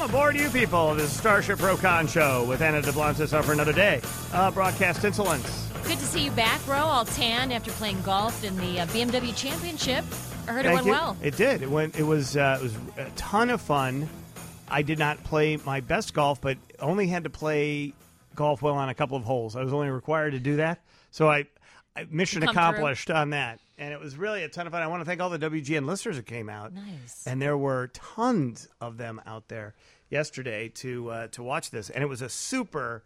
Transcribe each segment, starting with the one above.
aboard, you people. This is Starship Rokon Show with Anna DeBlantis for another day. Broadcast insolence. Good to see you back, Ro, all tan after playing golf in the BMW Championship. I heard it went well. It did. It was a ton of fun. I did not play my best golf, but only had to play golf well on a couple of holes. I was only required to do that. So I mission accomplished on that. And it was really a ton of fun. I want to thank all the WGN listeners that came out. Nice. And there were tons of them out there yesterday to watch this. And it was a super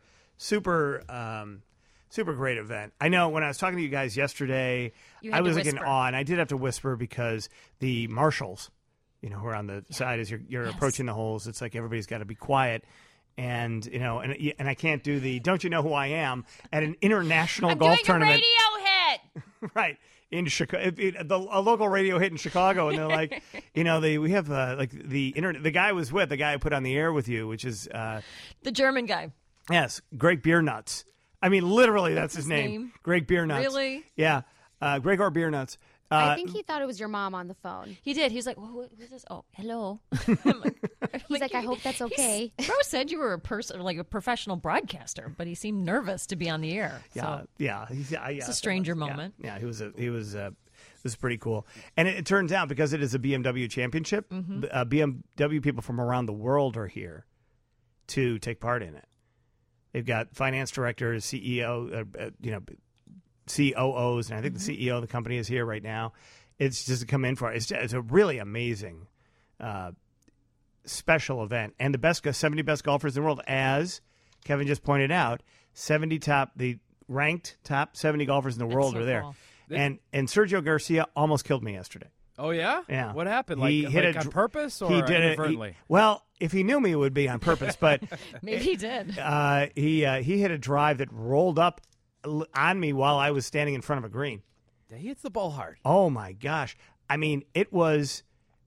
great event. I know when I was talking to you guys yesterday, I was like in awe, and I did have to whisper because the marshals, who are on the side as you're approaching the holes, it's like everybody's got to be quiet. And, and I can't do the "don't you know who I am" at an international golf tournament. I'm doing a radio hit! Right. In Chicago, a local radio hit in Chicago, and they're like, we have the internet. The guy was with the guy I put on the air with you, which is the German guy. Yes, Greg Beernuts. I mean, literally, that's his name. Greg Beernuts. Really? Yeah, Gregor Beernuts. I think he thought it was your mom on the phone. He did. He was like, "What is this? Oh, hello." He's like, "I hope that's okay." Bro said you were a person, like a professional broadcaster, but he seemed nervous to be on the air. Yeah, so. It's a stranger moment. Yeah, he was pretty cool. And it turns out because it is a BMW championship, BMW people from around the world are here to take part in it. They've got finance directors, CEO, COOs, and I think the CEO of the company is here right now. It's just to come in for it. It's a really amazing special event. And the 70 best golfers in the world, as Kevin just pointed out, the ranked top 70 golfers in the world are there. Cool. And Sergio Garcia almost killed me yesterday. Oh, yeah? Yeah. What happened? He hit on purpose or he did inadvertently? Well, if he knew me, it would be on purpose. But maybe he did. He hit a drive that rolled up on me while I was standing in front of a green. He hits the ball hard. Oh my gosh! I mean, it was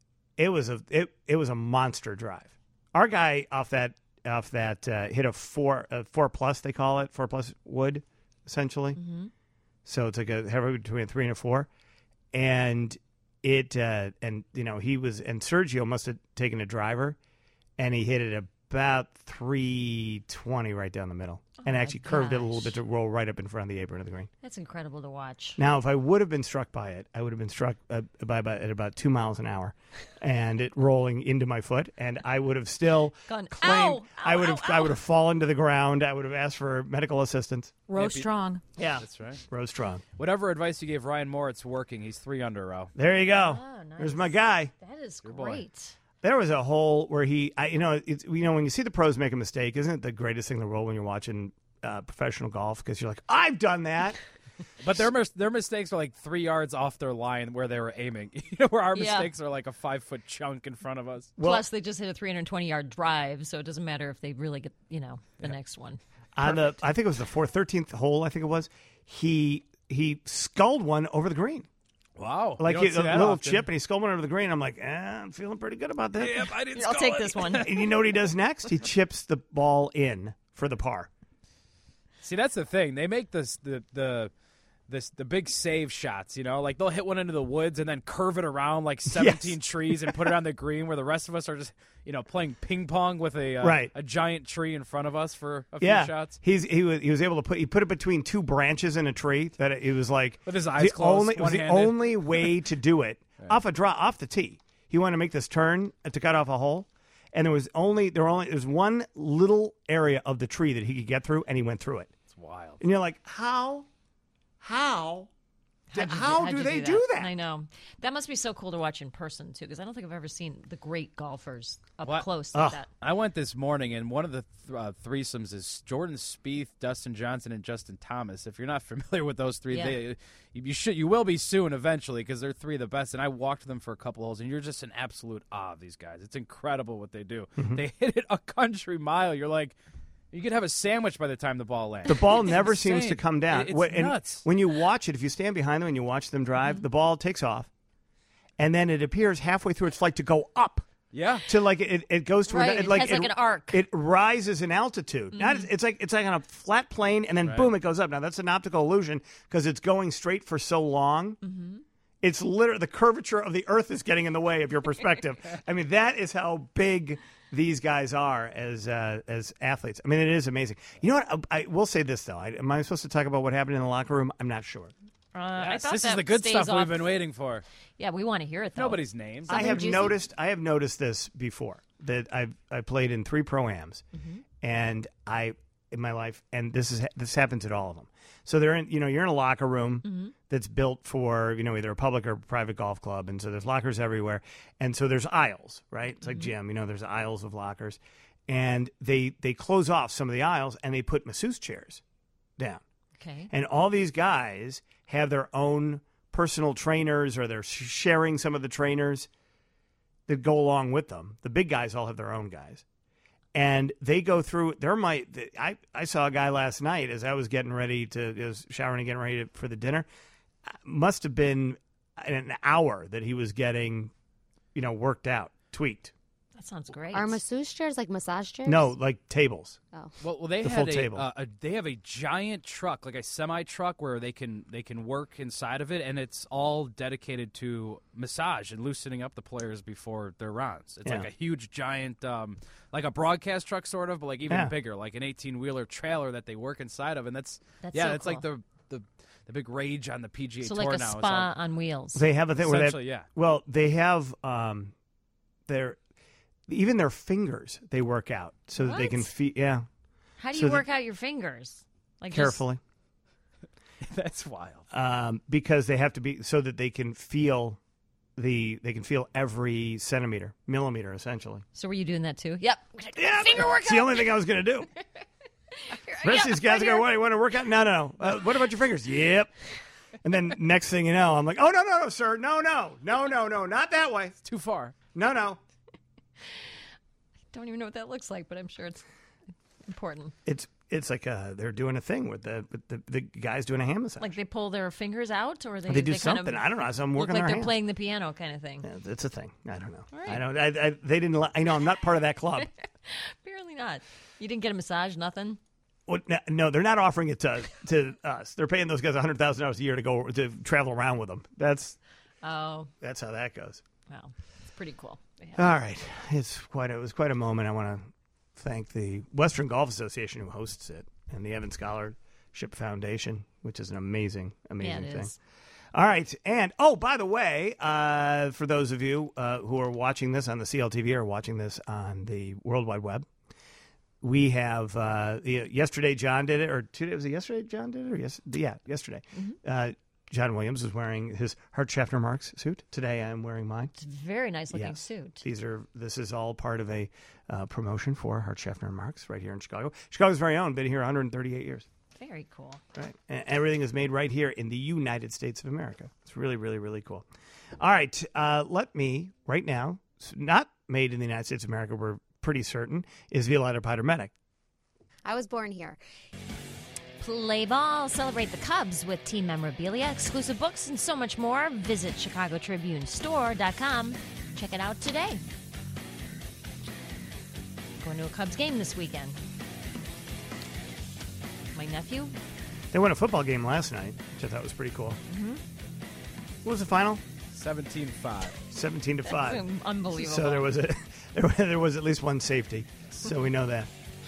a monster drive. Our guy off that hit a 4+ they call it 4+ wood essentially. Mm-hmm. So it's like a heavy between a 3 and a 4, and it Sergio must have taken a driver, and he hit it about 320 right down the middle, and actually curved it a little bit to roll right up in front of the apron of the green. That's incredible to watch. Now, if I would have been struck by it, I would have been struck at about 2 miles an hour, and it rolling into my foot, and I would have still claimed. I would have fallen to the ground. I would have asked for medical assistance. Row strong. Yeah, that's right. Row strong. Whatever advice you gave Ryan Moore, it's working. He's 3 under, Ro. There you go. Oh, nice. There's my guy. That is great. There was a hole where when you see the pros make a mistake, isn't it the greatest thing in the world when you're watching professional golf? Because you're like, I've done that. But their mistakes are like 3 yards off their line where they were aiming. Where our mistakes are like a 5-foot chunk in front of us. Plus, they just hit a 320-yard drive, so it doesn't matter if they really get, the next one. On I think it was the 13th hole, I think it was, he sculled one over the green. Wow. Like a little chip, and he sculled one over the green. I'm like, I'm feeling pretty good about that. Yep, I didn't I'll take this one. And you know what he does next? He chips the ball in for the par. See, that's the thing. They make the big save shots, like they'll hit one into the woods and then curve it around like 17 trees and put it on the green, where the rest of us are just, playing ping pong with a giant tree in front of us for a few shots. He was able to put it between 2 branches in a tree that it was like with his eyes closed. It was the only way to do it off the tee. He wanted to make this turn to cut off a hole, and there was one little area of the tree that he could get through, and he went through it. It's wild. And you're like, How do they do that? I know. That must be so cool to watch in person, too, because I don't think I've ever seen the great golfers up close like that. I went this morning, and one of the threesomes is Jordan Spieth, Dustin Johnson, and Justin Thomas. If you're not familiar with those three, you will be soon eventually, because they're 3 of the best. And I walked them for a couple holes, and you're just in absolute awe of these guys. It's incredible what they do. Mm-hmm. They hit it a country mile. You're like, you could have a sandwich by the time the ball lands. The ball never seems to come down. It's nuts. When you watch it, if you stand behind them and you watch them drive, the ball takes off, and then it appears halfway through its flight to go up. Yeah. To like it goes to it has like an arc. It rises in altitude. Mm-hmm. It's like on a flat plane, and then boom, it goes up. Now that's an optical illusion because it's going straight for so long. Mm-hmm. It's literally the curvature of the earth is getting in the way of your perspective. I mean, that is how big these guys are as athletes. I mean, it is amazing. You know what? I will say this, though. Am I supposed to talk about what happened in the locker room? I'm not sure. Yes, this is the good stuff we've been waiting for. Yeah, we want to hear it, though. Nobody's names. I have noticed this before, that I played in 3 pro-ams, and in my life, and this happens at all of them. So you're in a locker room that's built for either a public or private golf club, and so there's lockers everywhere, and so there's aisles, right? It's like gym, there's aisles of lockers, and they close off some of the aisles and they put masseuse chairs down. Okay. And all these guys have their own personal trainers, or they're sharing some of the trainers that go along with them. The big guys all have their own guys. And they go through. I saw a guy last night as I was getting ready showering and getting ready for the dinner. Must have been an hour that he was getting, worked out, tweaked. That sounds great. Are masseuse chairs like massage chairs? No, like tables. Oh. Well, they full had table. They have a giant truck, like a semi truck, where they can work inside of it, and it's all dedicated to massage and loosening up the players before their rounds. It's like a huge giant, like a broadcast truck sort of, but like even bigger, like an 18-wheeler trailer that they work inside of, and that's so cool. like the big rage on the PGA so Tour like a now. spa on wheels. They have a thing where they have even their fingers they work out so that they can feel. Yeah. How do you work out your fingers? Like carefully. That's wild. Because they have to be so that they can feel every millimeter, essentially. So were you doing that too? Yep. Yeah, finger workout. It's the only thing I was going to do. The rest of these guys are going, "What, you want to work out?" No. What about your fingers? Yep. And then next thing you know, I'm like, "Oh, no, sir. No, not that way. It's too far. No. I don't even know what that looks like, but I'm sure it's important. It's like they're doing a thing with the guys doing a hand massage. Like they pull their fingers out, or they do something. Kind of I don't know. So I'm look working like their they're hands. playing the piano, kind of thing. Yeah, it's a thing. I don't know. All right. I don't. They didn't. I know. I'm not part of that club. Apparently not. You didn't get a massage, nothing. Well, no, they're not offering it to us. They're paying those guys $100,000 a year to travel around with them. That's how that goes. Wow, it's pretty cool. All right, it was quite a moment. I want to thank the Western Golf Association who hosts it, and the Evans Scholarship Foundation, which is an amazing thing. Is. All right, and by the way, for those of you who are watching this on the CLTV or watching this on the World Wide Web, we have yesterday John did it, or 2 days. Was it yesterday John did it? Or yesterday. Mm-hmm. John Williams was wearing his Hart Schaffner Marks suit. Today I'm wearing mine. It's a very nice looking suit. This is all part of a promotion for Hart Schaffner Marks right here in Chicago. Chicago's very own. Been here 138 years. Very cool. Right, and everything is made right here in the United States of America. It's really, really, really cool. All right, let me right now. Not made in the United States of America. We're pretty certain is Violetta Potter-Medic. I was born here. Play ball, celebrate the Cubs with team memorabilia, exclusive books, and so much more. Visit ChicagoTribuneStore.com. Check it out today. Going to a Cubs game this weekend. My nephew. They won a football game last night, which I thought was pretty cool. Mm-hmm. What was the final? 17-5. 17-5. Unbelievable. So there was at least one safety. So we know that.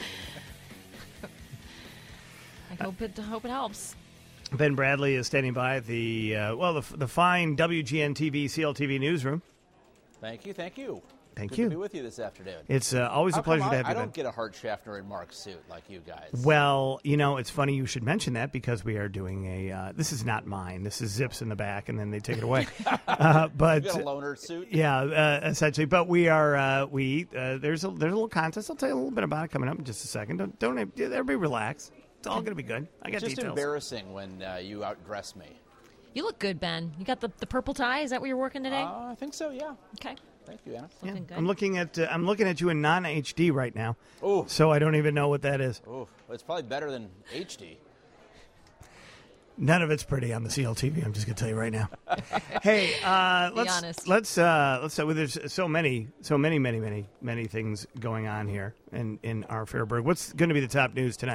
I hope it helps. Ben Bradley is standing by at the fine WGN-TV CLTV newsroom. Thank you. Thank you. Good to be with you this afternoon. It's always a pleasure to have you. I don't get a Hart Schaffner and Mark suit like you guys. Well, it's funny you should mention that because we are doing this is not mine. This is Zips in the back, and then they take it away. But you got a loaner suit? Yeah, essentially. But we are there's a little contest. I'll tell you a little bit about it coming up in just a second. Don't everybody relax. It's all going to be good. I got just details. embarrassing when you outdress me. You look good, Ben. You got the purple tie. Is that what you're working today? I think so. Yeah. Okay. Thank you, Anna. Looking good. I'm looking at you in non-HD right now. Oh. So I don't even know what that is. Oh, it's probably better than HD. None of it's pretty on the CLTV. I'm just going to tell you right now. Hey, honest. let's there's so many things going on here in our Fairburg. What's going to be the top news tonight?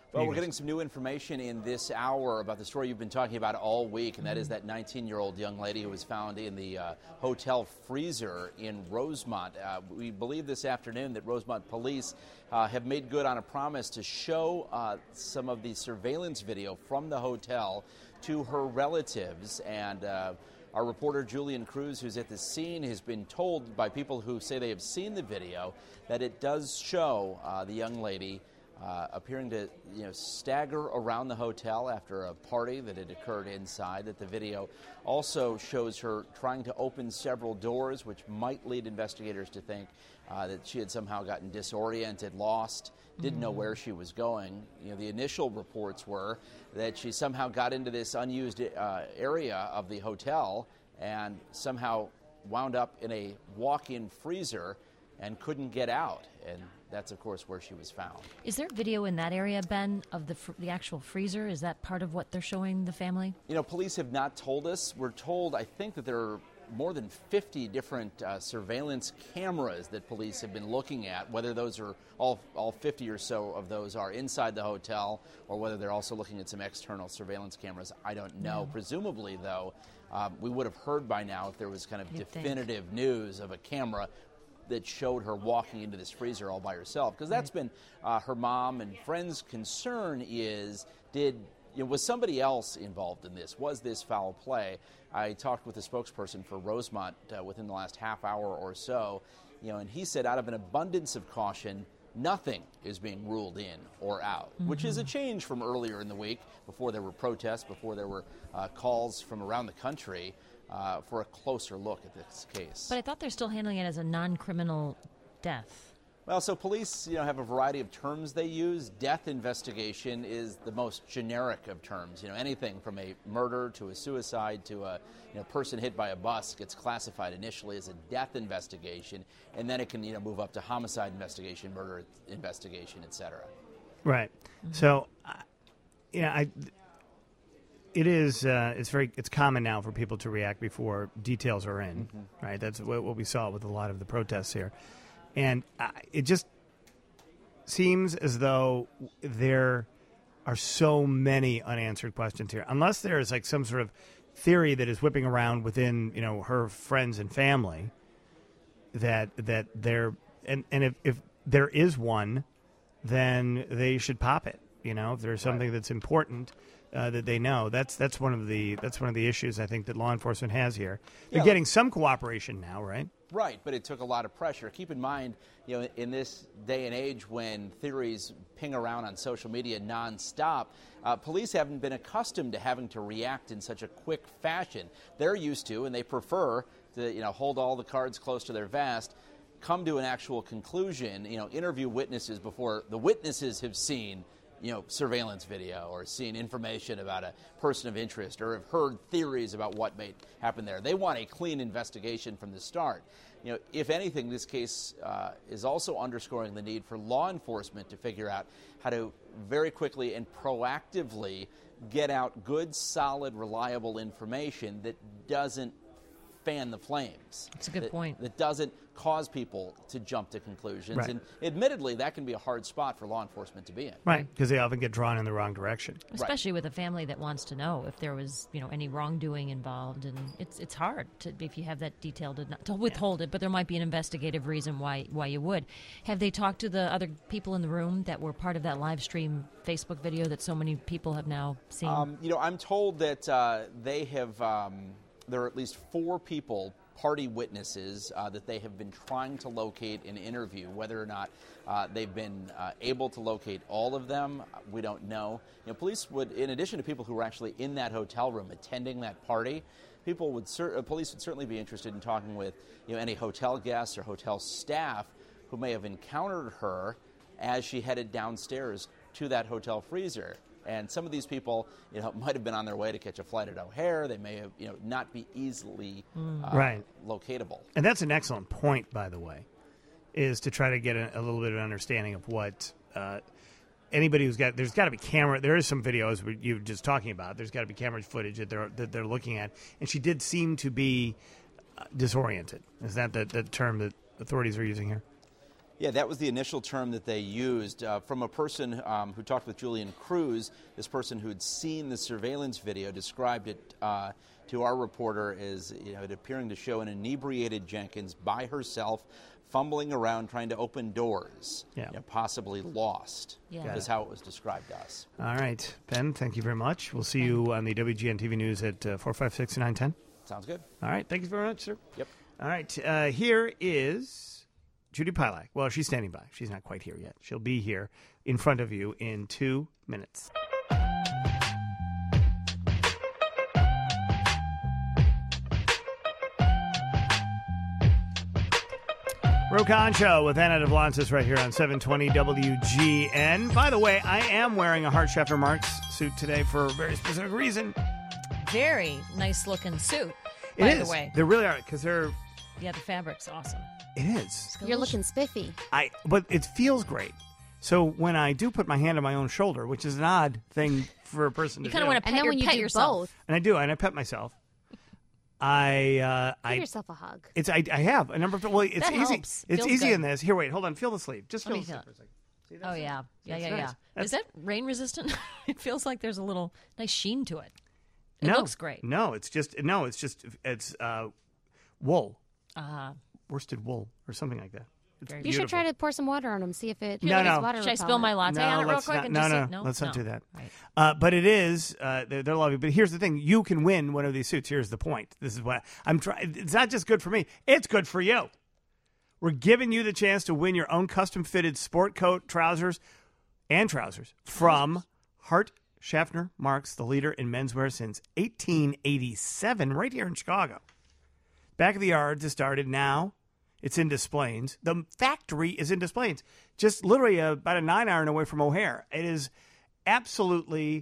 Well, we're getting some new information in this hour about the story you've been talking about all week, and that is that 19-year-old young lady who was found in the hotel freezer in Rosemont. We believe this afternoon that Rosemont police have made good on a promise to show some of the surveillance video from the hotel to her relatives. And our reporter Julian Cruz, who's at the scene, has been told by people who say they have seen the video that it does show the young lady appearing to stagger around the hotel after a party that had occurred inside. That the video also shows her trying to open several doors, which might lead investigators to think that she had somehow gotten disoriented, lost, didn't know where she was going. The initial reports were that she somehow got into this unused area of the hotel and somehow wound up in a walk-in freezer and couldn't get out. And that's, of course, where she was found. Is there video in that area, Ben, of the actual freezer? Is that part of what they're showing the family? Police have not told us. We're told, I think, that there are more than 50 different surveillance cameras that police have been looking at. Whether those are all 50 or so of those are inside the hotel, or whether they're also looking at some external surveillance cameras, I don't know. Presumably, though, we would have heard by now if there was kind of definitive news of a camera that showed her walking into this freezer all by herself, because that's been her mom and friends' concern is, was somebody else involved in this? Was this foul play? I talked with a spokesperson for Rosemont within the last half hour or so, and he said out of an abundance of caution, nothing is being ruled in or out, which is a change from earlier in the week, before there were protests, before there were calls from around the country for a closer look at this case. But I thought they're still handling it as a non-criminal death. Well, so police, have a variety of terms they use. Death investigation is the most generic of terms. Anything from a murder to a suicide to a person hit by a bus gets classified initially as a death investigation, and then it can move up to homicide investigation, murder investigation, etc. Right. So, it's common now for people to react before details are in, right? That's what we saw with a lot of the protests here. And it just seems as though there are so many unanswered questions here. Unless there is like some sort of theory that is whipping around within, her friends and family that there, and if there is one, then they should pop it. If there's something that's important that they know, that's one of the issues I think that law enforcement has here. They're getting some cooperation now, right? Right, but it took a lot of pressure. Keep in mind, in this day and age when theories ping around on social media nonstop, police haven't been accustomed to having to react in such a quick fashion. They're used to, and they prefer to, hold all the cards close to their vest, come to an actual conclusion, interview witnesses before the witnesses have seen surveillance video or seen information about a person of interest or have heard theories about what may happen there. They want a clean investigation from the start. If anything, this case is also underscoring the need for law enforcement to figure out how to very quickly and proactively get out good, solid, reliable information that doesn't fan the flames. That's a good point. That doesn't cause people to jump to conclusions. Right. And admittedly, that can be a hard spot for law enforcement to be in. Right, because they often get drawn in the wrong direction. Especially with a family that wants to know if there was, any wrongdoing involved. And it's hard if you have that detail to withhold it, but there might be an investigative reason why you would. Have they talked to the other people in the room that were part of that live stream Facebook video that so many people have now seen? I'm told that they have, there are at least 4 people, party witnesses, that they have been trying to locate and interview. Whether or not they've been able to locate all of them, we don't know. Police would, in addition to people who were actually in that hotel room attending that party, police would certainly be interested in talking with any hotel guests or hotel staff who may have encountered her as she headed downstairs to that hotel freezer. And some of these people, might have been on their way to catch a flight at O'Hare. They may have, not be easily locatable. And that's an excellent point, by the way, is to try to get a little bit of an understanding of what anybody who's got. There's got to be camera. There is some videos you were just talking about. There's got to be camera footage that they're looking at, and she did seem to be disoriented. Is that the term that authorities are using here? Yeah, that was the initial term that they used. From a person who talked with Julian Cruz, this person who had seen the surveillance video described it to our reporter as it appearing to show an inebriated Jenkins by herself, fumbling around trying to open doors, possibly lost. Yeah. Is how it was described to us. All right, Ben, thank you very much. We'll see you on the WGN TV News at 4, 5, 6, 9, 10. Sounds good. All right, thank you very much, sir. Yep. All right, here is Judy Pilak. Well, she's standing by. She's not quite here yet. She'll be here in front of you in 2 minutes. Rokan Show with Anna DeVlantis right here on 720 WGN. By the way, I am wearing a Hart Schaffner Marx suit today for a very specific reason. Very nice looking suit, It by is. the way. They really are, because they're... Yeah, the fabric's awesome. It is. You're looking spiffy. But it feels great. So when I do put my hand on my own shoulder, which is an odd thing for a person to You do. kind of want to And then when you pet do yourself. both, And I do, and I pet myself. I give yourself a hug. I have a number of... Well, it's That easy. helps. It's Feels easy good. in this. Here, wait, hold on. Feel the sleeve. Just Let feel me the sleeve feel for a second. See, Oh, yeah. That's Yeah. nice. Is that rain resistant? It feels like there's a little nice sheen to it. It No. looks great. No, it's wool. Uh-huh. Worsted wool or something like that. It's Very You should beautiful. try to pour some water on them, see if it No, is no. water Should I spill my repellent. latte on it real let's quick? not, And no, just no, see? let's not do that. Right. But it is, they're lovely. But here's the thing. You can win one of these suits. Here's the point. This is what I'm trying. It's not just good for me. It's good for you. We're giving you the chance to win your own custom-fitted sport coat, trousers from Hart Schaffner Marx, the leader in menswear since 1887, right here in Chicago. Back of the yards, it started. Now it's in Des Plaines. The factory is in Des Plaines, just literally about a 9-iron away from O'Hare. It is absolutely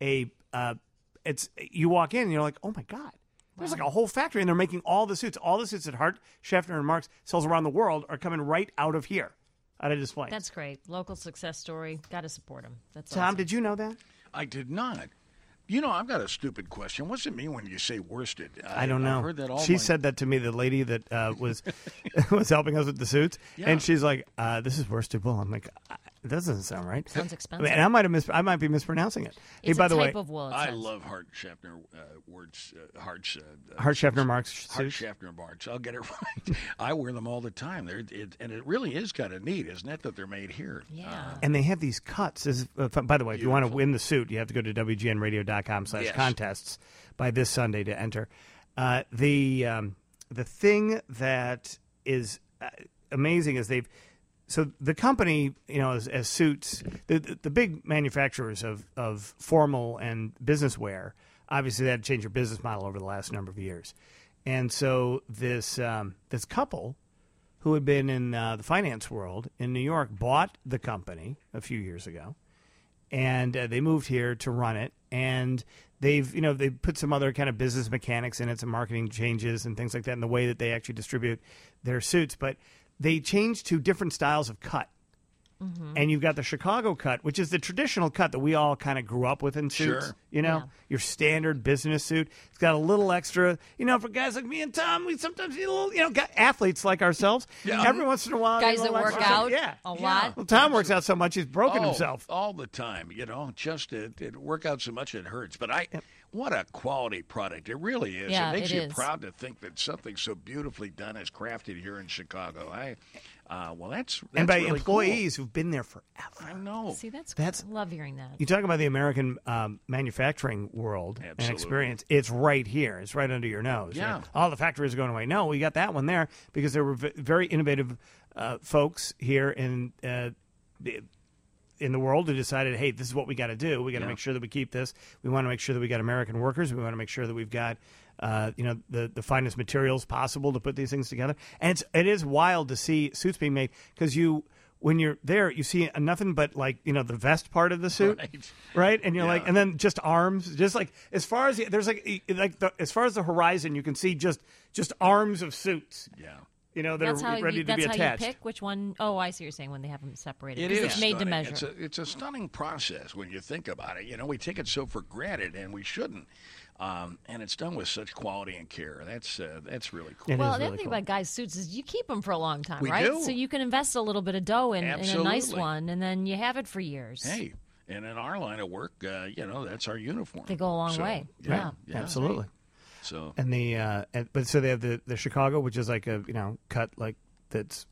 it's you walk in and you're like, oh my God. There's like a whole factory, and they're making all the suits. All the suits that Hart, Schaffner, and Marx sells around the world are coming right out of here, out of Des Plaines. That's great. Local success story. Got to support them. That's Tom, awesome. did you know that? I did not. I've got a stupid question. What's it mean when you say worsted? I don't know. I've heard that all she my... said that to me, the lady that was was helping us with the suits, Yeah. and she's like, "This is worsted wool." I'm like, "That doesn't sound right." Sounds expensive. And I might be mispronouncing it. Hey, It's by a the way, type of wool. It I says. love Hart Schaffner words. Hart Schaffner Marx Hart suits. Schaffner Marx. I'll get it right. I wear them all the time. And it really is kind of neat, isn't it, that they're made here? Yeah. And they have these cuts. By the way, if you want to Beautiful. win the suit, you have to go to WGNradio.com/contests by this Sunday to enter. The thing that is amazing is so the company, as suits, the big manufacturers of formal and business wear, obviously they had to change their business model over the last number of years. And so this couple who had been in the finance world in New York bought the company a few years ago, and they moved here to run it. And they've put some other kind of business mechanics in it, some marketing changes and things like that in the way that they actually distribute their suits. But they changed to different styles of cut. Mm-hmm. And you've got the Chicago cut, which is the traditional cut that we all kind of grew up with in suits. Sure. Your standard business suit. It's got a little extra, for guys like me and Tom, we sometimes need a little, athletes like ourselves. Yeah. Every once in a while. Guys need a that little work extra. out Yeah. a lot. Well, Tom works out so much, he's broken himself. All the time, just it work out so much it hurts. But what a quality product. It really is. Yeah, it makes it you is. proud to think that something so beautifully done is crafted here in Chicago. That's and by really employees who've been there forever. cool. I know. See, that's That's- cool. I love hearing that. You talk about the American manufacturing world and Absolutely. experience. It's right here. It's right under your nose. Yeah. All the factories are going away. No, we got that one there because there were very innovative folks here in the world who decided, hey, this is what we got to do. We got to make sure that we keep this. We want to make sure that we got American workers. We want to make sure that we've got the finest materials possible to put these things together. And it is wild to see suits being made because when you're there, you see nothing but the vest part of the suit, right? And you're like, and then just arms, just like as far as there's as far as the horizon, you can see just arms of suits. Yeah. that That's are how ready to be that's attached. how you pick which one. Oh, I see what you're saying when they have them separated. It 'Cause is it's made to stunning. measure. It's a stunning process when you think about it. We take it so for granted, and we shouldn't. And it's done with such quality and care. That's really cool. It Well, is the really other thing cool. about guys' suits is you keep them for a long time, We right? do. So you can invest a little bit of dough in a nice Absolutely. one, and then you have it for years. Hey, and in our line of work, that's our uniform. They go a long So, way. Yeah, Absolutely. So And but so they have the Chicago, which is like a cut like that's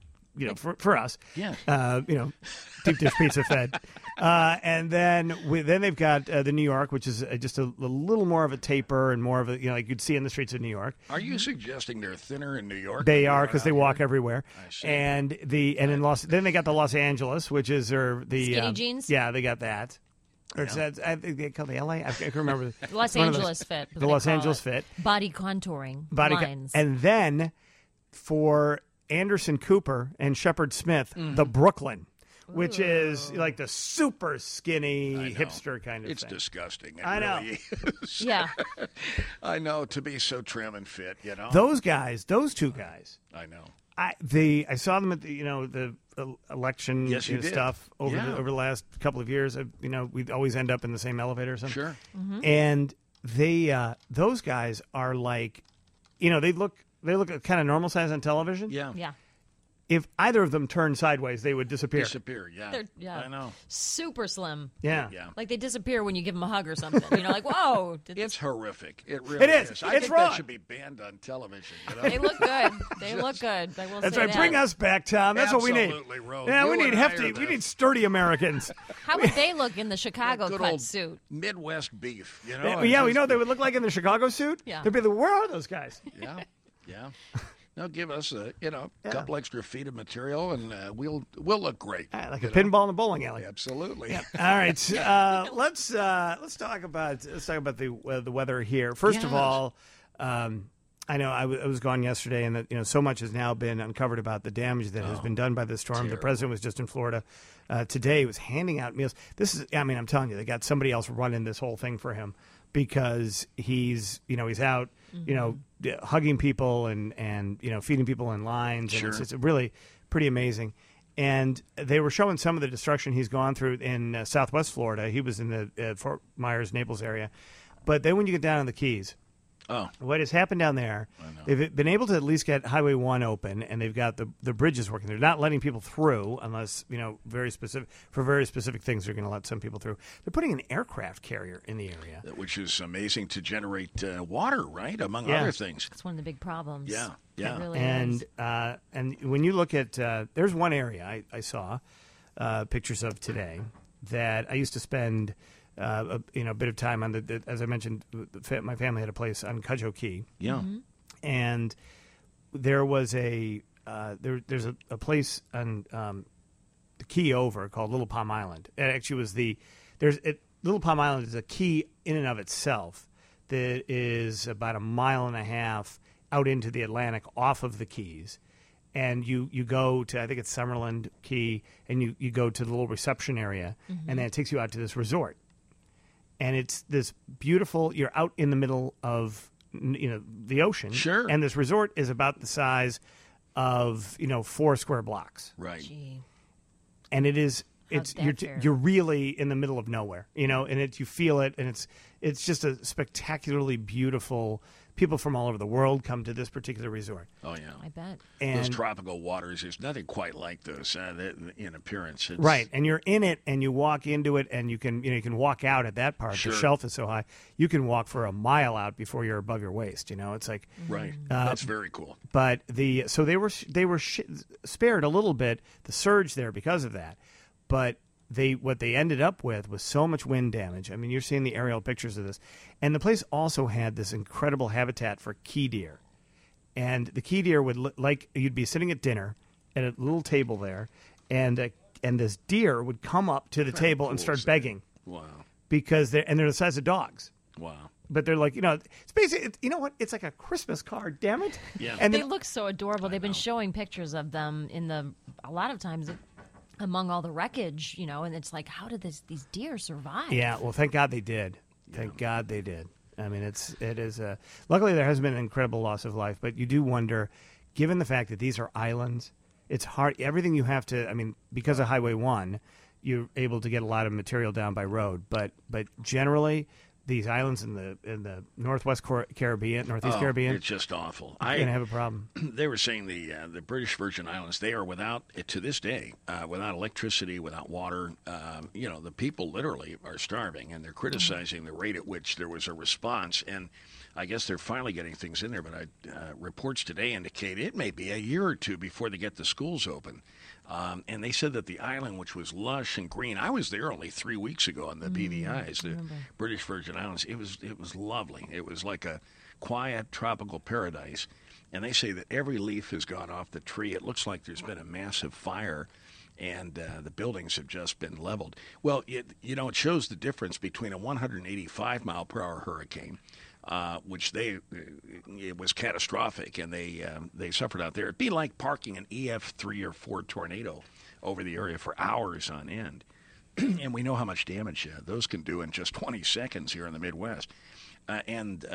for us. Yeah. Deep dish pizza fed. And then they've got the New York, which is just a little more of a taper and more of a like you'd see in the streets of New York. are you suggesting they're thinner in New York? They than are they because they out walk here? everywhere. I see. And then they got the Los Angeles, which is the Skinny jeans? Yeah, they got that. Or I think they call it the LA. I can't remember. Los One of those- Angeles fit. The Los Angeles fit. Body contouring Body lines. and then for Anderson Cooper and Shepard Smith, the Brooklyn, which is like the super skinny I know. hipster kind of It's thing. disgusting. It I know. really is. yeah. I know, to be so trim and fit, Those two guys. I know. I saw them at the election Yes, you did. stuff over Yeah. over the last couple of years. We always end up in the same elevator or something. Sure. And those guys are like, they look kind of normal size on television. Yeah. Yeah. If either of them turned sideways, they would disappear. Disappear, yeah. Yeah. I know. Super slim. Yeah. Yeah. Like they disappear when you give them a hug or something. Like, whoa. It's horrific. It really It is. is. I It's think wrong. that should be banned on television. They look good. They look good. I will That's say right. that. Bring us back, Tom. That's what we need. Absolutely, Rose. Yeah, You we need and I hefty. are We the- need sturdy Americans. How would they look in the Chicago Good cut old suit? Midwest beef, Yeah, we know what they would look like in the Chicago suit. Yeah. They'd be like, where are those guys? Yeah. Now give us a couple extra feet of material, and we'll look great. Like a pinball in a bowling alley. Absolutely. All right, let's talk about the weather here. First of Yes. all, I know I was gone yesterday, and that so much has now been uncovered about the damage that has been done by this storm. The president was just in Florida today. He was handing out meals. I'm telling you, they got somebody else running this whole thing for him because he's out, hugging people and feeding people in lines. Sure. And it's really pretty amazing. And they were showing some of the destruction he's gone through in Southwest Florida. He was in the Fort Myers, Naples area. But then when you get down on the Keys, what has happened down there, they've been able to at least get Highway 1 open, and they've got the bridges working. They're not letting people through unless, very specific things they're going to let some people through. They're putting an aircraft carrier in the area. Which is amazing to generate water, right? Among Yeah. other things. That's one of the big problems. Yeah. It really And is. and when you look at there's one area I saw pictures of today that I used to spend a bit of time on. As I mentioned, my family had a place on Cudjoe Key. Yeah. And there was there's a place on the key over called Little Palm Island. It actually was Little Palm Island is a key in and of itself that is about a mile and a half out into the Atlantic off of the Keys. And you go to, I think it's Summerland Key, and you go to the little reception area, and then it takes you out to this resort. And it's this beautiful, you're out in the middle of the ocean. Sure. And this resort is about the size of 4 square blocks. Right. Gee. And it's that fare? you're really in the middle of nowhere, and you feel it, and it's just a spectacularly beautiful. People from all over the world come to this particular resort. Oh, yeah. I bet. And Those tropical waters, there's nothing quite like those in appearance. It's, right, and you're in it, and you walk into it, and you can walk out at that part. Sure. The shelf is so high, you can walk for a mile out before you're above your waist. It's like, Right. That's very cool. but so they were spared a little bit the surge there because of that, but what they ended up with was so much wind damage. I mean, you're seeing the aerial pictures of this, and the place also had this incredible habitat for key deer, and the key deer would you'd be sitting at dinner at a little table there, and this deer would come up to the table and cool start is that? begging Wow. because they're the size of dogs. Wow. But they're like, it's basically, it's like a Christmas card, damn it. Yeah. And They then, look so adorable. They've been showing pictures of them a lot of times among all the wreckage, and it's like, how did these deer survive? yeah, well, thank God they did. Thank God they did. I mean, it is luckily there has been an incredible loss of life, but you do wonder, given the fact that these are islands, it's hard. Everything you have to, I mean, because of Highway 1, you're able to get a lot of material down by road. But generally, these islands in the Northwest Caribbean, Northeast Caribbean, it's just awful. You're going to have a problem. They were saying the British Virgin Islands, they are without, to this day, without electricity, without water. The people literally are starving, and they're criticizing the rate at which there was a response. And I guess they're finally getting things in there, but reports today indicate it may be a year or two before they get the schools open. And they said that the island, which was lush and green, I was there only 3 weeks ago on the BVIs, the British Virgin Islands. It was lovely. It was like a quiet tropical paradise. And they say that every leaf has gone off the tree. It looks like there's been a massive fire, and the buildings have just been leveled. Well, it shows the difference between a 185-mile-per-hour hurricane, which it was catastrophic, and they suffered out there. It'd be like parking an EF3 or 4 tornado over the area for hours on end. And we know how much damage those can do in just 20 seconds here in the Midwest. And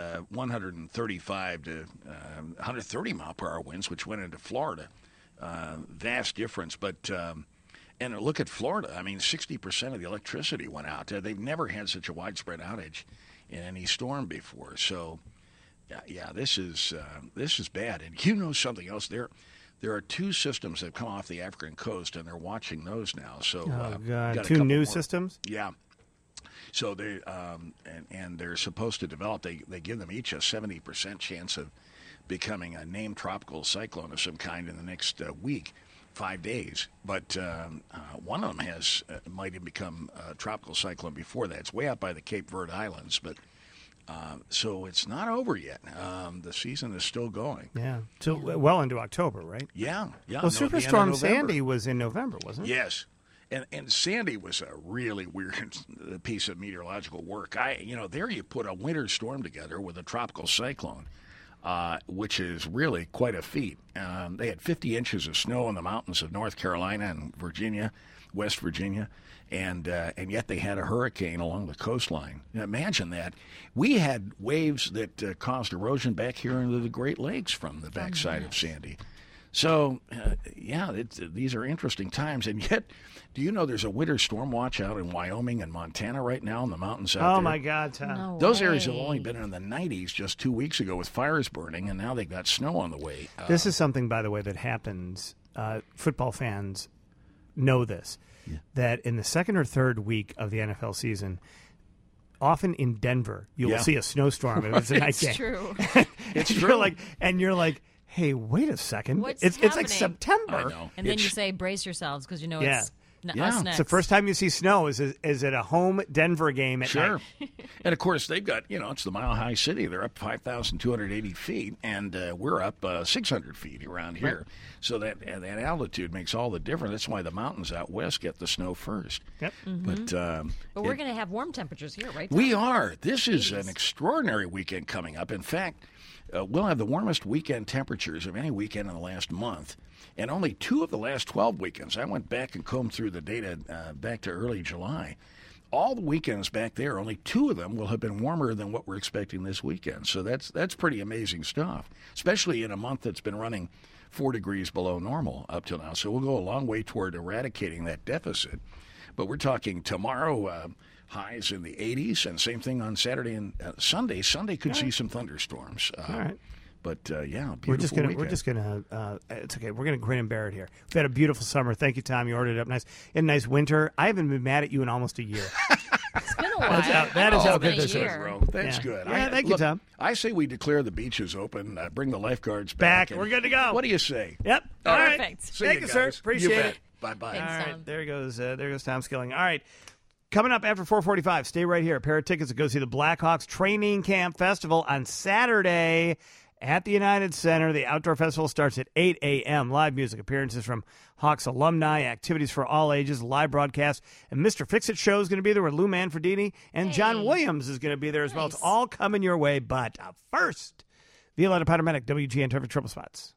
135 to 130 mile per hour winds, which went into Florida. Vast difference. But and look at Florida. I mean, 60% of the electricity went out. They've never had such a widespread outage in any storm before. So, yeah, this is bad. And you know something else? There are 2 systems that have come off the African coast, and they're watching those now. So, God, 2 new systems? Yeah. So they and they're supposed to develop. They give them each a 70% chance of becoming a named tropical cyclone of some kind in the next week, 5 days. But one of them might have become a tropical cyclone before that. It's way out by the Cape Verde Islands, but so it's not over yet. The season is still going. Yeah, so well into October, right? Yeah. Well, Superstorm Sandy was in November, wasn't it? Yes. And Sandy was a really weird piece of meteorological work. There you put a winter storm together with a tropical cyclone, which is really quite a feat. They had 50 inches of snow in the mountains of North Carolina and Virginia, West Virginia, and yet they had a hurricane along the coastline. Now, imagine that. We had waves that caused erosion back here into the Great Lakes from the backside of Sandy. So, these are interesting times. And yet, do you know there's a winter storm watch out in Wyoming and Montana right now in the mountains out there? Oh, my God, Tom. No Those way. areas have only been in the 90s just 2 weeks ago with fires burning, and now they've got snow on the way. This is something, by the way, that happens. Football fans know this, that in the second or third week of the NFL season, often in Denver, you will see a snowstorm. It's a night game. It's true. It's true. You're like, hey, wait a second. What's It's like happening? September. I know. And then you say, brace yourselves, because you know it's Yeah. us It's next. It's the first time you see snow is at a home Denver game at Sure. night. And, of course, they've got, it's the Mile High City. They're up 5,280 feet, and we're up 600 feet around here. Right. So that altitude makes all the difference. That's why the mountains out west get the snow first. Yep. Mm-hmm. But we're going to have warm temperatures here, right? We are. This is an extraordinary weekend coming up. In fact, we'll have the warmest weekend temperatures of any weekend in the last month. And only 2 of the last 12 weekends, I went back and combed through the data back to early July. All the weekends back there, only 2 of them will have been warmer than what we're expecting this weekend. So that's pretty amazing stuff, especially in a month that's been running 4 degrees below normal up till now. So we'll go a long way toward eradicating that deficit. But we're talking tomorrow highs in the 80s, and same thing on Saturday and Sunday. Sunday could see some thunderstorms. All right. But beautiful We're just gonna it's okay. We're gonna grin and bear it here. We've had a beautiful summer. Thank you, Tom. You ordered it up nice. And nice winter. I haven't been mad at you in almost a year. It's been a while. That is how It's been good a this year. is. That's good. Yeah, thank you, Tom. I say we declare the beaches open, bring the lifeguards Back. back. We're good to go. What do you say? Yep. All right. Perfect. See Thank you, you, sir. guys. Appreciate You bet. it. Bye-bye. Thanks, All right, Tom. there goes Tom Skilling. All right, coming up after 4:45. Stay right here. A pair of tickets to go see the Blackhawks Training Camp Festival on Saturday at the United Center. The outdoor festival starts at 8 a.m. Live music, appearances from Hawks alumni, activities for all ages, live broadcast, and Mr. Fix-It Show is going to be there with Lou Manfredini, and John Williams is going to be there as well. It's all coming your way, but first, Violetta Potomatic, WGN Traffic Triple Spots.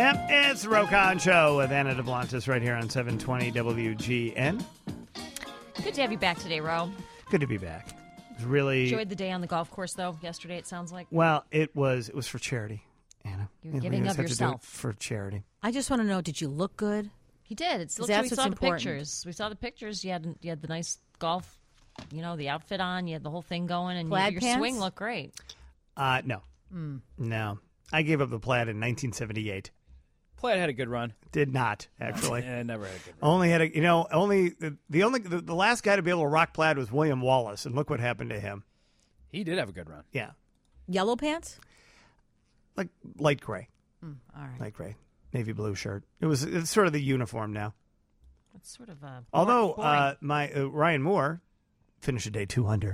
Yep, it's the Rokon Show with Anna DeBlantis right here on 720 WGN. Good to have you back today, Ro. Good to be back. It was really enjoyed the day on the golf course, though, yesterday, it sounds like. Well, it was for charity, Anna. You're giving of yourself. For charity. I just want to know, did you look good? He did. We saw the pictures. We saw the pictures. You had the nice golf, the outfit on. You had the whole thing going, and your pants? swing looked great. No. No. I gave up the plaid in 1978. Plaid had a good run. Did not, actually. Yeah, never had a good run. Only had the last guy to be able to rock plaid was William Wallace, and look what happened to him. He did have a good run. Yeah. Yellow pants? Like light gray. All right. Light gray. Navy blue shirt. It's sort of the uniform now. It's sort of although boring. my Ryan Moore finished a day 2 under.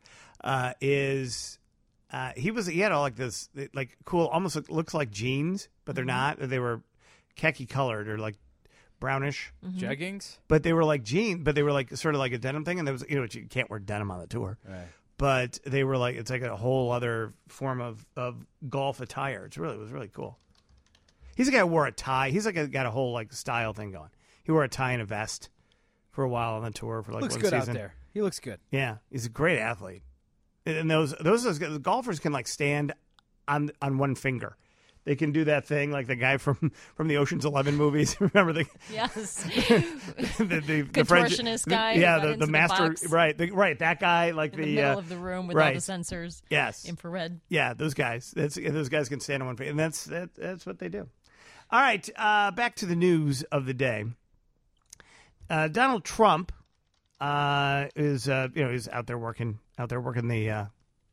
He had all like this like cool, almost looks like jeans, but they're not. They were khaki colored or like brownish Jeggings, but they were like jeans, but they were like sort of like a denim thing. And there was you can't wear denim on the tour, right? But they were like it's like a whole other form of golf attire. It was really cool. He's a guy who wore a tie. He's like got a whole like style thing going. He wore a tie and a vest for a while on the tour for like looks one good season. out there. He looks good. Yeah, he's a great athlete. And those golfers can like stand on one finger. They can do that thing like the guy from the Ocean's 11 movies. Remember the yes, the contortionist guy. The master, right? That guy, like in the middle of the room with all the sensors. Yes, infrared. Yeah, those guys. Those guys can stand on one finger, and that's what they do. All right, back to the news of the day. Donald Trump is he's out there working the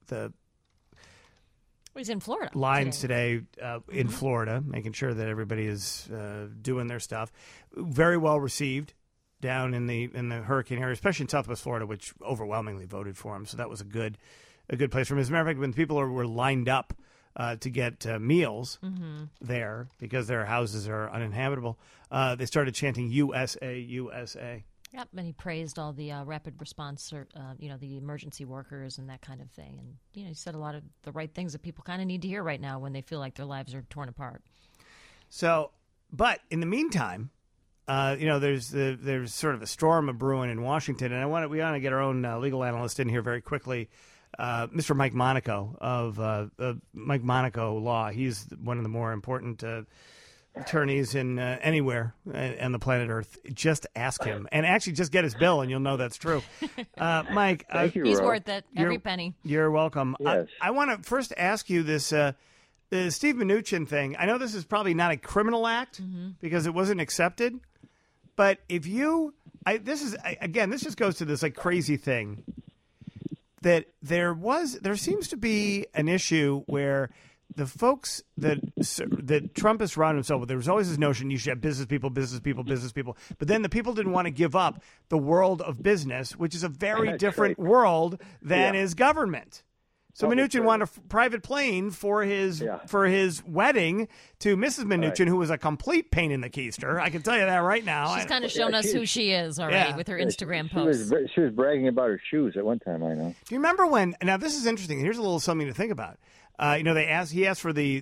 he's in Florida lines today in Florida, making sure that everybody is doing their stuff. Very well received down in the hurricane area, especially in Southwest Florida, which overwhelmingly voted for him. So that was a good place for him. As a matter of fact, when people were lined up to get meals there because their houses are uninhabitable, they started chanting USA, USA. Yep, and he praised all the rapid response, the emergency workers and that kind of thing. And, he said a lot of the right things that people kind of need to hear right now when they feel like their lives are torn apart. So, but in the meantime, there's sort of a storm brewing in Washington, and we want to get our own legal analyst in here very quickly, Mr. Mike Monaco of Mike Monaco Law. He's one of the more important attorneys in anywhere on the planet Earth. Just ask him, and actually just get his bill, and you'll know that's true. Mike, thank you, he's Ro. worth it, every penny. You're welcome. Yes. I want to first ask you this. The Steve Mnuchin thing, I know this is probably not a criminal act because it wasn't accepted, but if this just goes to this like crazy thing that there seems to be an issue where the folks that Trump has surrounded himself with, there was always this notion you should have business people, but then the people didn't want to give up the world of business, which is a very different world than is government. So Mnuchin wanted a private plane for his wedding to Mrs. Mnuchin, who was a complete pain in the keister. I can tell you that right now. She's kind of shown us who she is already with her Instagram posts. She was bragging about her shoes at one time, I know. Do you remember when? Now this is interesting. Here's a little something to think about. He asked for the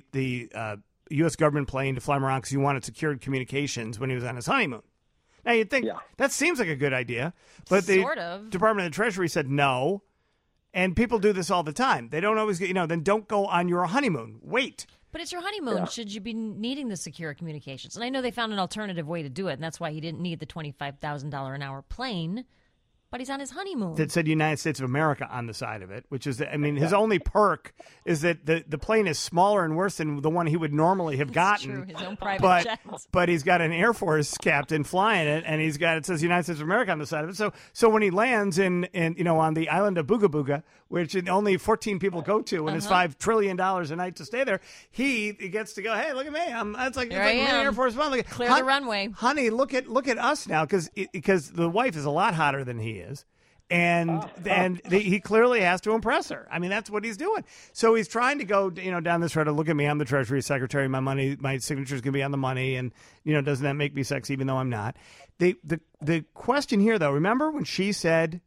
U.S. government plane to fly him around because he wanted secured communications when he was on his honeymoon. Now you'd think that seems like a good idea, but the Department of the Treasury said no. And people do this all the time. They don't always then don't go on your honeymoon. Wait. But it's your honeymoon. Yeah. Should you be needing the secure communications? And I know they found an alternative way to do it, and that's why he didn't need the $25,000 an hour plane. But he's on his honeymoon. That said United States of America on the side of it, which is, his only perk is that the plane is smaller and worse than the one he would normally have gotten. True, his own private jet. But he's got an Air Force captain flying it, and it says United States of America on the side of it. So when he lands on the island of Booga Booga, which only 14 people go to, and it's $5 trillion a night to stay there, he gets to go, hey, look at me. It's like Air Force One. Clear the runway. Honey, look at us now, because the wife is a lot hotter than he is. And he clearly has to impress her. That's what he's doing. So he's trying to go, down this road. Look at me, I'm the Treasury Secretary. My money, my signature's gonna be on the money, and doesn't that make me sexy? Even though I'm not. The question here, though, remember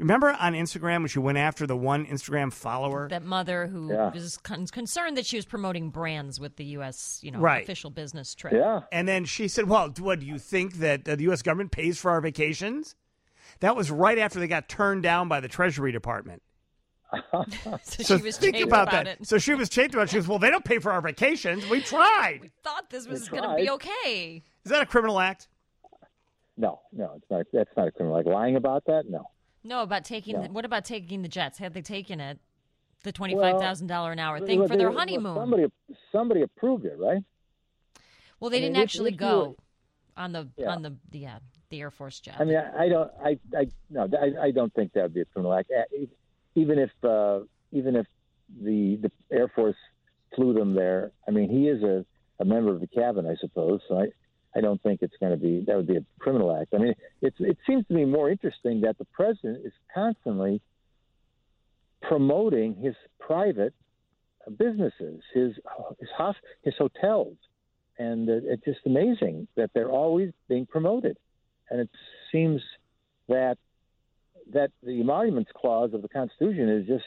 Remember on Instagram when she went after the one Instagram follower? That mother who was concerned that she was promoting brands with the U.S. Official business trip. Yeah. And then she said, well, what, do you think that the U.S. government pays for our vacations? That was right after they got turned down by the Treasury Department. So she was think chafed about that. it. So she was chafed about it. She goes, well, they don't pay for our vacations. We tried. We thought this was going to be okay. Is that a criminal act? No, it's not. That's not a criminal. Like lying about that? No. No, about taking. What about taking the jets? Had they taken it, the $25,000 an hour thing for their honeymoon? Somebody approved it, right? Well, they didn't actually go on the Air Force jet. I mean, I don't think that would be a criminal act. Even if the Air Force flew them there, I mean, he is a member of the cabinet, I suppose. So I don't think that would be a criminal act. I mean, it seems to me more interesting that the president is constantly promoting his private businesses, his hotels, and it's just amazing that they're always being promoted. And it seems that the emoluments clause of the Constitution is just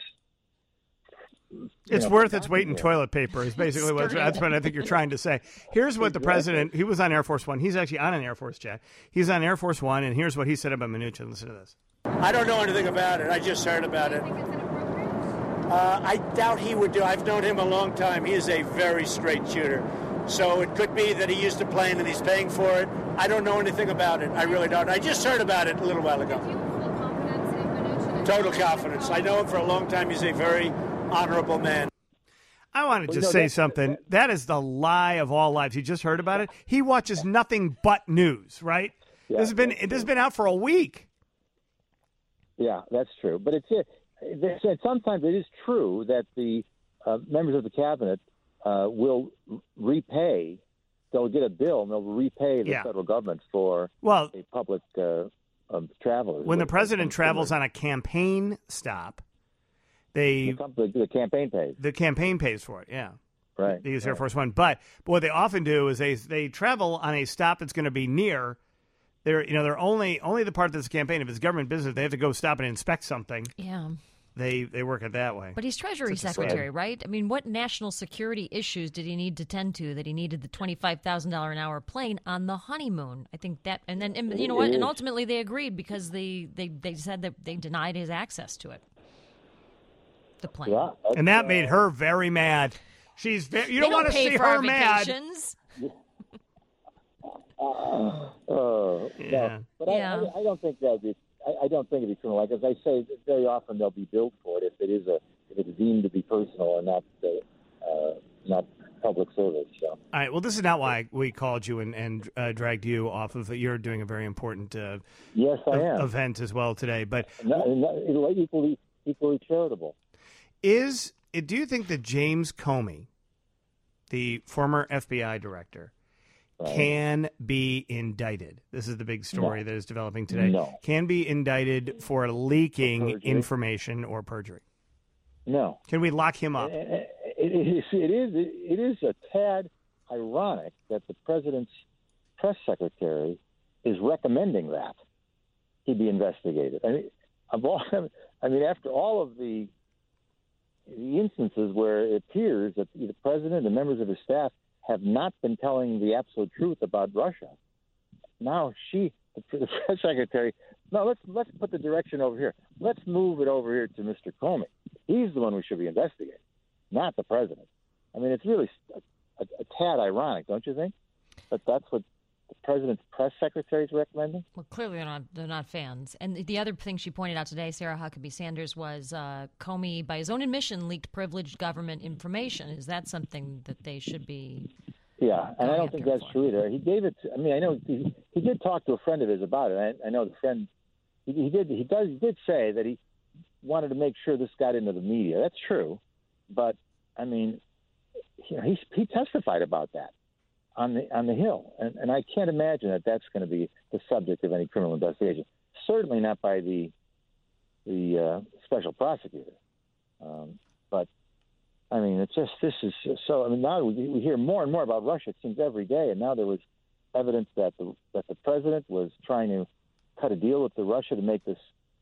it's worth its weight in toilet paper is basically that's what I think you're trying to say. Here's what the president, he was on Air Force One. He's actually on an Air Force jet. He's on Air Force One, and here's what he said about Mnuchin. Listen to this. I don't know anything about it. I just heard about it. I doubt he would do. I've known him a long time. He is a very straight shooter. So it could be that he used a plane and he's paying for it. I don't know anything about it. I really don't. I just heard about it a little while ago. Total confidence. I know him for a long time. He's a very honorable man. I wanted to say something. That is the lie of all lies. You just heard about it. He watches nothing but news, right? Yeah, this has been out for a week. Yeah, that's true. But sometimes it is true that the members of the cabinet will repay. They'll get a bill and they'll repay the federal government for a public traveler. When the president travels on a campaign stop, the campaign pays. The campaign pays for it, yeah. Right. They use Air Force One. But what they often do is they travel on a stop that's going to be near. They're only the part that's a campaign. If it's government business, they have to go stop and inspect something. Yeah. They work it that way. But he's Treasury Secretary, right? I mean, what national security issues did he need to tend to that he needed the $25,000 an hour plane on the honeymoon? I think that, and then you know what? And ultimately they agreed because they said that they denied his access to it. The plane. Yeah, and that made her very mad. She's you don't want to see her mad. Yeah. But I don't think that would be. I don't think it'd be criminal. Like as I say, very often they'll be billed for it if it's deemed to be personal and not public service. So. All right. Well, this is not why we called you and dragged you off of. You're doing a very important yes, I am. Event as well today. But equally charitable. Do you think that James Comey, the former FBI director, can be indicted? This is the big story that is developing today. No. Can be indicted for leaking information or perjury. No. Can we lock him up? It is a tad ironic that the president's press secretary is recommending that he be investigated. I mean, after all of the instances where it appears that the president and members of his staff have not been telling the absolute truth about Russia. Now the press secretary, no, let's put the direction over here. Let's move it over here to Mr. Comey. He's the one we should be investigating, not the president. I mean, it's really a tad ironic, don't you think? But that's what the president's press secretary is recommending? Well, clearly they're not fans. And the other thing she pointed out today, Sarah Huckabee Sanders, was Comey, by his own admission, leaked privileged government information. Is that something that they should be? Yeah, and I don't think that's true either. He gave it. I know he did talk to a friend of his about it. I know the friend. He did say that he wanted to make sure this got into the media. That's true, but I mean, he testified about that on the Hill, and I can't imagine that that's going to be the subject of any criminal investigation. Certainly not by the special prosecutor. But I mean, it's just this is so. I mean, now we hear more and more about Russia. It seems every day, and now there was evidence that the president was trying to cut a deal with Russia to make this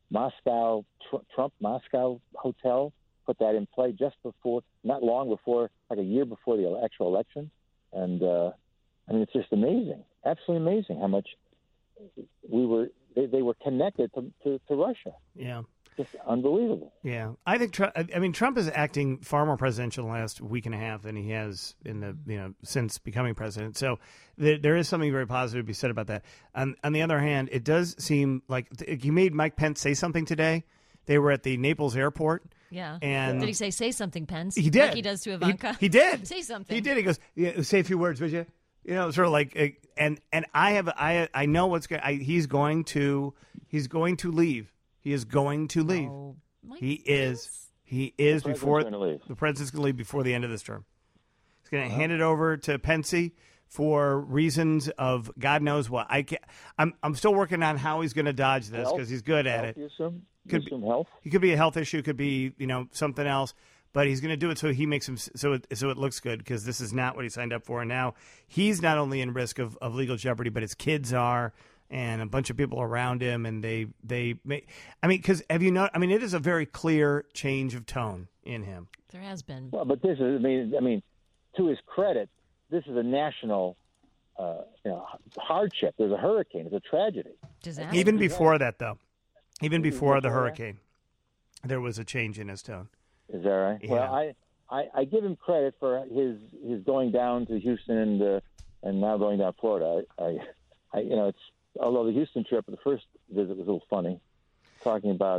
Moscow, Trump Moscow hotel, put that in play just before, not long before, like a year before the actual election. And, I mean, it's just amazing, absolutely amazing how much they were connected to Russia. Yeah. Just unbelievable. Yeah. I think Trump is acting far more presidential in the last week and a half than he has in the, since becoming president. So there is something very positive to be said about that. On the other hand, it does seem like he made Mike Pence say something today. They were at the Naples airport. Yeah. And did he say something, Pence? He did. Like he does to Ivanka? He did. Say something. He did. He goes, say a few words, would you? Sort of like, and I know what's going. He's going to leave. He is going to leave. Oh, he is. He is before the president's going to leave before the end of this term. He's going to hand it over to Pence for reasons of God knows what. I'm still working on how he's going to dodge this because he's good at it. Could be health. It could be a health issue. Could be something else. But he's going to do it so he makes him so it looks good because this is not what he signed up for. And now he's not only in risk of legal jeopardy, but his kids are. And a bunch of people around him, and they because have you know? I mean, it is a very clear change of tone in him. There has been. Well, but this is, I mean, to his credit, this is a national, hardship. There's a hurricane. It's a tragedy. Disaster. Even before that, though, even before the hurricane, there was a change in his tone. Is that right? Yeah. Well, I give him credit for his going down to Houston and now going down Florida. It's. Although the Houston trip, the first visit was a little funny, talking about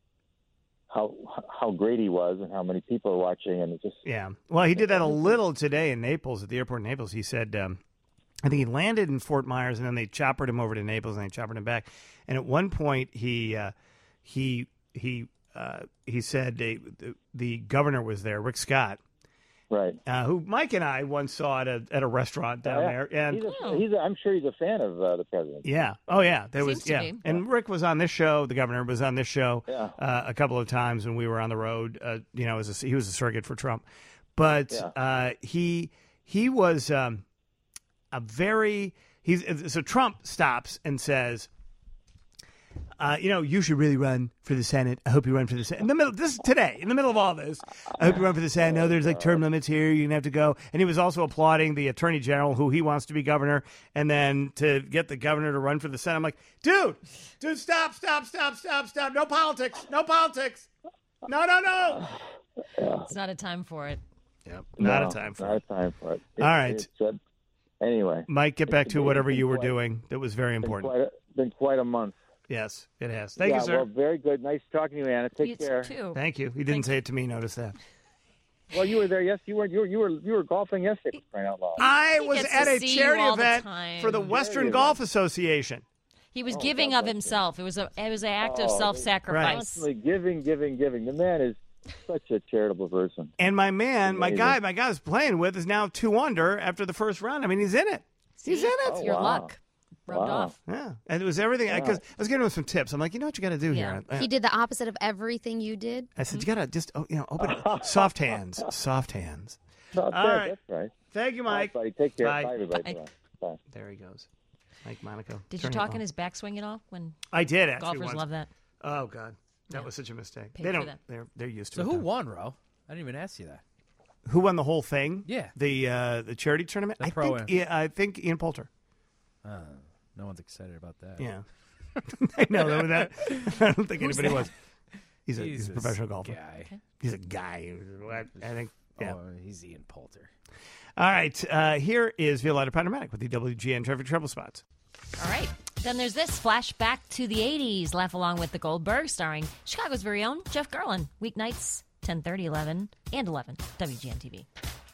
how great he was and how many people are watching, and it just Well, he did that a little today in Naples at the airport in Naples. He said, I think he landed in Fort Myers, and then they choppered him over to Naples, and they choppered him back. And at one point, he said the governor was there, Rick Scott. Right. Who Mike and I once saw at a restaurant down there, and I'm sure he's a fan of the president. Yeah. Oh yeah. There Seems was to be. And Rick was on this show. The governor was on this show Yeah. a couple of times when we were on the road. He was a surrogate for Trump, but he was so Trump stops and says, you should really run for the Senate. I hope you run for the Senate. In the middle of all this, I hope you run for the Senate. No, there's like term limits here. You're going to have to go. And he was also applauding the attorney general who he wants to be governor. And then to get the governor to run for the Senate, I'm like, dude, stop. No politics. No. It's not a time for it. Yep. Not a time for it. All right. Anyway. Mike, get back to whatever you were doing. That was very important. Been quite a month. Yes, it has. Thank you, sir. Well, very good. Nice talking to you, Anna. Take care. Too. Thank you. He didn't say it to me. Notice that. Well, you were there. Yes, you were. You were golfing yesterday. For crying out loud. I was gets at to a see charity you all the event time. for the Western Golf Association. He was giving of himself. It was an act of self-sacrifice. Constantly giving. The man is such a charitable person. And my guy I was playing with is now 2 under after the first round. I mean, he's in it. He's in it. It's your luck. Rubbed off. Yeah, and it was everything. Because I was giving him some tips. I'm like, you know what you got to do here. He did the opposite of everything you did. I said, you got to just open it. Soft hands. Soft hands. All right. That's right. Thank you, Mike. All right, buddy. Take care. Bye. Bye, everybody. Bye. There he goes. Mike Monaco. Did you talk in his backswing at all? When I did actually. golfers once. love that. Oh God, that was such a mistake. Paid They for don't. that. They're used to it. So who though. won, Ro? I didn't even ask you that. Who won the whole thing? Yeah. The charity tournament. The I pro-am. think Ian Poulter. No one's excited about that. Yeah. I know that. I don't think anybody was. He's a professional golfer. Guy. Okay. He's a guy. I think. Yeah. Oh, he's Ian Poulter. All right. Here is Violetta Panoramic with the WGN Traffic Trouble Spots. All right. Then there's this flashback to the 80s. Laugh along with the Goldberg, starring Chicago's very own Jeff Garlin. Weeknights, 10:30, 11, and 11. WGN TV.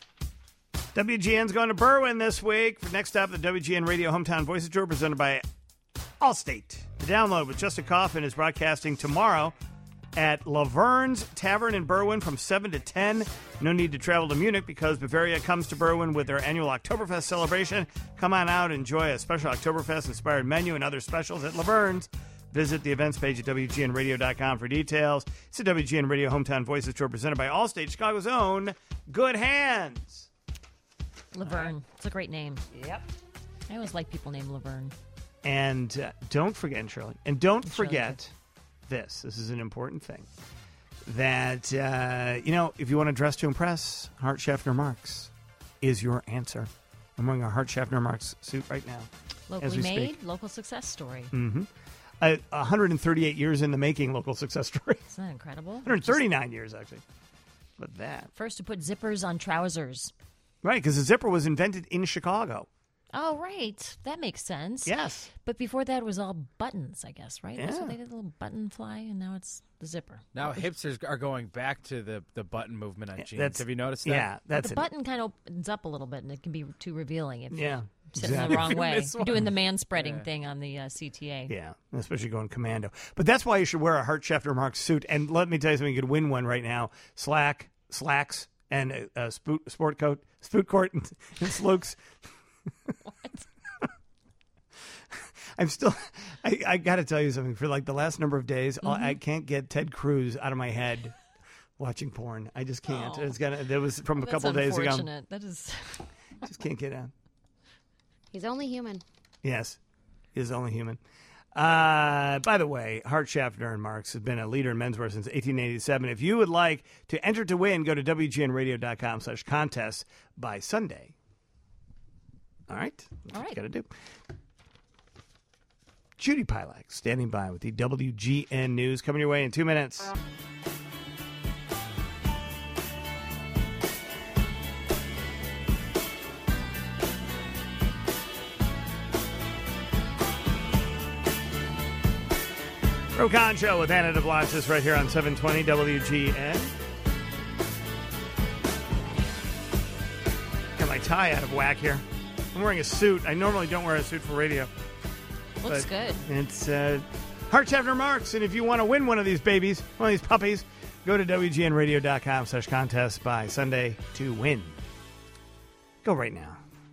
WGN's going to Berwyn this week. For next up, the WGN Radio Hometown Voices Tour presented by Allstate. The download with Justin Kaufman is broadcasting tomorrow at Laverne's Tavern in Berwyn from 7 to 10. No need to travel to Munich because Bavaria comes to Berwyn with their annual Oktoberfest celebration. Come on out, enjoy a special Oktoberfest-inspired menu and other specials at Laverne's. Visit the events page at WGNradio.com for details. It's the WGN Radio Hometown Voices Tour presented by Allstate, Chicago's own Good Hands. Laverne. It's a great name. Yep. I always like people named Laverne. And don't forget, Shirley, and don't forget this. This is an important thing. That, if you want to dress to impress, Hart Schaffner Marks is your answer. I'm wearing a Hart Schaffner Marks suit right now. Locally made, local success story. Mm-hmm. 138 years in the making, local success story. Isn't that incredible? 139 years, actually. But that. First to put zippers on trousers. Right, because the zipper was invented in Chicago. Oh, right. That makes sense. Yes. But before that, it was all buttons, I guess, right? Yeah. So they did a little button fly, and now it's the zipper. Now hipsters are going back to the button movement on jeans. That's- Have you noticed that? Yeah, that's the it. button kind of opens up a little bit, and it can be too revealing if Yeah, you sit in exactly. the wrong way. This one. Doing the man-spreading thing on the CTA. Yeah, especially going commando. But that's why you should wear a Hart Schaffner Marks suit. And let me tell you something, you could win one right now. Slacks, and a sport coat, spoot court, and slokes. What? I'm still. I got to tell you something. For like the last number of days, I can't get Ted Cruz out of my head watching porn. I just can't. Oh. It's gonna. That was from a That's couple of days ago. unfortunate. That is. Just can't get out. He's only human. Yes, he is only human. By the way, Hart Schaffner and Marks has been a leader in menswear since 1887. If you would like to enter to win, go to WGNradio.com/contest by Sunday. All right. That's All what right. you got to do. Judy Pilak standing by with the WGN News coming your way in 2 minutes. Ro-Con Show with Anna DeBlancis right here on 720 WGN. Got my tie out of whack here. I'm wearing a suit. I normally don't wear a suit for radio. Looks But good. It's Hart Schaffner Marks. And if you want to win one of these babies, one of these puppies, go to WGNradio.com/contest by Sunday to win. Go right now.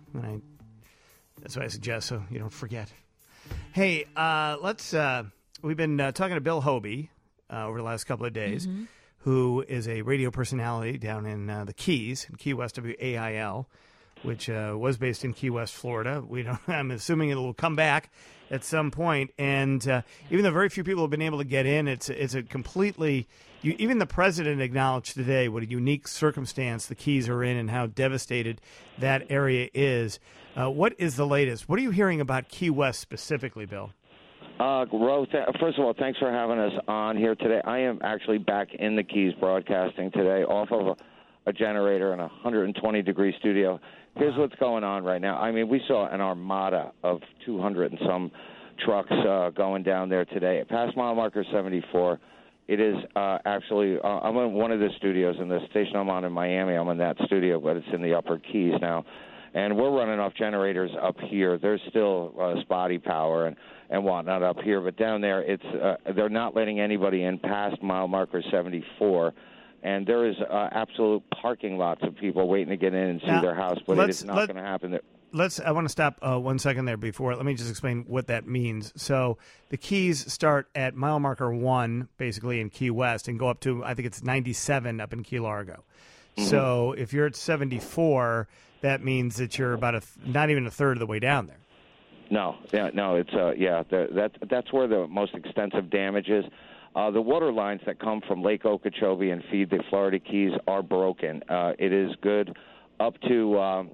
That's what I suggest so you don't forget. Hey, we've been talking to Bill Hobie over the last couple of days, who is a radio personality down in the Keys, in Key West, WAIL, which was based in Key West, Florida. I'm assuming it will come back at some point. And even though very few people have been able to get in, it's a completely. Even the president acknowledged today what a unique circumstance the Keys are in and how devastated that area is. What is the latest? What are you hearing about Key West specifically, Bill? Ro, first of all, thanks for having us on here today. I am actually back in the Keys broadcasting today off of a generator in a 120-degree studio. Here's what's going on right now. I mean, we saw an armada of 200 and some trucks going down there today. Past mile marker 74. It is actually, I'm in one of the studios in the station I'm on in Miami. I'm in that studio, but it's in the upper Keys now. And we're running off generators up here. There's still spotty power and whatnot up here. But down there, it's they're not letting anybody in past mile marker 74. And there is absolute parking lots of people waiting to get in and see their house. But it is not going to happen. I want to stop 1 second there before. Let me just explain what that means. So the Keys start at mile marker 1, basically in Key West, and go up to, I think it's 97 up in Key Largo. Mm-hmm. So if you're at 74, that means that you're about not even a third of the way down there. No, it's that's where the most extensive damage is. The water lines that come from Lake Okeechobee and feed the Florida Keys are broken. It is good up to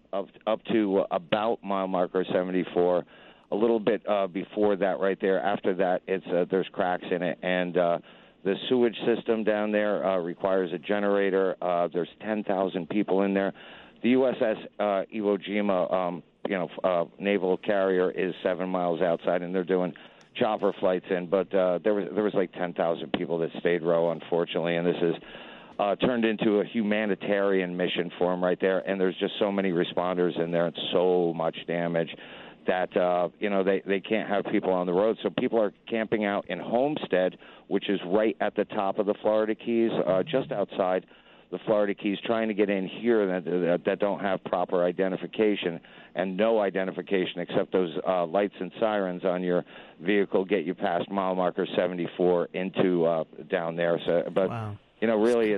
about mile marker 74, a little bit before that right there. After that, it's there's cracks in it, and the sewage system down there requires a generator. There's 10,000 people in there. The USS Iwo Jima, naval carrier is 7 miles outside, and they're doing chopper flights in. But there was like 10,000 people that stayed, Row, unfortunately, and this is turned into a humanitarian mission for them right there. And there's just so many responders in there and so much damage that they can't have people on the road. So people are camping out in Homestead, which is right at the top of the Florida Keys, just outside the Florida Keys, trying to get in here that don't have proper identification, and no identification except those lights and sirens on your vehicle get you past mile marker 74 into down there. So, but wow. Really,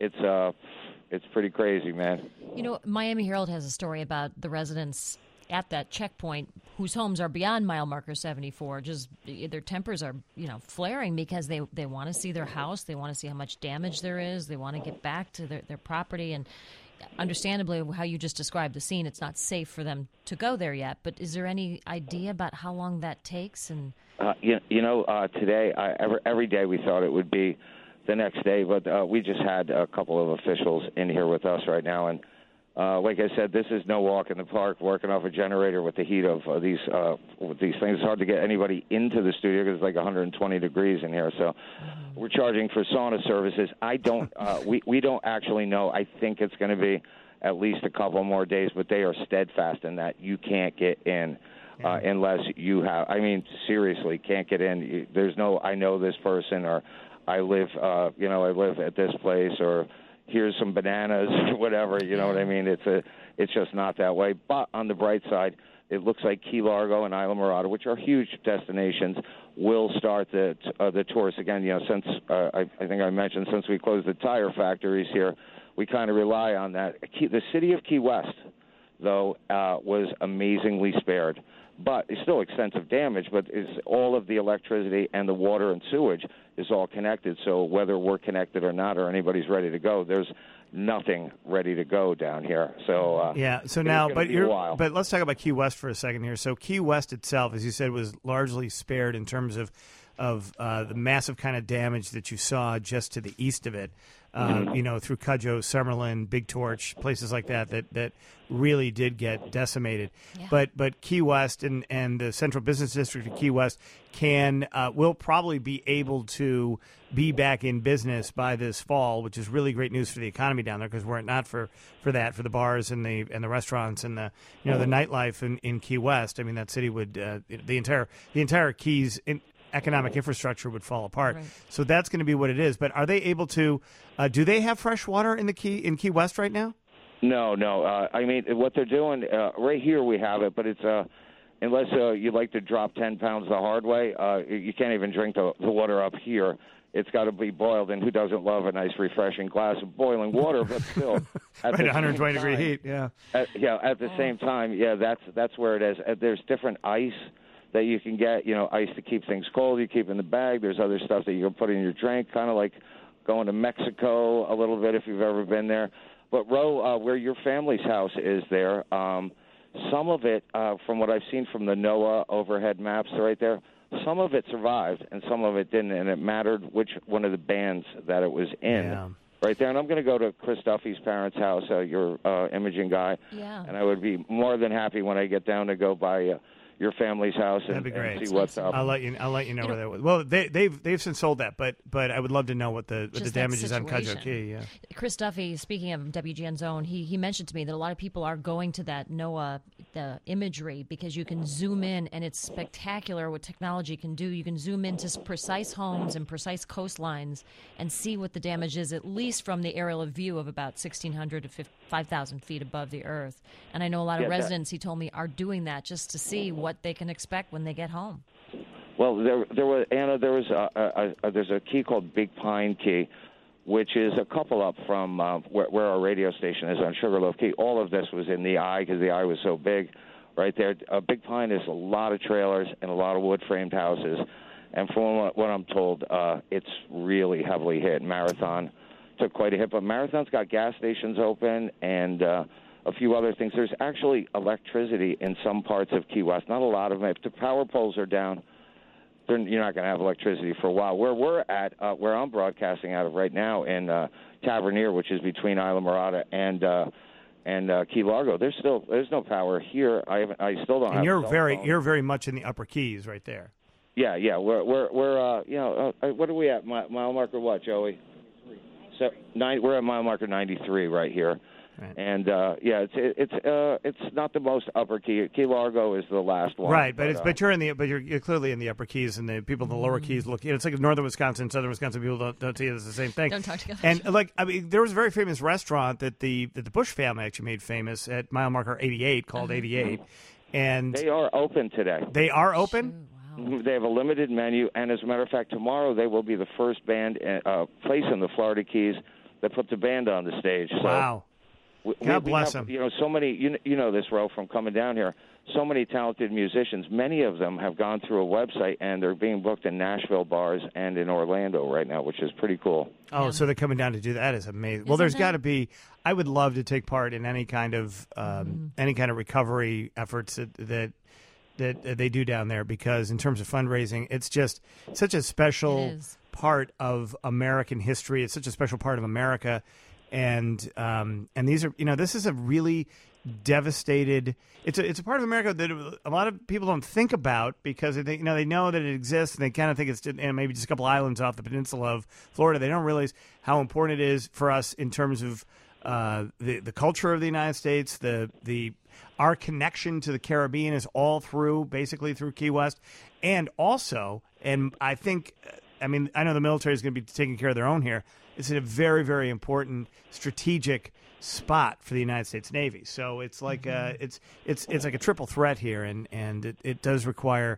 it's pretty crazy, man. Miami Herald has a story about the residents at that checkpoint whose homes are beyond mile marker 74, just their tempers are, flaring because they want to see their house. They want to see how much damage there is. They want to get back to their property. And understandably, how you just described the scene, it's not safe for them to go there yet. But is there any idea about how long that takes? And today, every day we thought it would be the next day, but we just had a couple of officials in here with us right now, and like I said, this is no walk in the park. Working off a generator with the heat of these things, it's hard to get anybody into the studio because it's like 120 degrees in here. So we're charging for sauna services. I don't. We don't actually know. I think it's going to be at least a couple more days, but they are steadfast in that you can't get in. Unless you have, seriously, can't get in. There's no, I know this person, or I live at this place, or here's some bananas, or whatever. You know what I mean? It's just not that way. But on the bright side, it looks like Key Largo and Isla Morada, which are huge destinations, will start the tourists again. Since I think I mentioned, since we closed the tire factories here, we kind of rely on that. The city of Key West, though, was amazingly spared. But it's still extensive damage, but all of the electricity and the water and sewage is all connected. So whether we're connected or not, or anybody's ready to go, there's nothing ready to go down here. So So now, but let's talk about Key West for a second here. So Key West itself, as you said, was largely spared in terms of the massive kind of damage that you saw just to the east of it. Through Cudjoe, Summerlin, Big Torch, places like that really did get decimated. Yeah. But Key West and the Central Business District of Key West will probably be able to be back in business by this fall, which is really great news for the economy down there, because were it not for that, for the bars and the restaurants and the nightlife in Key West, that city would the entire Keys economic infrastructure would fall apart. Right. So that's going to be what it is. But are they able to? Do they have fresh water in Key West right now? No. What they're doing right here, we have it, but it's unless you like to drop 10 pounds the hard way, you can't even drink the water up here. It's got to be boiled, and who doesn't love a nice, refreshing glass of boiling water? But still, at right, 120 degree heat. Yeah. At the same time, that's where it is. There's different ice that you can get, ice to keep things cold, you keep in the bag. There's other stuff that you can put in your drink, kind of like going to Mexico a little bit if you've ever been there. But, Ro, where your family's house is there, some of it, from what I've seen from the NOAA overhead maps right there, some of it survived and some of it didn't, and it mattered which one of the bands that it was in. Right there. And I'm going to go to Chris Duffy's parents' house, your imaging guy, and I would be more than happy when I get down to go by your family's house and see what's up. I'll let you know where that was. Well, they've since sold that, but I would love to know what the damage is on Cudjoe Key. Yeah. Chris Duffy, speaking of WGN Zone, he mentioned to me that a lot of people are going to that NOAA the imagery because you can zoom in and it's spectacular what technology can do. You can zoom into precise homes and precise coastlines and see what the damage is, at least from the aerial view of about 1,600 to 5,000 feet above the earth. And I know a lot of residents, he told me, are doing that just to see what they can expect when they get home. Well, there's a key called Big Pine Key, which is a couple up from where our radio station is on Sugarloaf Key. All of this was in the eye because the eye was so big right there. Big Pine is a lot of trailers and a lot of wood-framed houses. And from what I'm told, it's really heavily hit. Marathon took quite a hit, but Marathon's got gas stations open and a few other things. There's actually electricity in some parts of Key West, not a lot of them. If the power poles are down, you're not going to have electricity for a while. Where we're at, where I'm broadcasting out of right now in Tavernier, which is between Isla Morada and Key Largo, there's no power here. I still don't have. And you're very much in the upper Keys, right there. Yeah. We're what are we at? Mile marker what, Joey? So we're at mile marker 93 right here. Right. And it's not the most upper Key. Key Largo is the last one. Right, but you're clearly in the upper Keys, and the people in the lower Keys look. It's like northern Wisconsin, southern Wisconsin people don't see it as the same thing. Don't talk together. And there was a very famous restaurant that the Bush family actually made famous at mile marker 88 called 88, and they are open today. They are open. Wow. They have a limited menu, and as a matter of fact, tomorrow they will be the first band place in the Florida Keys that put the band on the stage. So, wow. God bless have, them. So many. You know this, Ro, from coming down here. So many talented musicians. Many of them have gone through a website, and they're being booked in Nashville bars and in Orlando right now, which is pretty cool. Oh, so they're coming down to do that is amazing. Well, there's got to be. I would love to take part in any kind of recovery efforts that they do down there, because in terms of fundraising, it's just such a special part of American history. It's such a special part of America, and these are this is a really devastated. It's a part of America that a lot of people don't think about, because they know that it exists, and they kind of think it's maybe just a couple islands off the peninsula of Florida. They don't realize how important it is for us in terms of the culture of the United States. Our connection to the Caribbean is all basically through Key West, and also, and I think, I know the military is going to be taking care of their own here. It's a very, very important strategic spot for the United States Navy. So it's like it's like a triple threat here, and it does require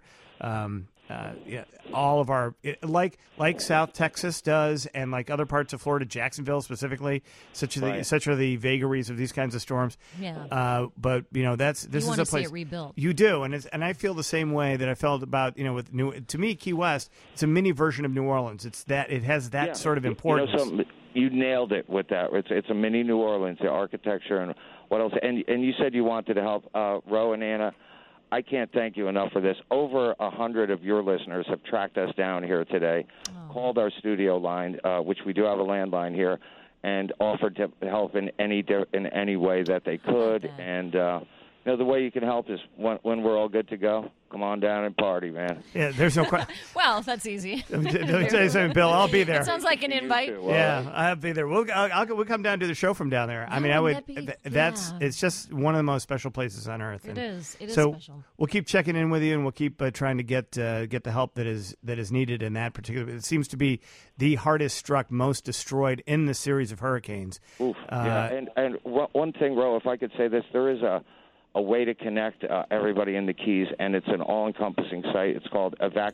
all of our like South Texas does, and like other parts of Florida, Jacksonville specifically. Such are the vagaries of these kinds of storms. Yeah. But this is a place see it rebuilt. You do, and I feel the same way that I felt about to me, Key West. It's a mini version of New Orleans. It has that sort of importance. You nailed it with that. It's a mini New Orleans, the architecture and what else. And you said you wanted to help Ro and Anna. I can't thank you enough for this. Over 100 of your listeners have tracked us down here today, called our studio line, which we do have a landline here, and offered to help in any way that they could. And the way you can help is when we're all good to go. Come on down and party, man. Yeah, there's no question. Well, that's easy. Let me tell you something, Bill. I'll be there. That sounds like an invite. Yeah, I'll be there. We'll come down and do the show from down there. It's just one of the most special places on earth. It is so special. We'll keep checking in with you, and we'll keep trying to get the help that is needed in that particular. It seems to be the hardest struck, most destroyed in the series of hurricanes. Oof. And one thing, Ro, if I could say this, there is a way to connect everybody in the Keys, and it's an all-encompassing site. It's called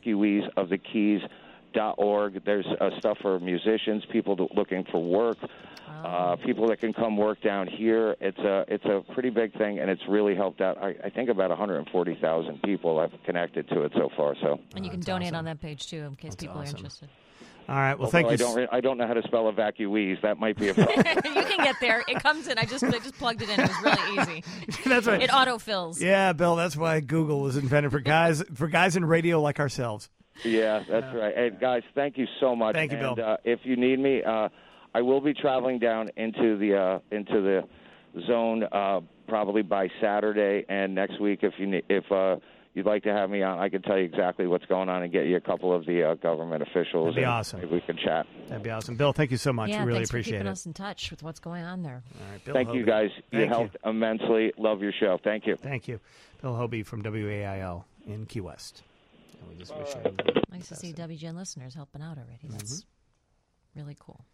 evacueesofthekeys.org. There's stuff for musicians, people looking for work, people that can come work down here. It's a pretty big thing, and it's really helped out. I think about 140,000 people have connected to it so far. And you can donate on that page, too, in case people are interested. All right. Well, thank you. I don't know how to spell evacuees. That might be a problem. You can get there. It comes in. I just plugged it in. It was really easy. That's right. It autofills. Yeah, Bill. That's why Google was invented for guys in radio like ourselves. Yeah, that's right. Hey, guys, thank you so much. Thank you, Bill. If you need me, I will be traveling down into the zone probably by Saturday and next week. If you'd like to have me on, I can tell you exactly what's going on and get you a couple of the government officials. That'd be awesome. Maybe we can chat. That'd be awesome. Bill, thank you so much. Yeah, we really thanks appreciate for keeping it. us in touch with what's going on there. All right, Bill Thank Hobie. you, guys. You helped immensely. Love your show. Thank you. Thank you. Bill Hobie from WAIL in Key West. And we just wish him nice to see WGN listeners helping out already. That's really cool.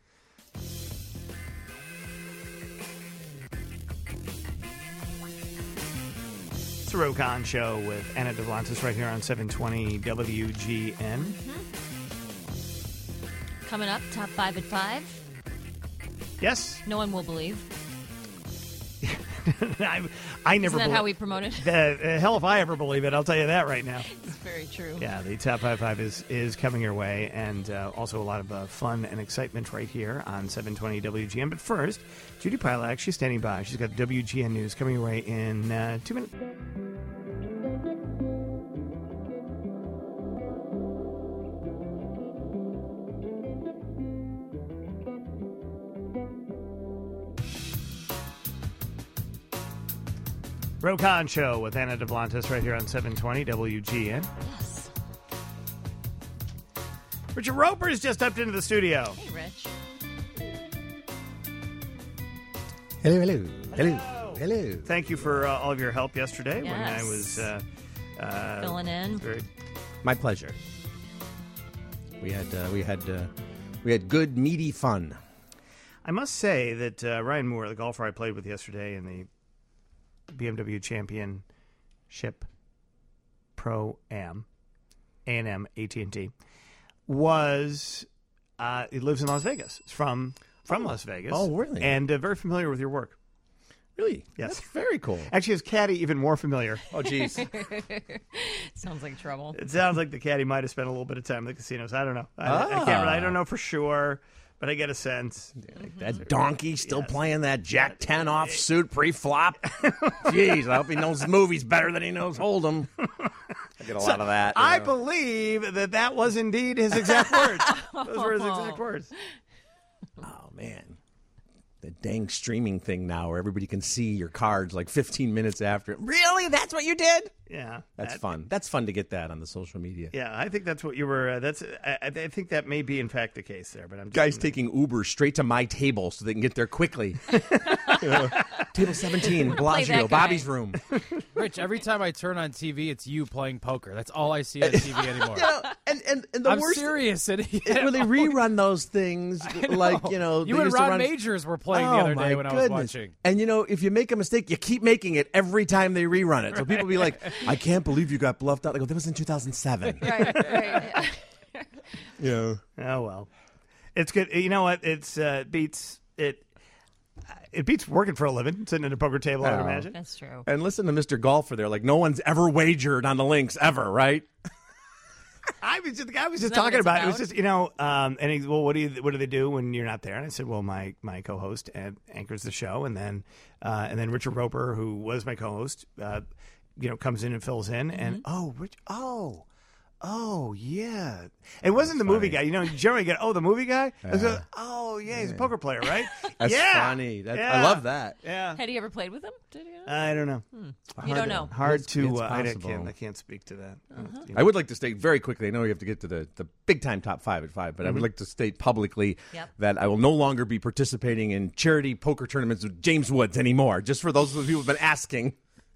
It's the Ro Khan Show with Anna Duvlantis right here on 720 WGN. Coming up, top 5 at 5. Yes. No one will believe. I never. Isn't that how we promote it? Hell, if I ever believe it, I'll tell you that right now. It's very true. Yeah, the top 5 is coming your way, and also a lot of fun and excitement right here on 720 WGN. But first, Judy Pilak, she's standing by. She's got WGN News coming your way in 2 minutes. Ro Khan Show with Anna Duvlantis right here on 720 WGN. Yes. Richard Roper has just stepped into the studio. Hey, Rich. Hello. Thank you for all of your help yesterday when I was filling in. My pleasure. We had good meaty fun. I must say that Ryan Moore, the golfer I played with yesterday in the BMW Championship Pro-Am, A&M, AT&T, was he lives in Las Vegas. He's from Las Vegas. Oh, really? And very familiar with your work. Really? Yes. That's very cool. Actually, his caddy even more familiar. Oh, jeez. Sounds like trouble. It sounds like the caddy might have spent a little bit of time in the casinos. I don't know. I don't know for sure, but I get a sense. That donkey still playing that Jack 10 offsuit pre-flop. Jeez, I hope he knows movies better than he knows Hold'em. I get a lot of that. I believe that was indeed his exact words. Those were his exact words. Oh, man. The dang streaming thing now where everybody can see your cards like 15 minutes after. Really? That's what you did? Yeah. That's fun. That's fun to get that on the social media. Yeah, I think that's what you were. I think that may be in fact the case there. But I'm just Guys taking Uber straight to my table so they can get there quickly. Table 17, Bellagio, Bobby's room. Rich, every time I turn on TV, it's you playing poker. That's all I see on TV anymore. And the I'm worst serious. is when they rerun those things, like, you they and used to Ron run... Majors were playing the other day when I was watching. And, if you make a mistake, you keep making it every time they rerun it. So people be like, I can't believe you got bluffed out. I go, that was in 2007. Right. Yeah. Oh, well. It's good. You know what? It beats working for a living, sitting at a poker table, I would imagine. That's true. And listen to Mr. Golfer there. Like, no one's ever wagered on the links ever, right? The guy was just talking about it. It was just, and he's, well, what do they do when you're not there? And I said, well, my co-host anchors the show, and then Richard Roper, who was my co-host, comes in and fills in, and oh yeah, it wasn't the movie guy. You generally get the movie guy. He's a poker player, right? That's funny. I love that. Yeah. Had you ever played with him? Did you know? I don't know. You don't know. Hard to. It's I possible. can't speak to that. I would like to state very quickly, I know you have to get to the big time top 5 at 5, but I would like to state publicly that I will no longer be participating in charity poker tournaments with James Woods anymore, just for those of you who have been asking.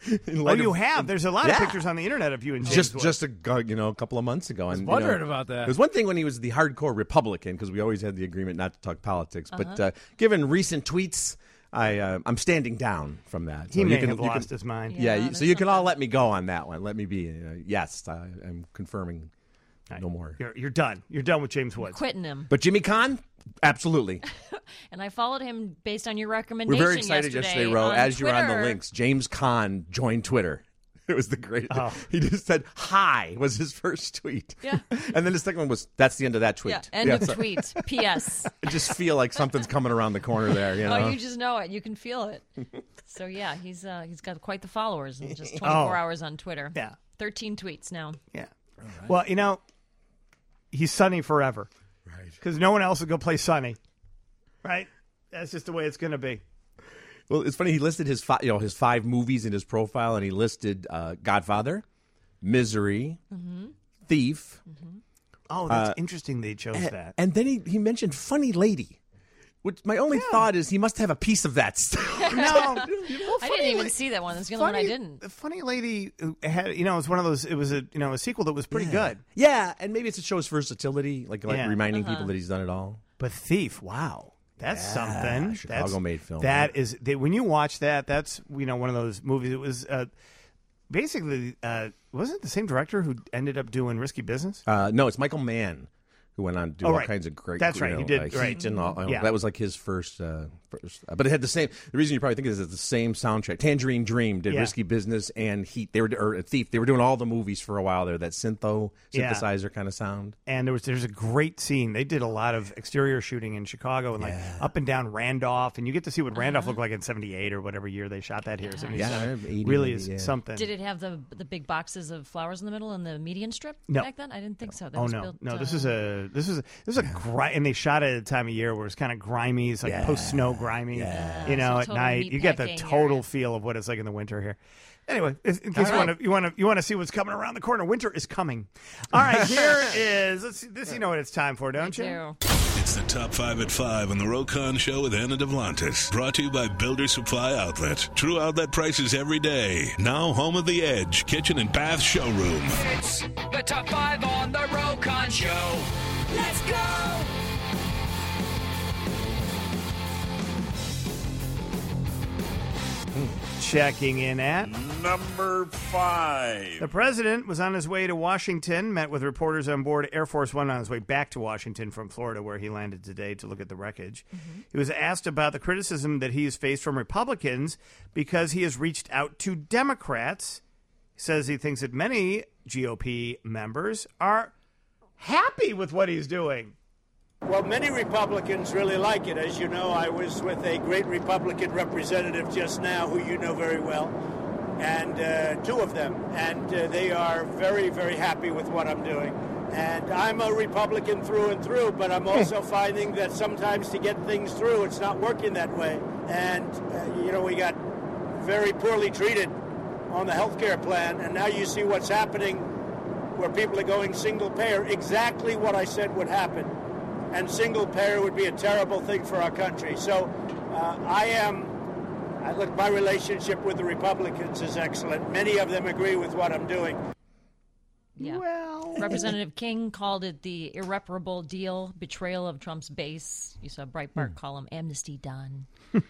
You have. There's a lot of pictures on the internet of you and James Woods. Just a couple of months ago. I was wondering about that. There's one thing when he was the hardcore Republican, because we always had the agreement not to talk politics, but given recent tweets, I'm standing down from that. So he may have lost his mind. Yeah, so you can all let me go on that one. Let me be. Yes, I'm confirming. No more. You're done. You're done with James Woods. Quitting him. But Jimmy Kahn, absolutely. And I followed him based on your recommendation. We're very excited yesterday, Ro. As you're on the links, James Kahn joined Twitter. It was the greatest. Oh. He just said, hi, was his first tweet. Yeah. And then the second one was, that's the end of that tweet. Yeah, end of tweet. P.S. I just feel like something's coming around the corner there. Oh, you just know it. You can feel it. So, yeah, he's got quite the followers in just 24 hours on Twitter. Yeah. 13 tweets now. Yeah. Right. Well, he's Sonny forever. Right. Because no one else will go play Sonny. Right? That's just the way it's going to be. Well, it's funny. He listed his 5 movies in his profile, and he listed Godfather, Misery, Thief. Mm-hmm. Oh, that's interesting that he chose that. And then he mentioned Funny Lady, which my only thought is he must have a piece of that stuff. No, I didn't even see that one. That's the only one I didn't. The Funny Lady had, it's one of those. It was a sequel that was pretty good. Yeah, and maybe it's to show his versatility, like reminding people that he's done it all. But Thief, wow. That's something. Chicago-made film. That is when you watch that. That's one of those movies. It was basically wasn't it the same director who ended up doing Risky Business? No, it's Michael Mann, who went on to do all kinds of great. That's right. He did Heat and all. That was like his first. But it had the same. The reason you probably think is it's the same soundtrack. Tangerine Dream did Risky Business and Heat. Or Thief. They were doing all the movies for a while there. That synthesizer kind of sound. And there's a great scene. They did a lot of exterior shooting in Chicago and like up and down Randolph, and you get to see what Randolph looked like in '78 or whatever year they shot that here. 77. 80, really is something. Did it have the big boxes of flowers in the middle and the median strip back then? I didn't think so. No. This is a and they shot it at a time of year where it's kind of grimy. It's like post snow grimy. At night you get the total feel of what it's like in the winter here. Anyway, in case you want to see what's coming around the corner, winter is coming. All right, here is let's see. This you know what it's time for, don't you? It's the Top 5 at 5 on the Rokon Show with Anna Devlantis. Brought to you by Builder Supply Outlet. True outlet prices every day. Now home of the Edge Kitchen and Bath Showroom. It's the Top 5 on the Rokon Show. Let's go! checking in at number 5. The president was on his way to Washington, met with reporters on board Air Force One on his way back to Washington from Florida, where he landed today to look at the wreckage. He was asked about the criticism that he has faced from Republicans because he has reached out to Democrats. He says he thinks that many GOP members are happy with what he's doing. Well, many Republicans really like it. As you know, I was with a great Republican representative just now, who you know very well, and two of them. And they are very, very happy with what I'm doing. And I'm a Republican through and through, but I'm also finding that sometimes to get things through, it's not working that way. And, we got very poorly treated on the health care plan, and now you see what's happening where people are going single payer, exactly what I said would happen. And single payer would be a terrible thing for our country. So look, my relationship with the Republicans is excellent. Many of them agree with what I'm doing. Yeah. Well, Representative King called it the irreparable deal, betrayal of Trump's base. You saw Breitbart call him amnesty done.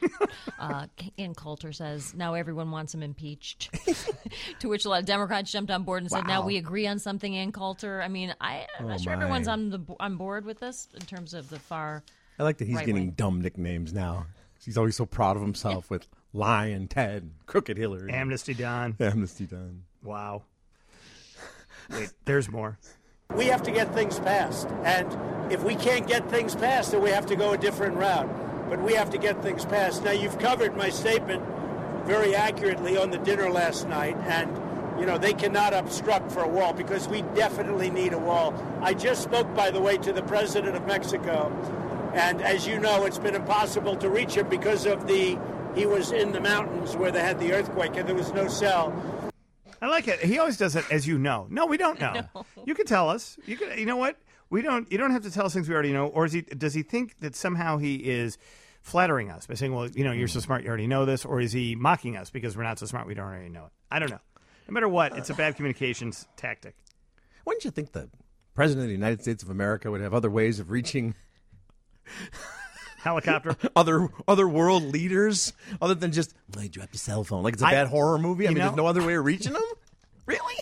Ann Coulter says, now everyone wants him impeached. To which a lot of Democrats jumped on board and said, now we agree on something, Ann Coulter. I mean, I'm not sure everyone's on board with this in terms of the far I like that he's right getting wing. dumb nicknames now. He's always so proud of himself with Lion Ted, Crooked Hillary. Amnesty Don. Amnesty Don. Wow. Wait, there's more. We have to get things passed. And if we can't get things passed, then we have to go a different route. But we have to get things passed. Now, you've covered my statement very accurately on the dinner last night. And, they cannot obstruct for a wall because we definitely need a wall. I just spoke, by the way, to the president of Mexico. And as you know, it's been impossible to reach him because of he was in the mountains where they had the earthquake and there was no cell. I like it. He always does it as you know. No, we don't know. You can tell us. You know what? You don't have to tell us things we already know. Or does he think that somehow he is flattering us by saying, well, you're so smart, you already know this? Or is he mocking us because we're not so smart, we don't already know it? I don't know. No matter what, it's a bad communications tactic. Wouldn't you think the President of the United States of America would have other ways of reaching helicopter other world leaders other than just drop your cell phone like it's a bad horror movie? I mean, there's no other way of reaching them? Really?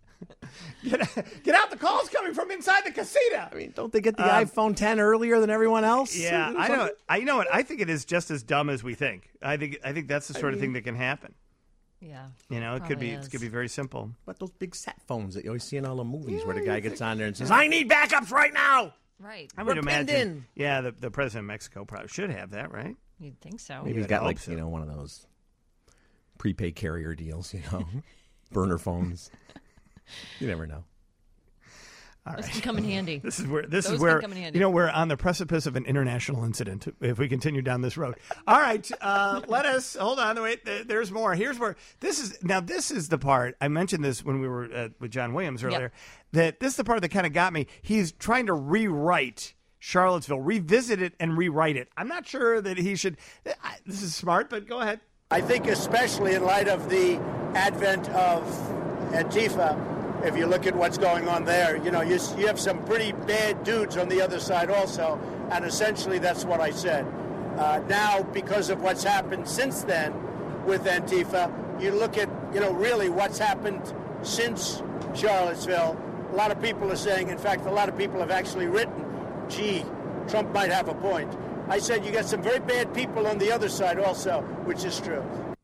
Get out, the call's coming from inside the casita. I mean, don't they get the iPhone 10 earlier than everyone else? Yeah, I know. I know it. I think it is just as dumb as we think. I think that's the sort of thing that can happen. Yeah. It could be very simple. But those big sat phones that you always see in all the movies where the guy gets on there and says, I need backups right now. Right. I would imagine. Yeah, the president of Mexico probably should have that, right? You'd think so. Maybe he's got one of those prepaid carrier deals, burner phones. You never know. All right. Those can come in handy. This is where we're on the precipice of an international incident if we continue down this road. All right, let us hold on. Wait, there's more. Here's where this is the part I mentioned this when we were with John Williams earlier. Yep. That this is the part that kind of got me. He's trying to rewrite Charlottesville, revisit it and rewrite it. I'm not sure that he should. This is smart, but go ahead. I think especially in light of the advent of Antifa, if you look at what's going on there, you have some pretty bad dudes on the other side also, and essentially that's what I said. Now, because of what's happened since then with Antifa, you look at, really what's happened since Charlottesville. A lot of people are saying, in fact, a lot of people have actually written, gee, Trump might have a point. I said you got some very bad people on the other side also, which is true.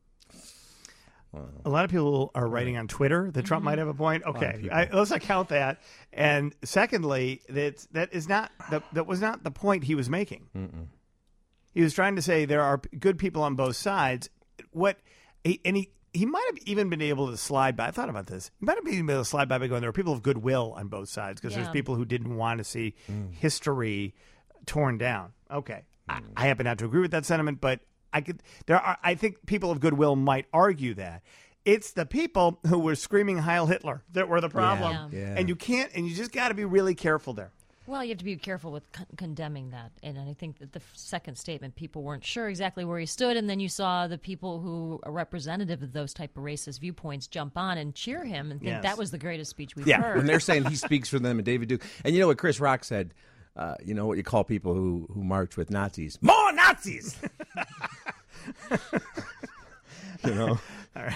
A lot of people are writing on Twitter that Trump might have a point. Okay, let's not count that. And secondly, that was not the point he was making. Mm-mm. He was trying to say there are good people on both sides. He might have even been able to slide by. I thought about this. He might have been able to slide by going, there are people of goodwill on both sides because there's people who didn't want to see history torn down. Okay, I happen not to agree with that sentiment, but I think people of goodwill might argue that. It's the people who were screaming Heil Hitler that were the problem. Yeah. And you just got to be really careful there. Well, you have to be careful with condemning that. And I think that the second statement, people weren't sure exactly where he stood. And then you saw the people who are representative of those type of racist viewpoints jump on and cheer him and think that was the greatest speech we've heard. And they're saying he speaks for them and David Duke. And you know what Chris Rock said? You know what you call people who march with Nazis? More Nazis! All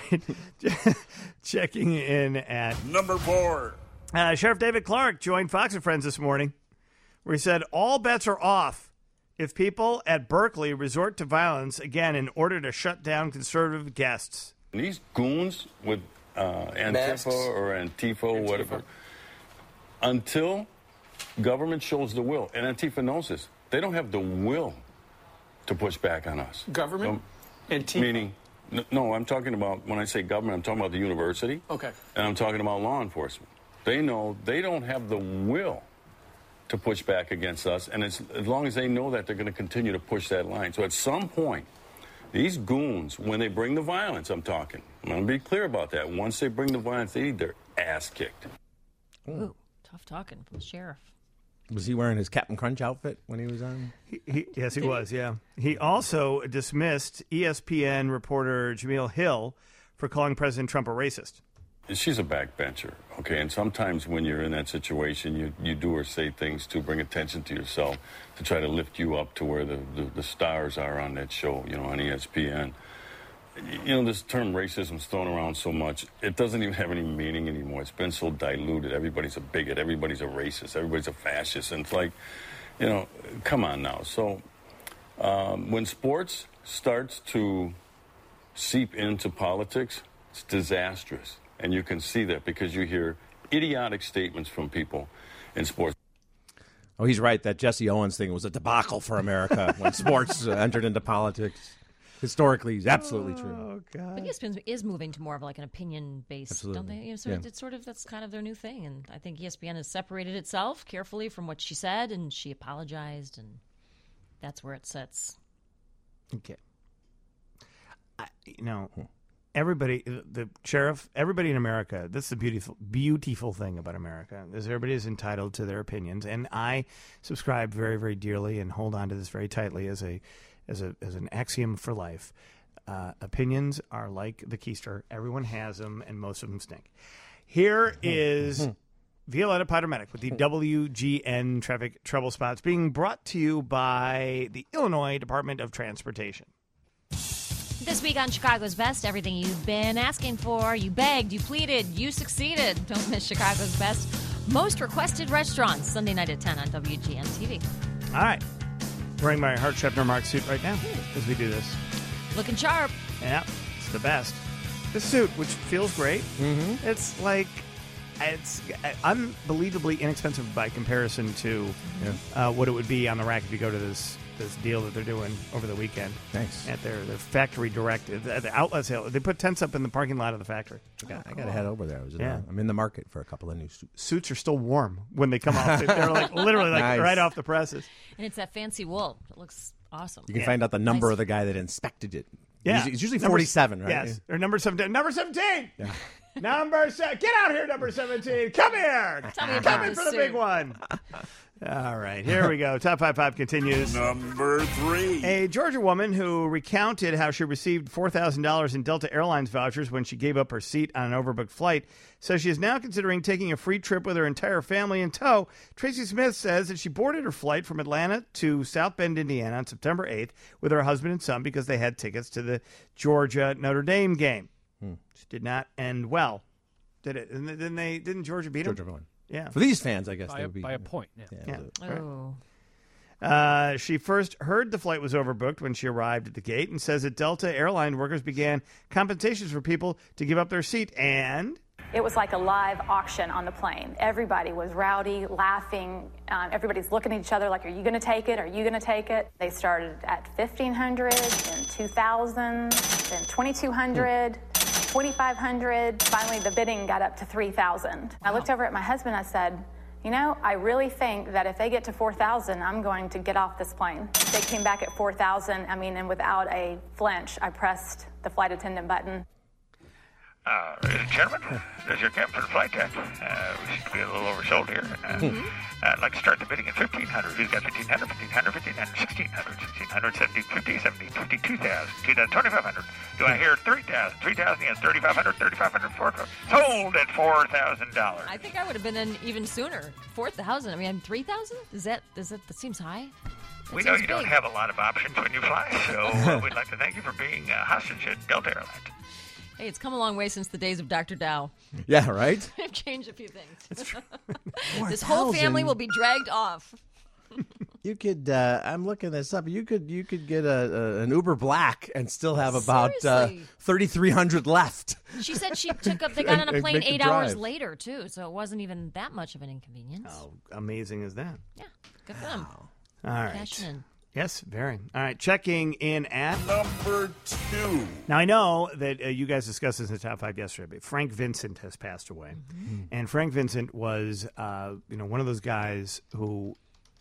right. Checking in at number 4. Sheriff David Clark joined Fox and Friends this morning, where he said all bets are off if people at Berkeley resort to violence again in order to shut down conservative guests. These goons with Antifa or Antifa, whatever, until government shows the will, and Antifa knows this, they don't have the will to push back on us. Government? Antifa? Meaning, no, I'm talking about, when I say government, I'm talking about the university. Okay. And I'm talking about law enforcement. They know they don't have the will to push back against us, and as long as they know that, they're going to continue to push that line. So at some point, these goons, when they bring the violence, I'm going to be clear about that. Once they bring the violence, they need their ass kicked. Ooh, tough talking from the sheriff. Was he wearing his Captain Crunch outfit when he was on? Yes, he was, yeah. He also dismissed ESPN reporter Jameel Hill for calling President Trump a racist. She's a backbencher, okay? And sometimes when you're in that situation, you do or say things to bring attention to yourself, to try to lift you up to where the stars are on that show, on ESPN. This term racism is thrown around so much, it doesn't even have any meaning anymore. It's been so diluted. Everybody's a bigot. Everybody's a racist. Everybody's a fascist. And it's like, come on now. So when sports starts to seep into politics, it's disastrous. And you can see that because you hear idiotic statements from people in sports. Oh, he's right. That Jesse Owens thing was a debacle for America when sports entered into politics. Historically, he's absolutely true. Oh, God. But ESPN is moving to more of like an opinion-based, don't they? So Yeah. it's sort of, that's kind of their new thing. And I think ESPN has separated itself carefully from what she said, and she apologized, and that's where it sits. Okay. Everybody, the sheriff, everybody in America, this is the beautiful thing about America, is everybody is entitled to their opinions. And I subscribe very, very dearly and hold on to this very tightly as an axiom for life. Opinions are like the keister. Everyone has them, and most of them stink. Here is Violetta Potter-Medic with the WGN Traffic Trouble Spots being brought to you by the Illinois Department of Transportation. This week on Chicago's Best, everything you've been asking for, you begged, you pleaded, you succeeded. Don't miss Chicago's Best most requested restaurants, Sunday night at 10 on WGN TV. All right. Wearing my Hart Scheffner Mark suit right now as we do this. Looking sharp. Yeah, it's the best. The suit, which feels great. Mm-hmm. It's unbelievably inexpensive by comparison to what it would be on the rack if you go to this deal that they're doing over the weekend. Thanks. At their factory direct, at the outlet sale. They put tents up in the parking lot of the factory. I got to head over there. I'm in the market for a couple of new suits. Suits are still warm when they come off. They're literally Nice. right off the presses. And it's that fancy wool. It looks awesome. You can find out the number of the guy that inspected it. Yeah. It's usually 47, right? Yes. Or number 17. Number 17! Yeah. Number 7. Get out here, number 17. Come here. Tell me about Come in this for the suit. big one. All right, here we go. Top 5 continues. Number 3. A Georgia woman who recounted how she received $4,000 in Delta Airlines vouchers when she gave up her seat on an overbooked flight says she is now considering taking a free trip with her entire family in tow. Tracy Smith says that she boarded her flight from Atlanta to South Bend, Indiana on September 8th with her husband and son because they had tickets to the Georgia-Notre Dame game. Which did not end well, did it? And didn't Georgia beat them? Georgia won. Yeah. For these fans, I guess they would be by a point. Yeah. Oh. She first heard the flight was overbooked when she arrived at the gate and says that Delta Airline workers began compensations for people to give up their seat. And it was like a live auction on the plane. Everybody was rowdy, laughing. Everybody's looking at each other like, are you going to take it? Are you going to take it? They started at $1,500, then $2,000, then $2,200. $2,500. Finally, the bidding got up to $3,000. I looked over at my husband. I said, I really think that if they get to $4,000, I'm going to get off this plane. They came back at $4,000. And without a flinch, I pressed the flight attendant button. Ladies and gentlemen, this is your captain for the flight deck. We seem to be a little oversold here. I'd like to start the bidding at $1,500. Who's got $1,500, $1,500, $1,500, $1,600, $1,750, $1,750, $2,000, $2,500. Do I hear $3,000? $3,000, yes, $3,500, $3,500, $4,000. Sold at $4,000. I think I would have been in even sooner. 4,000. I mean, 3,000? That seems high. We know you don't have a lot of options when you fly, so we'd like to thank you for being a hostage at Delta Airlines. Hey, it's come a long way since the days of Dr. Dow. Yeah, right? I've changed a few things. That's true. This whole family will be dragged off. You could. I'm looking this up. You could get an Uber Black and still have about 3,300 left. She said she took up. They got on a And plane make the 8 hours drive. later too, so it wasn't even that much of an inconvenience. How amazing is that? Yeah, good for them. All right. Cashing in. Yes, very. All right, checking in at number 2. Now, I know that you guys discussed this in the top 5 yesterday, but Frank Vincent has passed away. And Frank Vincent was, one of those guys who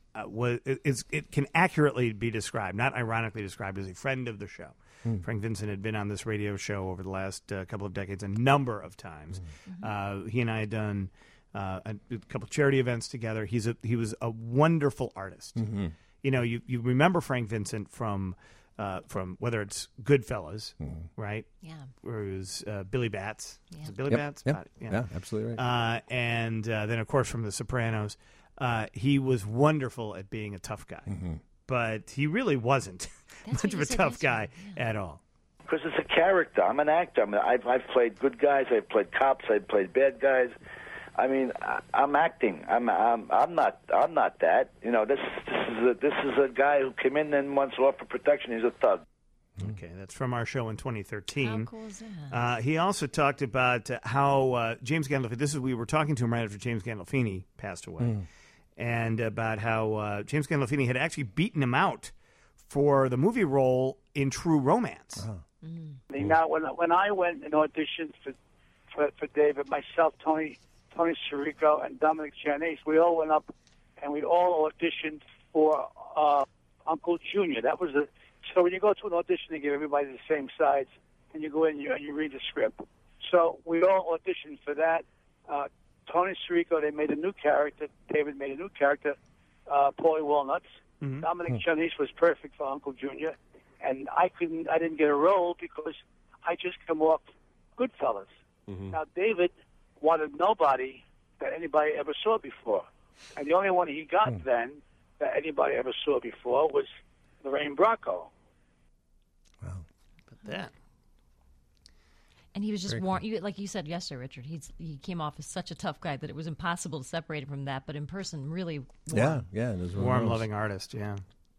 it can accurately be described, not ironically described, as a friend of the show. Frank Vincent had been on this radio show over the last couple of decades a number of times. He and I had done a couple charity events together. He was a wonderful artist. You know, you remember Frank Vincent from whether it's Goodfellas, right? Yeah. Where it was Billy Bats. Yeah. Was it Billy Yep, Bats? yep. Yeah, absolutely right. And then, of course, from The Sopranos. He was wonderful at being a tough guy, but he really wasn't much of a tough guy at all. Because it's a character. I'm an actor. I've played good guys. I've played cops. I've played bad guys. I mean, I'm acting. I'm not that. You know, this is a guy who came in and wants to offer protection. He's a thug. Okay, that's from our show in 2013. How cool is that? He also talked about how James Gandolfini. We were talking to him right after James Gandolfini passed away, and about how James Gandolfini had actually beaten him out for the movie role in True Romance. Now, when I went and auditioned for David, myself, Tony Sirico, and Dominic Giannese, we all went up and we all auditioned for Uncle Junior. That was so when you go to an audition, they give everybody the same sides, and you go in and you read the script. So we all auditioned for that. Tony Sirico, they made a new character. David made a new character, Paulie Walnuts. Dominic Giannese was perfect for Uncle Junior, and I didn't get a role because I just come off Goodfellas. Now David wanted nobody that anybody ever saw before, and the only one he got then that anybody ever saw before was Lorraine Bracco. But that. And he was just warm. Like you said yesterday, Richard, he came off as such a tough guy that it was impossible to separate him from that. But in person, really warm. Yeah, it was warm, loving artist. Yeah.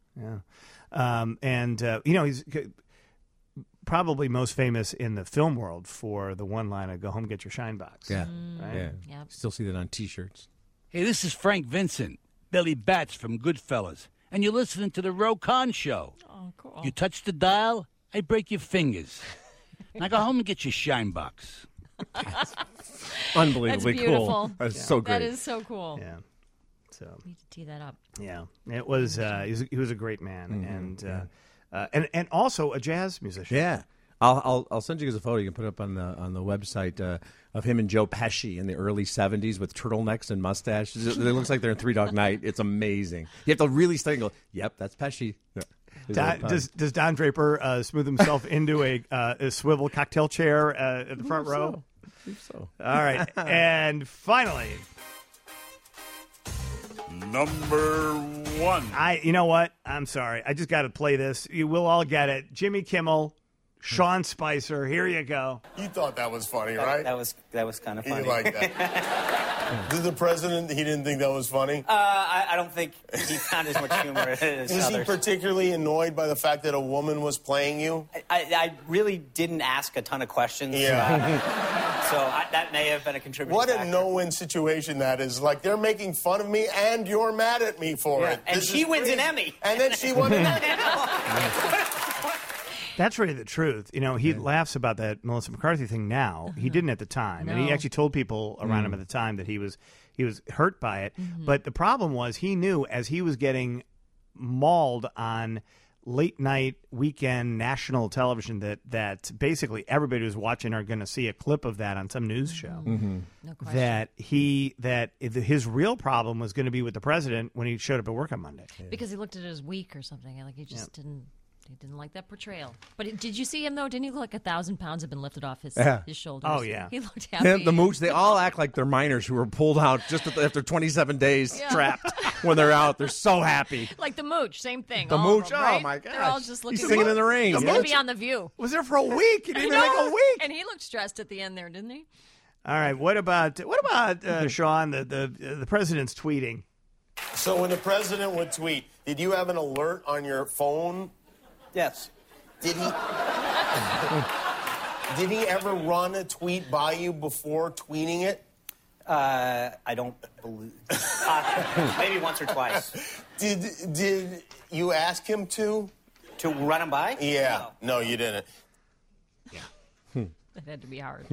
He's probably most famous in the film world for the one line of "Go home, get your shine box." Yeah, right? yeah. Still see that on T-shirts. Hey, this is Frank Vincent, Billy Bats from Goodfellas, and you're listening to the Ro-Con Show. Oh, cool. You touch the dial, I break your fingers. Now go home and get your shine box. Unbelievably That's beautiful. cool. That's so great. That is so cool. Yeah. So need to tee that up. Yeah, it was. He was a great man, and also a jazz musician. Yeah, I'll send you guys a photo. You can put it up on the website of him and Joe Pesci in the early '70s with turtlenecks and mustaches. It looks like they're in Three Dog Night. It's amazing. You have to really study and go, "Yep, that's Pesci." Does Don Draper smooth himself into a swivel cocktail chair at the front row? I believe so. All right, and finally. Number 1. You know what? I'm sorry. I just got to play this. You will all get it. Jimmy Kimmel, Sean Spicer. Here you go. You thought that was funny, right? That was kind of funny. You like that? Did the president? He didn't think that was funny. I don't think he found as much humor as Was others. he particularly annoyed by the fact that a woman was playing you? I really didn't ask a ton of questions. Yeah. So that may have been a contributing What a factor. no-win situation that is. Like, they're making fun of me, and you're mad at me for it. And This she is wins an crazy. Emmy. And then she won an Emmy. That's really the truth. You know, he laughs about that Melissa McCarthy thing now. He didn't at the time. And he No. actually told people around him at the time that he was hurt by it. But the problem was he knew as he was getting mauled on late night weekend national television that basically everybody who's watching are going to see a clip of that on some news show. No question. That his real problem was going to be with the president when he showed up at work on Monday. Because he looked at it as weak or something. Like he just didn't. He didn't like that portrayal. But did you see him, though? Didn't he look like 1,000 pounds had been lifted off his shoulders? Oh, yeah. He looked happy. The mooch, they all act like they're minors who were pulled out just after 27 days trapped when they're out. They're so happy. Like the mooch, same thing. The all mooch, of them, right? oh, my gosh. They're all just looking He's singing in the rain. He's The going to mooch be on The View. Was there for a week? He didn't even make a week. And he looked stressed at the end there, didn't he? All right. What about Sean? The president's tweeting. So when the president would tweet, did you have an alert on your phone? Yes. Did he? Did he ever run a tweet by you before tweeting it? I don't believe. Maybe once or twice. Did you ask him to? To run him by? Yeah. No, you didn't. That had to be hard.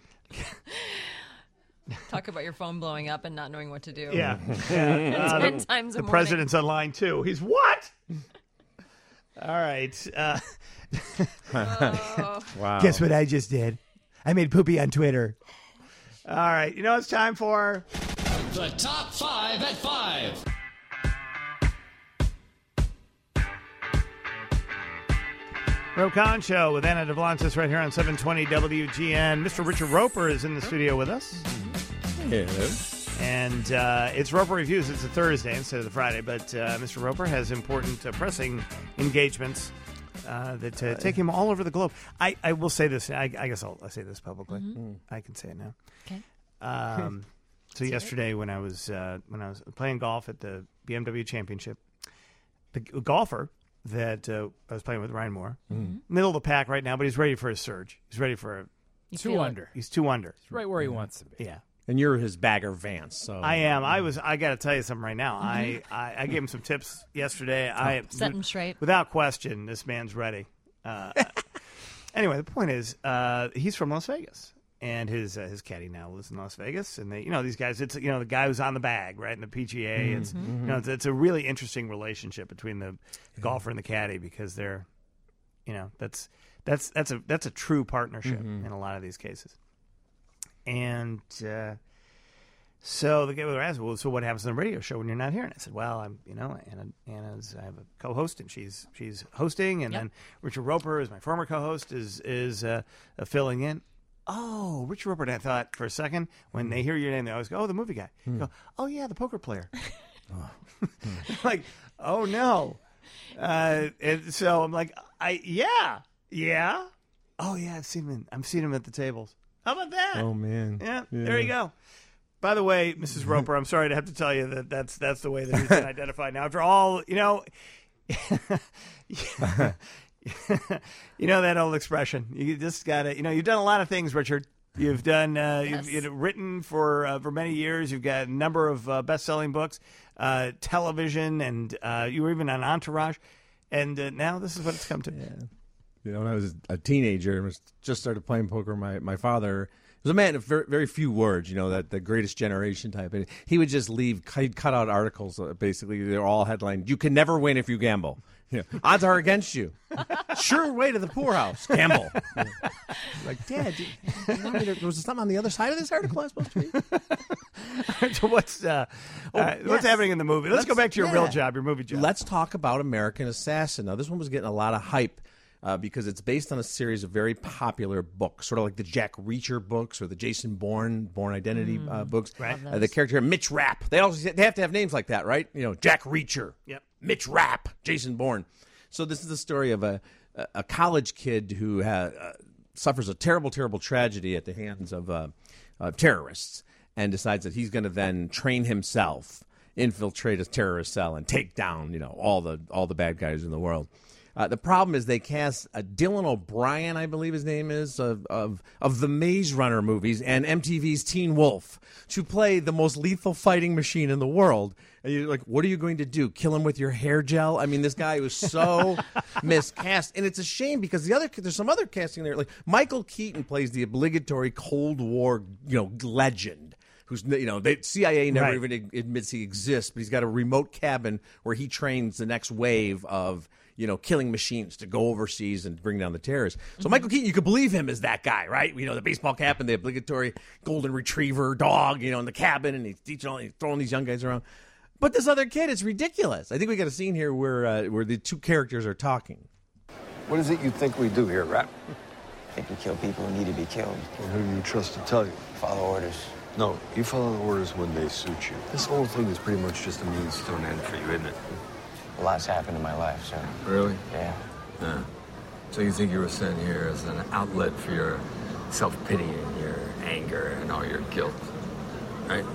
Talk about your phone blowing up and not knowing what to do. Yeah. 10 times a The morning. president's on line, too. He's what? All right. Wow. Guess what I just did? I made poopy on Twitter. All right. You know what it's time for? The Top 5 at 5. Rokon Show with Anna Devlantis right here on 720 WGN. Mr. Richard Roper is in the studio with us. Hello. And it's Roper Reviews. It's a Thursday instead of the Friday. But Mr. Roper has important pressing engagements that take him all over the globe. I will say this. I guess I'll say this publicly. I can say it now. Okay. So yesterday when I was playing golf at the BMW Championship, the golfer that I was playing with, Ryan Moore, middle of the pack right now, but he's ready for a surge. He's ready for a 2 under. He's 2 under. He's right where he wants to be. Yeah. And you're his Bagger Vance. So I am. I got to tell you something right now. I gave him some tips yesterday. Set him straight. Without question, this man's ready. Anyway, the point is, he's from Las Vegas, and his caddy now lives in Las Vegas. And they, these guys. It's the guy who's on the bag, right, in the PGA. It's it's a really interesting relationship between the golfer and the caddy because they're, that's a true partnership in a lot of these cases. And so the guy was asking, well, so what happens on the radio show when you're not here? And I said, well, Anna's, I have a co-host, and she's hosting, and then Richard Roper is my former co-host, is filling in. Oh, Richard Roper. And I thought for a second, when they hear your name, they always go, oh, the movie guy. You go, oh, yeah, the poker player. Like, oh, no. And so I'm like, yeah. Oh, yeah, I've seen him at the tables. How about that? Oh, man. Yeah, there you go. By the way, Mrs. Roper, I'm sorry to have to tell you that's the way that he's been identified now. After all, that old expression. You just got to, you've done a lot of things, Richard. You've done, you've written for many years. You've got a number of best-selling books, television, and you were even on Entourage. And now this is what it's come to. Yeah. When I was a teenager and just started playing poker, my father was a man of very, very few words, that the greatest generation type. And he would just he'd cut out articles, basically. They're all headlined, you can never win if you gamble. Odds are against you. Sure way to the poorhouse. Gamble. Like, Dad, was there something on the other side of this article I was supposed to read? So what's happening in the movie? Let's go back to your real job, your movie job. Let's talk about American Assassin. Now, this one was getting a lot of hype. Because it's based on a series of very popular books, sort of like the Jack Reacher books or the Jason Bourne Identity books. Right. The character Mitch Rapp. They have to have names like that, right? Jack Reacher. Yep. Mitch Rapp. Jason Bourne. So this is the story of a college kid who suffers a terrible, terrible tragedy at the hands of terrorists and decides that he's going to then train himself, infiltrate a terrorist cell, and take down all the bad guys in the world. The problem is they cast Dylan O'Brien, I believe his name is, of the Maze Runner movies and MTV's Teen Wolf to play the most lethal fighting machine in the world. And you're like, what are you going to do? Kill him with your hair gel? I mean, this guy was so miscast. And it's a shame because there's some other casting there. Like Michael Keaton plays the obligatory Cold War, legend. Who's the CIA never even admits he exists, but he's got a remote cabin where he trains the next wave of killing machines to go overseas and bring down the terrorists. So Michael Keaton, you could believe him as that guy, right? The baseball cap and the obligatory golden retriever dog, in the cabin, and he's throwing these young guys around. But this other kid, it's ridiculous. I think we got a scene here where the two characters are talking. What is it you think we do here, Rap? I think we kill people who need to be killed. And who do you trust to tell you? Follow orders. No, you follow the orders when they suit you. This whole thing is pretty much just a means to an end for you, isn't it? A lot's happened in my life, sir. Really? Yeah. Yeah. So you think you were sent here as an outlet for your self-pity and your anger and all your guilt, right?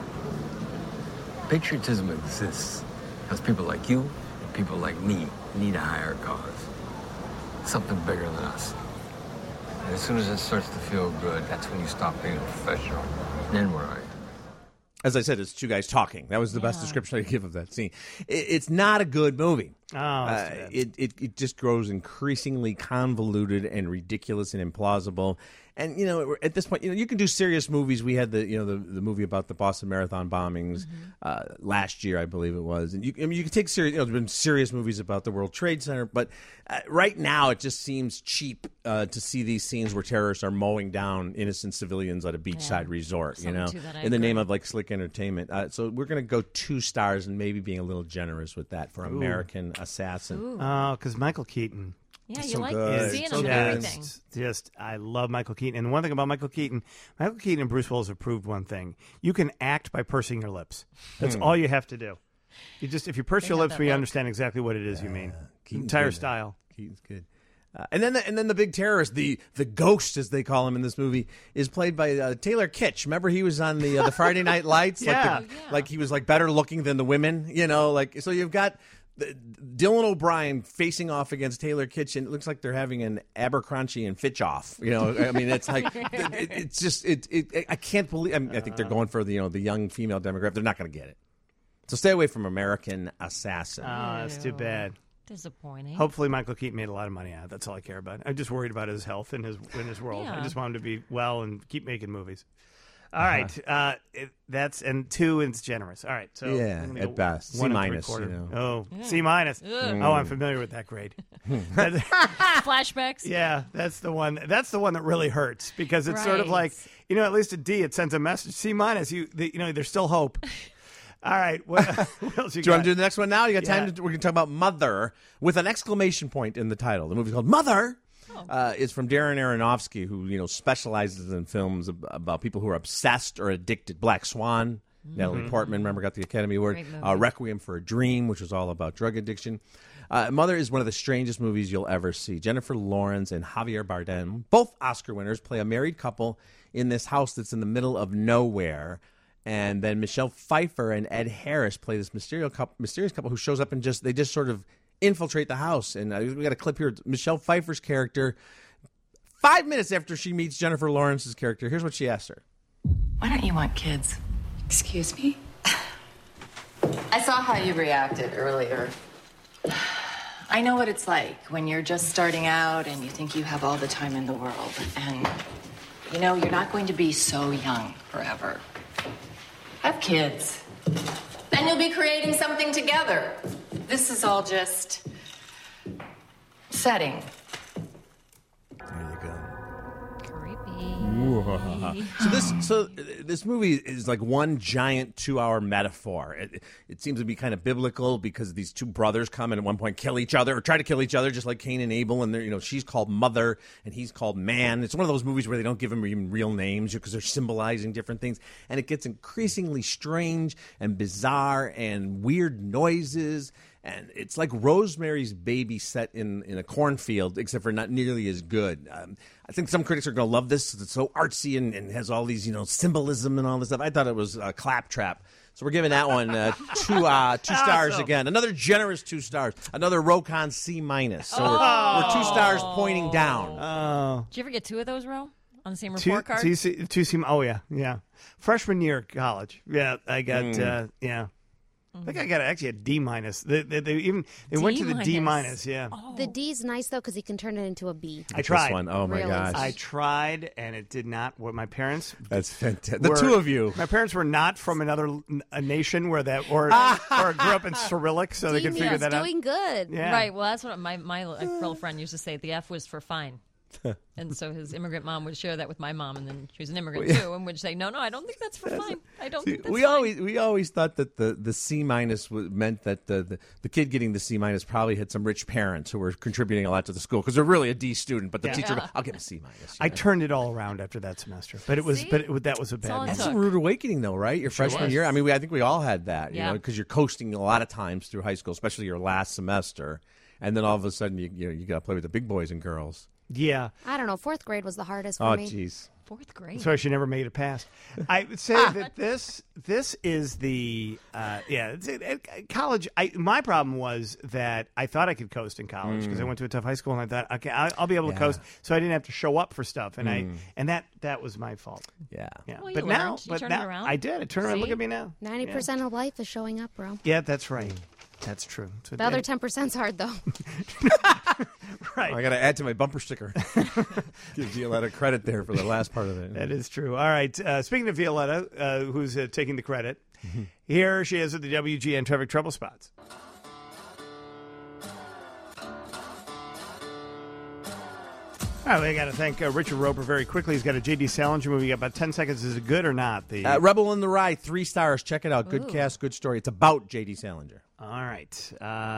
Patriotism exists because people like you and people like me need a higher cause. Something bigger than us. And as soon as it starts to feel good, that's when you stop being a professional. Then where are you? As I said, it's two guys talking. That was the best description I could give of that scene. It's not a good movie. It just grows increasingly convoluted and ridiculous and implausible. And at this point, you can do serious movies. We had the movie about the Boston Marathon bombings last year, I believe it was. And you can take serious. There's been serious movies about the World Trade Center, but right now it just seems cheap to see these scenes where terrorists are mowing down innocent civilians at a beachside resort. In the name of like slick entertainment. So we're going to go 2 stars and maybe being a little generous with that for American Assassin. Oh, because Michael Keaton. Yeah, you so like good. seeing him and everything. I love Michael Keaton. And one thing about Michael Keaton and Bruce Willis have proved one thing. You can act by pursing your lips. That's all you have to do. If you purse your lips, we understand exactly what it is you mean. Entire style. Keaton's good. And then the big terrorist, the ghost as they call him in this movie, is played by Taylor Kitsch. Remember he was on the Friday Night Lights? Like he was like better looking than the women, so you've got Dylan O'Brien facing off against Taylor Kitsch, and it looks like they're having an Abercrombie and Fitch off. I mean, it's like it's just I can't believe. I think they're going for the young female demographic. They're not going to get it. So stay away from American Assassin. Oh, that's too bad. Disappointing. Hopefully, Michael Keaton made a lot of money out of it. That's all I care about. I'm just worried about his health and his world. Yeah. I just want him to be well and keep making movies. All right, that's and 2 is generous. All right, so at best C-. Oh, C-. Oh, I'm familiar with that grade. Flashbacks. Yeah, that's the one. That's the one that really hurts because it's sort of like at least a D. It sends a message. C-. There's still hope. All right, what else you got? Do you want to do the next one now? You got time? We're going to talk about Mother with an exclamation point in the title. The movie's called Mother. It's from Darren Aronofsky, who specializes in films about people who are obsessed or addicted. Black Swan, Natalie Portman, remember, got the Academy Award. Requiem for a Dream, which was all about drug addiction. Mother is one of the strangest movies you'll ever see. Jennifer Lawrence and Javier Bardem, both Oscar winners, play a married couple in this house that's in the middle of nowhere. And then Michelle Pfeiffer and Ed Harris play this mysterious couple who shows up and they just sort of infiltrate the house. And we got a clip here. Michelle Pfeiffer's character, 5 minutes after she meets Jennifer Lawrence's character, here's what she asked her. Why don't you want kids? Excuse me? I saw how you reacted earlier. I know what it's like when you're just starting out and you think you have all the time in the world. And, you're not going to be so young forever. Have kids. Then you'll be creating something together. This is all just setting. So this movie is like one giant 2-hour metaphor. It seems to be kind of biblical because these two brothers come and at one point kill each other or try to kill each other, just like Cain and Abel. And she's called Mother and he's called Man. It's one of those movies where they don't give them even real names because they're symbolizing different things. And it gets increasingly strange and bizarre and weird noises. And it's like Rosemary's Baby set in a cornfield, except for not nearly as good. I think some critics are going to love this. It's so artsy and has all these, symbolism and all this stuff. I thought it was a claptrap. So we're giving that one two stars again. Another generous 2 stars. Another Rokon C-. So we're 2 stars pointing down. Oh. Did you ever get 2 of those, Ro? On the same report card? Two C-. Oh, yeah. Freshman year of college. Yeah, I got, I think I got actually a D-. They went to the D-. Yeah. Oh. The D's nice though because you can turn it into a B. I tried. This one. Oh my gosh. I tried and it did not. What my parents. That's fantastic. The two of you. My parents were not from a nation where that or grew up in Cyrillic, so they could figure that out. Doing good. Yeah. Right. Well, that's what my girlfriend used to say. The F was for fine. And so his immigrant mom would share that with my mom, and then she was an immigrant too, and would say, "No, I don't think that's for fine. I don't think that's fine." We always thought that the C- meant that the kid getting the C- probably had some rich parents who were contributing a lot to the school because they're really a D student, but the teacher, I'll get a C-. I turned it all around after that semester, but that was a bad one. That's a rude awakening, though, right? Your freshman year. I mean, I think we all had that, you know, because you're coasting a lot of times through high school, especially your last semester, and then all of a sudden you got to play with the big boys and girls. Yeah. I don't know. 4th grade was the hardest for me. Oh, jeez. 4th grade. So she never made it past. I would say that this is the college. My problem was that I thought I could coast in college because I went to a tough high school and I thought, okay, I'll be able to coast, so I didn't have to show up for stuff, and that was my fault. Yeah. Well, but you now, learned. You but turned now it around. I did. I turned around. See? Look at me now. 90% of life is showing up, bro. Yeah, that's right. That's true. So The other 10%'s hard, though. Right. Oh, I got to add to my bumper sticker. Gives you a lot of credit there for the last part of it. That is true. All right. Speaking of Violetta, who's taking the credit, here she is with the WGN Traffic Trouble Spots. All right, we got to thank Richard Roper very quickly. He's got a J.D. Salinger movie. About 10 seconds. Is it good or not? The Rebel in the Rye, 3 stars. Check it out. Good cast, good story. It's about J.D. Salinger. All right.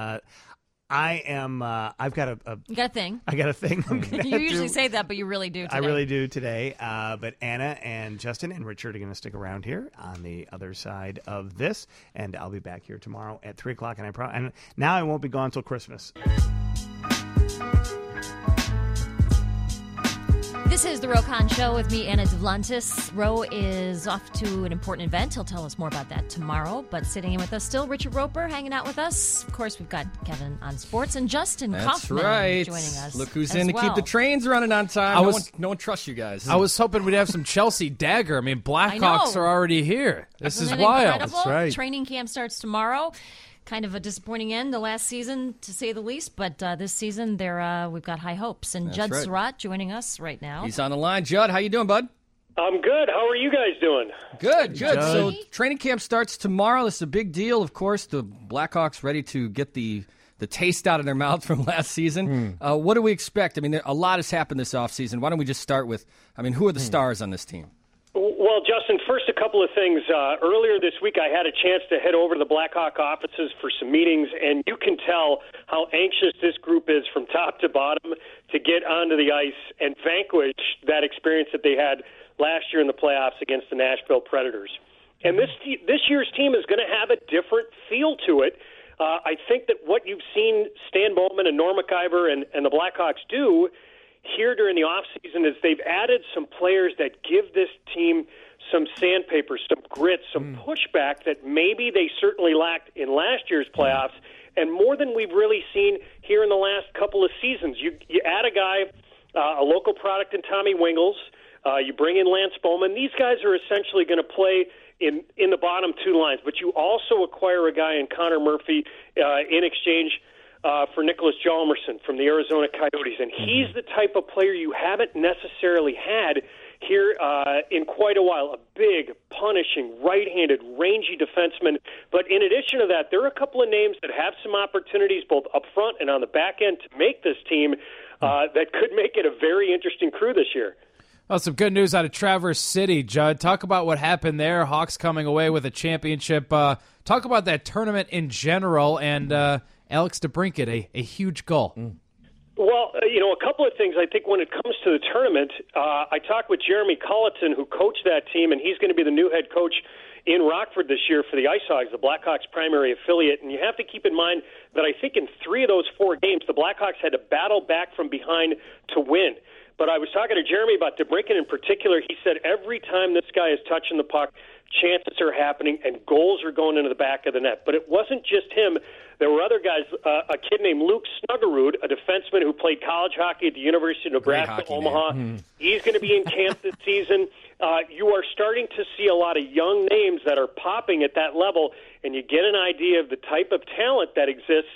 I've got a. You got a thing. I got a thing. You usually say that, but you really do today. I really do today. But Anna and Justin and Richard are going to stick around here on the other side of this, and I'll be back here tomorrow at 3 o'clock. And now I won't be gone till Christmas. This is the Ro Khan Show with me, Anna Duvlantis. Ro is off to an important event. He'll tell us more about that tomorrow. But sitting in with us still, Richard Roper hanging out with us. Of course, we've got Kevin on sports and Justin Kaufman joining us. Look who's in to keep the trains running on time. No one trusts you guys. I was hoping we'd have some Chelsea dagger. I mean, Blackhawks are already here. This is wild. Incredible? That's right. Training camp starts tomorrow. Kind of a disappointing end the last season, to say the least. But this season, we've got high hopes. And Judd Surratt joining us right now. He's on the line. Judd, how you doing, bud? I'm good. How are you guys doing? Good. So training camp starts tomorrow. This is a big deal, of course. The Blackhawks ready to get the taste out of their mouth from last season. What do we expect? I mean, a lot has happened this offseason. Why don't we just start with, who are the stars on this team? Well, Justin, first a couple of things. Earlier this week, I had a chance to head over to the Blackhawk offices for some meetings, and you can tell how anxious this group is from top to bottom to get onto the ice and vanquish that experience that they had last year in the playoffs against the Nashville Predators. And this year's team is going to have a different feel to it. I think that what you've seen Stan Bowman and Norm Maciver and the Blackhawks do here during the offseason is they've added some players that give this team some sandpaper, some grit, some pushback that maybe they certainly lacked in last year's playoffs, and more than we've really seen here in the last couple of seasons. You add a guy, a local product in Tommy Wingles, you bring in Lance Bowman. These guys are essentially going to play in the bottom two lines, but you also acquire a guy in Connor Murphy in exchange for Nicholas Hjalmarsson from the Arizona Coyotes, and he's the type of player you haven't necessarily had here in quite a while. A big, punishing, right-handed, rangy defenseman. But in addition to that, there are a couple of names that have some opportunities both up front and on the back end to make this team that could make it a very interesting crew this year. Well, some good news out of Traverse City, Judd. Talk about what happened there. Hawks coming away with a championship. Talk about that tournament in general and Alex DeBrincat, a huge goal. Well, a couple of things. I think when it comes to the tournament, I talked with Jeremy Colleton, who coached that team, and he's going to be the new head coach in Rockford this year for the Ice Hogs, the Blackhawks' primary affiliate. And you have to keep in mind that I think in 3 of those 4 games, the Blackhawks had to battle back from behind to win. But I was talking to Jeremy about DeBrincat in particular. He said every time this guy is touching the puck, chances are happening and goals are going into the back of the net. But it wasn't just him. There were other guys, a kid named Luke Snuggerud, a defenseman who played college hockey at the University of Nebraska, Omaha. He's going to be in camp this season. You are starting to see a lot of young names that are popping at that level, and you get an idea of the type of talent that exists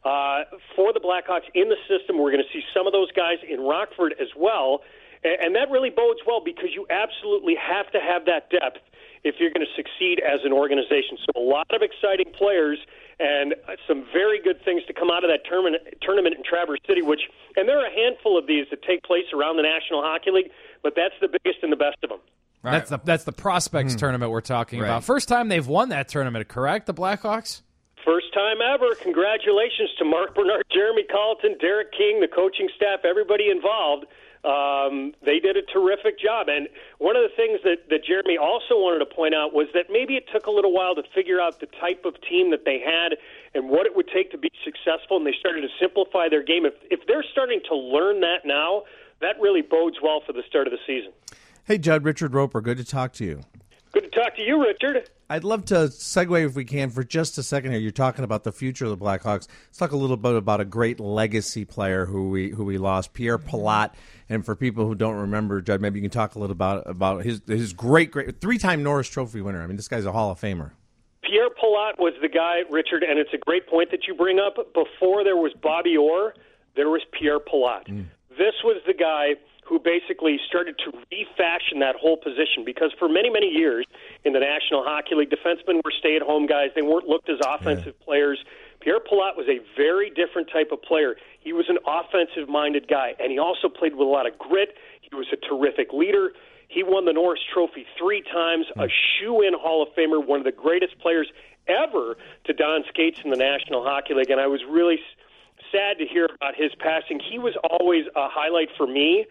for the Blackhawks in the system. We're going to see some of those guys in Rockford as well, and that really bodes well because you absolutely have to have that depth if you're going to succeed as an organization. So a lot of exciting players, and some very good things to come out of that tournament in Traverse City, and there are a handful of these that take place around the National Hockey League, but that's the biggest and the best of them. Right. That's the Prospects tournament we're talking about. First time they've won that tournament, correct, the Blackhawks? First time ever. Congratulations to Mark Bernard, Jeremy Colleton, Derek King, the coaching staff, everybody involved. They did a terrific job. And one of the things that Jeremy also wanted to point out was that maybe it took a little while to figure out the type of team that they had and what it would take to be successful, and they started to simplify their game. If they're starting to learn that now, that really bodes well for the start of the season. Hey, Judd, Richard Roper, good to talk to you. Good to talk to you, Richard. I'd love to segue, if we can, for just a second here. You're talking about the future of the Blackhawks. Let's talk a little bit about a great legacy player who we lost, Pierre Palat. And for people who don't remember, Judd, maybe you can talk a little about his great three-time Norris Trophy winner. I mean, this guy's a Hall of Famer. Pierre Palat was the guy, Richard, and it's a great point that you bring up. Before there was Bobby Orr, there was Pierre Palat. This was the guy who basically started to refashion that whole position, because for many, many years in the National Hockey League, defensemen were stay-at-home guys. They weren't looked as offensive players. Pierre Palat was a very different type of player. He was an offensive-minded guy, and he also played with a lot of grit. He was a terrific leader. He won the Norris Trophy 3 times, a shoe-in Hall of Famer, one of the greatest players ever to don skates in the National Hockey League, and I was really sad to hear about his passing. He was always a highlight for me,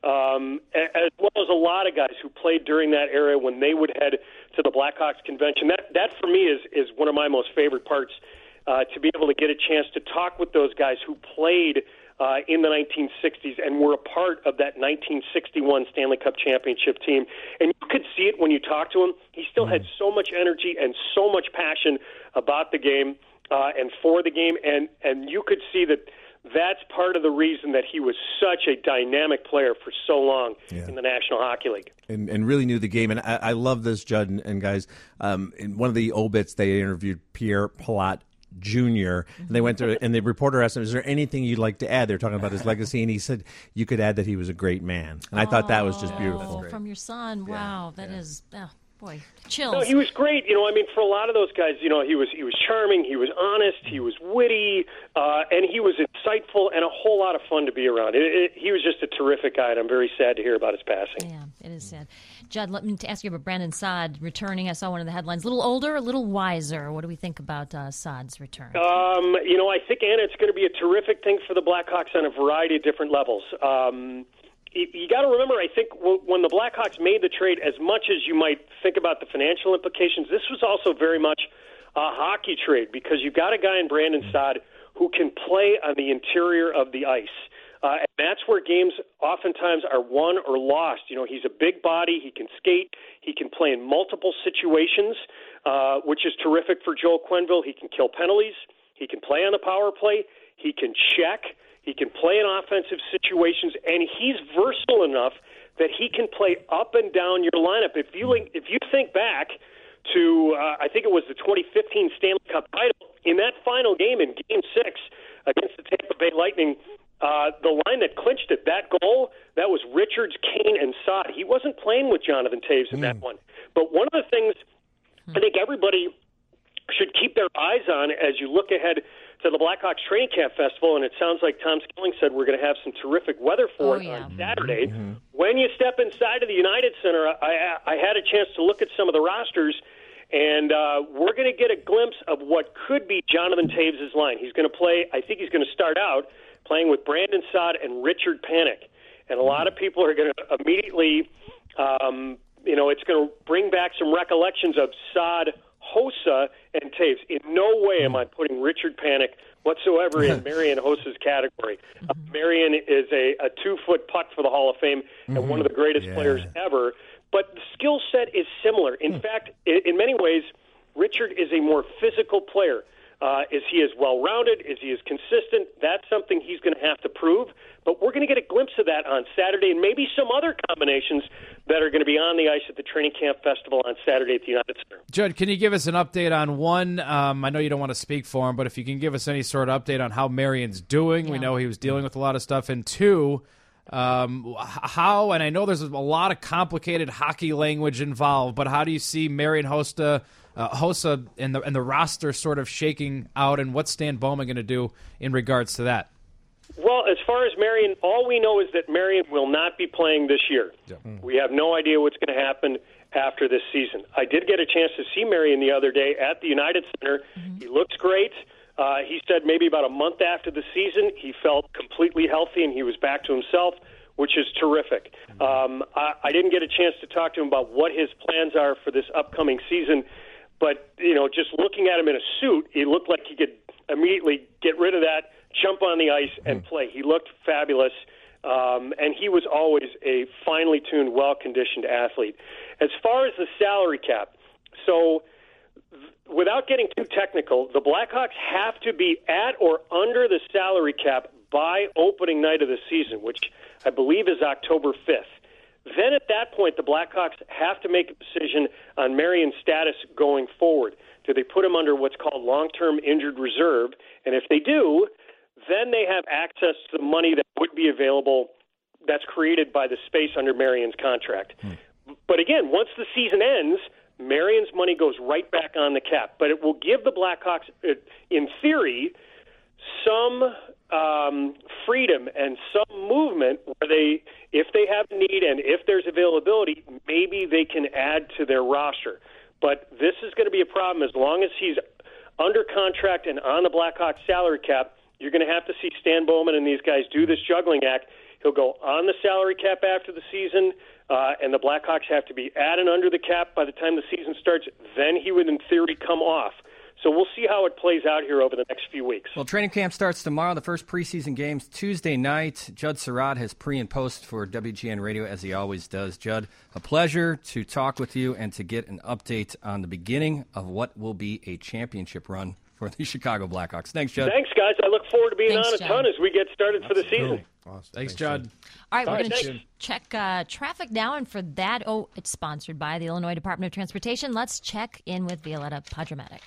as well as a lot of guys who played during that era when they would head to the Blackhawks convention. That for me is one of my most favorite parts, to be able to get a chance to talk with those guys who played in the 1960s and were a part of that 1961 Stanley Cup championship team. And you could see it when you talked to him. He still had so much energy and so much passion about the game and for the game, and you could see that that's part of the reason that he was such a dynamic player for so long in the National Hockey League. And really knew the game. And I love this, Judd and guys. In one of the obits, they interviewed Pierre Palat Jr. And they went to, and the reporter asked him, "Is there anything you'd like to add?" They're talking about his legacy, and he said, "You could add that he was a great man." And I thought that was just beautiful. From your son, wow, that is. Boy, chills. No, he was great. I mean, for a lot of those guys, he was charming, he was honest, he was witty, and he was insightful and a whole lot of fun to be around. He was just a terrific guy, and I'm very sad to hear about his passing. Yeah, it is sad. Judd, let me ask you about Brandon Saad returning. I saw one of the headlines. A little older, a little wiser. What do we think about Saad's return? I think, Anna, it's going to be a terrific thing for the Blackhawks on a variety of different levels. You got to remember, I think, when the Blackhawks made the trade, as much as you might think about the financial implications, this was also very much a hockey trade, because you've got a guy in Brandon Saad who can play on the interior of the ice. And that's where games oftentimes are won or lost. He's a big body. He can skate. He can play in multiple situations, which is terrific for Joel Quenneville. He can kill penalties. He can play on the power play. He can check. He can play in offensive situations, and he's versatile enough that he can play up and down your lineup. If you think back to, I think it was the 2015 Stanley Cup title, in that final game in Game 6 against the Tampa Bay Lightning, the line that clinched it, that goal, that was Richards, Kane, and Saad. He wasn't playing with Jonathan Toews in that one. But one of the things I think everybody should keep their eyes on as you look ahead to the Blackhawks Training Camp Festival, and it sounds like Tom Skilling said we're going to have some terrific weather for it on Saturday. When you step inside of the United Center, I had a chance to look at some of the rosters, and we're going to get a glimpse of what could be Jonathan Toews' line. He's going to play, I think he's going to start out playing with Brandon Saad and Richard Panik. And a lot of people are going to immediately, it's going to bring back some recollections of Saad, Hossa, and Toews. In no way am I putting Richard Panik whatsoever in Marian Hossa's category. Marian is a 2-foot puck for the Hall of Fame and one of the greatest players ever. But the skill set is similar. In fact, in many ways, Richard is a more physical player. Is he as well-rounded? Is he as consistent? That's something he's going to have to prove. But we're going to get a glimpse of that on Saturday, and maybe some other combinations that are going to be on the ice at the Training Camp Festival on Saturday at the United Center. Judd, can you give us an update on one? I know you don't want to speak for him, but if you can give us any sort of update on how Marian's doing. We know he was dealing with a lot of stuff. And 2, How, and I know there's a lot of complicated hockey language involved, but how do you see Marian Hossa and the roster sort of shaking out, and what's Stan Bowman going to do in regards to that? Well, as far as Marian, all we know is that Marian will not be playing this year. Yeah. We have no idea what's going to happen after this season. I did get a chance to see Marian the other day at the United Center. Mm-hmm. He looks great. He said maybe about a month after the season, he felt completely healthy and he was back to himself, which is terrific. I didn't get a chance to talk to him about what his plans are for this upcoming season, but just looking at him in a suit, it looked like he could immediately get rid of that, jump on the ice, and play. He looked fabulous, and he was always a finely tuned, well-conditioned athlete. As far as the salary cap, so without getting too technical, the Blackhawks have to be at or under the salary cap by opening night of the season, which I believe is October 5th. Then at that point, the Blackhawks have to make a decision on Marian's status going forward. Do they put him under what's called long-term injured reserve? And if they do, then they have access to the money that would be available that's created by the space under Marian's contract. But again, once the season ends, Marian's money goes right back on the cap. But it will give the Blackhawks, in theory, some freedom and some movement where they, if they have a need and if there's availability, maybe they can add to their roster. But this is going to be a problem as long as he's under contract and on the Blackhawks salary cap. You're going to have to see Stan Bowman and these guys do this juggling act. He'll go on the salary cap after the season, and the Blackhawks have to be at and under the cap by the time the season starts. Then he would, in theory, come off. So we'll see how it plays out here over the next few weeks. Well, training camp starts tomorrow. The first preseason games Tuesday night. Judd Surratt has pre and post for WGN Radio, as he always does. Judd, a pleasure to talk with you and to get an update on the beginning of what will be a championship run for the Chicago Blackhawks. Thanks, Judd. Thanks, guys. I look forward to being on a ton as we get started for the season. Awesome. Thanks, Judd. All right, we're going to check traffic now, and for that, it's sponsored by the Illinois Department of Transportation. Let's check in with Violetta Padramatic.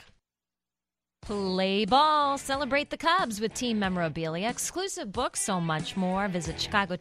Play ball. Celebrate the Cubs with team memorabilia, exclusive books, so much more. Visit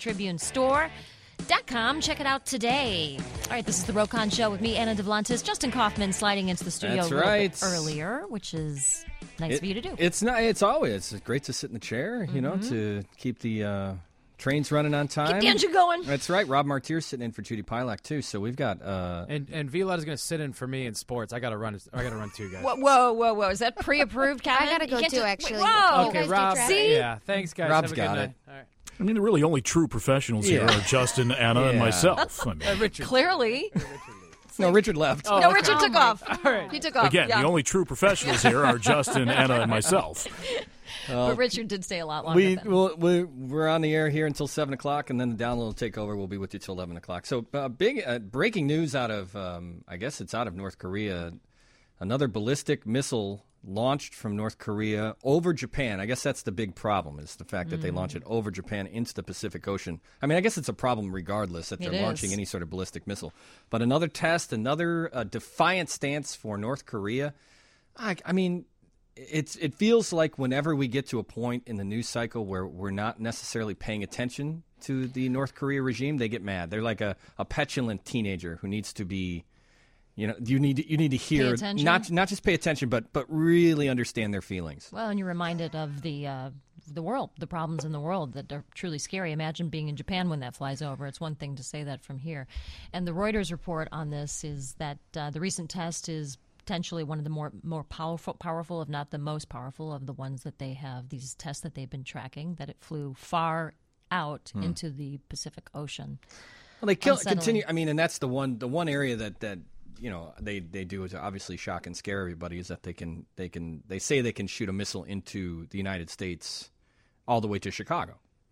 ChicagoTribuneStore.com. Check it out today. All right, this is the Rokon Show with me, Anna Devlantis. Justin Kaufman sliding into the studio That's a little right. bit earlier, which is nice of you to do. It's great to sit in the chair, to keep the trains running on time. Keep the engine going. That's right. Rob Martier's sitting in for Judy Pilak too. So we've got and Viola's going to sit in for me in sports. I got to run too, guys. Whoa! Is that pre-approved, Kevin? I gotta go too, actually. Whoa! Okay, Rob. See? Yeah, thanks, guys. Rob's Have a good got night. it. All right. I mean, the really only true professionals here are Justin, Anna, and myself. I mean, Richard. Clearly. No, Richard left. Oh, no, Richard took off. All right. He took off. Again, the only true professionals here are Justin, Anna, and myself. But Richard did stay a lot longer. We're on the air here until 7 o'clock, and then the download will take over. We'll be with you till 11 o'clock. So big breaking news out of, I guess it's out of North Korea. Another ballistic missile launched from North Korea over Japan. I guess that's the big problem, is the fact that they launch it over Japan into the Pacific Ocean. I mean, I guess it's a problem regardless that they're launching any sort of ballistic missile. But another test, another defiant stance for North Korea. I mean, it feels like whenever we get to a point in the news cycle where we're not necessarily paying attention to the North Korea regime, they get mad. They're like a petulant teenager who needs to be... you need to hear, not just pay attention, but really understand their feelings. Well, and you're reminded of the world, the problems in the world that are truly scary. Imagine being in Japan when that flies over. It's one thing to say that from here. And the Reuters report on this is that the recent test is potentially one of the more powerful, if not the most powerful, of the ones that they have. These tests that they've been tracking, that it flew far out into the Pacific Ocean. Well, they continue. I mean, and that's the one area that they do to obviously shock and scare everybody, is that they say they can shoot a missile into the United States all the way to Chicago.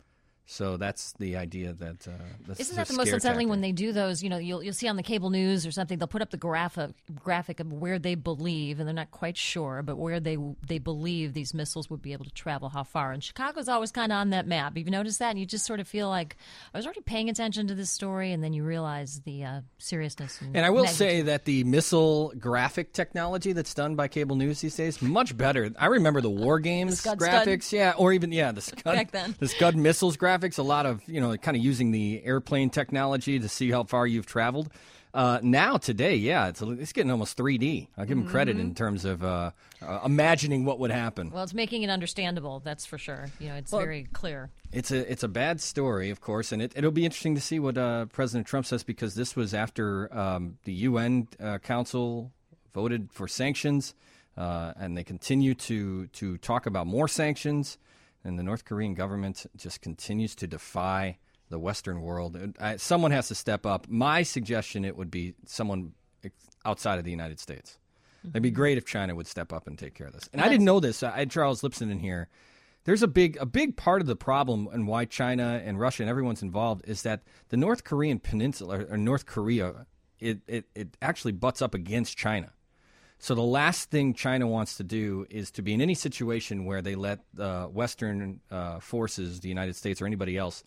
So that's the idea that isn't that the most unsettling when they do those? You'll see on the cable news or something. They'll put up the graphic of where they believe, and they're not quite sure, but where they believe these missiles would be able to travel, how far. And Chicago's always kind of on that map. You've noticed that, and you just sort of feel like I was already paying attention to this story, and then you realize the seriousness. And I will say that the missile graphic technology that's done by cable news these days much better. I remember the War Games graphics, or even the Scud, back then. the Scud missiles graphics. traffic's a lot of, kind of using the airplane technology to see how far you've traveled. Now, today, it's getting almost 3D. I'll give them credit in terms of imagining what would happen. Well, it's making it understandable, that's for sure. It's very clear. It's a bad story, of course, and it'll be interesting to see what President Trump says, because this was after the UN Council voted for sanctions, and they continue to talk about more sanctions, and the North Korean government just continues to defy the Western world. Someone has to step up. My suggestion, it would be someone outside of the United States. It'd be great if China would step up and take care of this. And I didn't know this. I had Charles Lipson in here. There's a big part of the problem and why China and Russia and everyone's involved is that the North Korean peninsula, or North Korea, it actually butts up against China. So the last thing China wants to do is to be in any situation where they let Western forces, the United States or anybody else,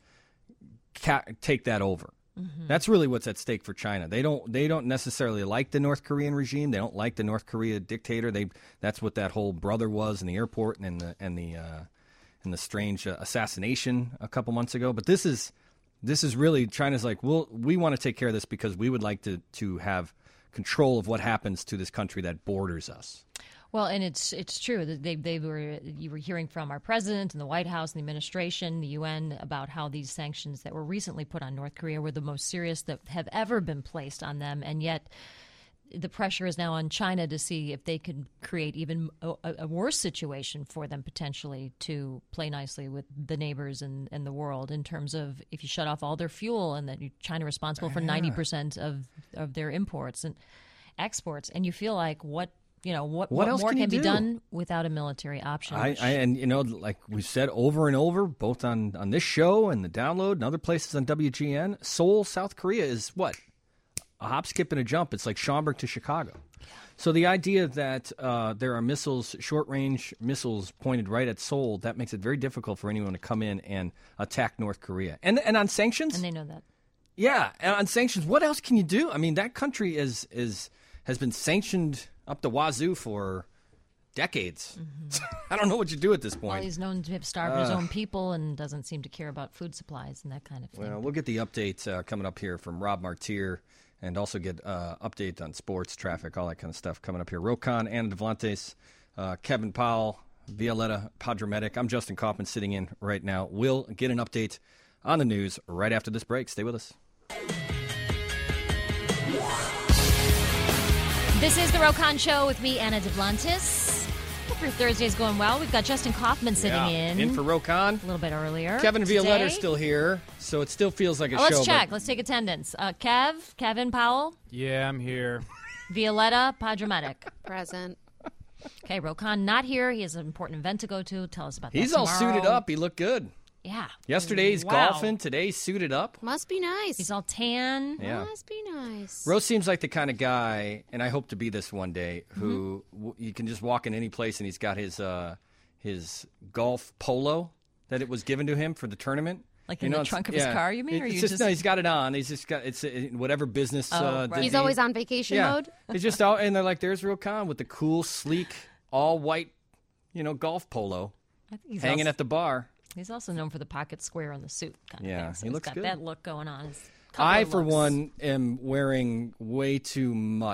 take that over. That's really what's at stake for China. They don't necessarily like the North Korean regime. They don't like the North Korea dictator. That's what that whole brother was in the airport and the strange assassination a couple months ago. But this is really China's like, we want to take care of this because we would like to have control of what happens to this country that borders us. Well, and it's true that you were hearing from our president and the White House and the administration, the UN, about how these sanctions that were recently put on North Korea were the most serious that have ever been placed on them, and yet the pressure is now on China to see if they can create even a worse situation for them potentially to play nicely with the neighbors and the world in terms of if you shut off all their fuel and that China responsible for 90% of their imports and exports, and you feel like what else more can be done without a military option? Like we've said over and over, both on this show and the download and other places on WGN, Seoul, South Korea is what? A hop, skip, and a jump. It's like Schaumburg to Chicago. So the idea that there are missiles, short-range missiles pointed right at Seoul, that makes it very difficult for anyone to come in and attack North Korea. And on sanctions? And they know that. Yeah, and on sanctions, what else can you do? I mean, that country has been sanctioned up the wazoo for decades. I don't know what you do at this point. Well, he's known to have starved his own people and doesn't seem to care about food supplies and that kind of thing. Well, we'll get the update coming up here from Rob Martir and also get update on sports, traffic, all that kind of stuff coming up here. Rokon, Anna Devlantes, Kevin Powell, Violetta Padramedic. I'm Justin Kaufman sitting in right now. We'll get an update on the news right after this break. Stay with us. This is the Rokon Show with me, Anna Devlantes. Hope your Thursday's going well. We've got Justin Kaufman sitting in for Rokon. A little bit earlier. Kevin Violetta's still here, so it still feels like a show. Let's check. Let's take attendance. Kevin Powell. Yeah, I'm here. Violetta Padramedic. Present. Okay, Rokon not here. He has an important event to go to. Tell us about that He's tomorrow. all suited up. He looked good. Yeah. Yesterday's golfing. Today's suited up. Must be nice. He's all tan. Yeah. Must be nice. Rose seems like the kind of guy, and I hope to be this one day, who you can just walk in any place and he's got his golf polo that it was given to him for the tournament. Like in the trunk of his car, you mean? Or No, he's got it on. He's just got it's whatever business. Right. He's always on vacation mode. It's just out, and they're like, "There's Rokon with the cool, sleek, all white, golf polo, I think he's hanging at the bar." He's also known for the pocket square on the suit kind of thing. So he looks got good. That look going on. I, for one, am wearing way too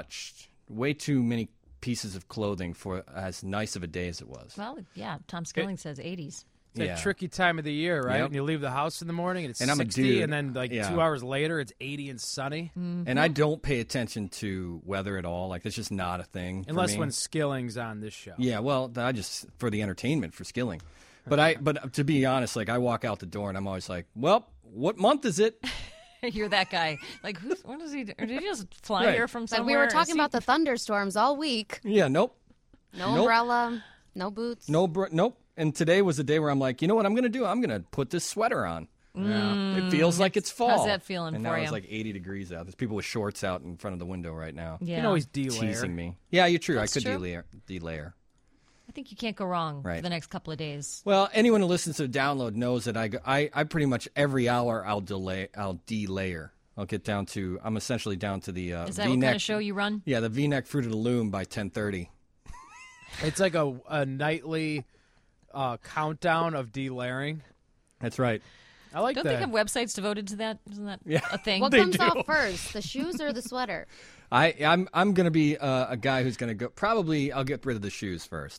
many pieces of clothing for as nice of a day as it was. Well, yeah, Tom Skilling says 80s. It's a tricky time of the year, right? Yep. When you leave the house in the morning and it's And I'm a 60, dude. and then 2 hours later it's 80 and sunny. And I don't pay attention to weather at all. Like, it's just not a thing. Unless for me. when Skilling's on this show. Yeah, well, I just for the entertainment for Skilling. But to be honest, like I walk out the door and I'm always like, well, what month is it? You're that guy. Like, what does he do? Did he just fly Right. here from But somewhere? we were talking about the thunderstorms all week. Yeah, nope. No umbrella, no boots. Nope. And today was the day where I'm like, you know what I'm going to do? I'm going to put this sweater on. It feels like it's fall. How's that feeling and for now you? it's like 80 degrees out. There's people with shorts out in front of the window right now. Yeah. You can always delayer. Teasing me. Yeah, you're true. That's I could true. delayer. I think you can't go wrong Right. for the next couple of days. Well, anyone who listens to the download knows that I pretty much every hour I'll delayer. I'll get down to I'm essentially down to the Is that V-neck. what kind of show you run? Yeah, the V-neck Fruit of the Loom by 10:30. It's like a nightly countdown of delayering. That's right. I like Don't that. they have websites devoted to that? Isn't that a thing? What comes off first, the shoes or the sweater? I'm going to be a guy who's going to go. Probably I'll get rid of the shoes first.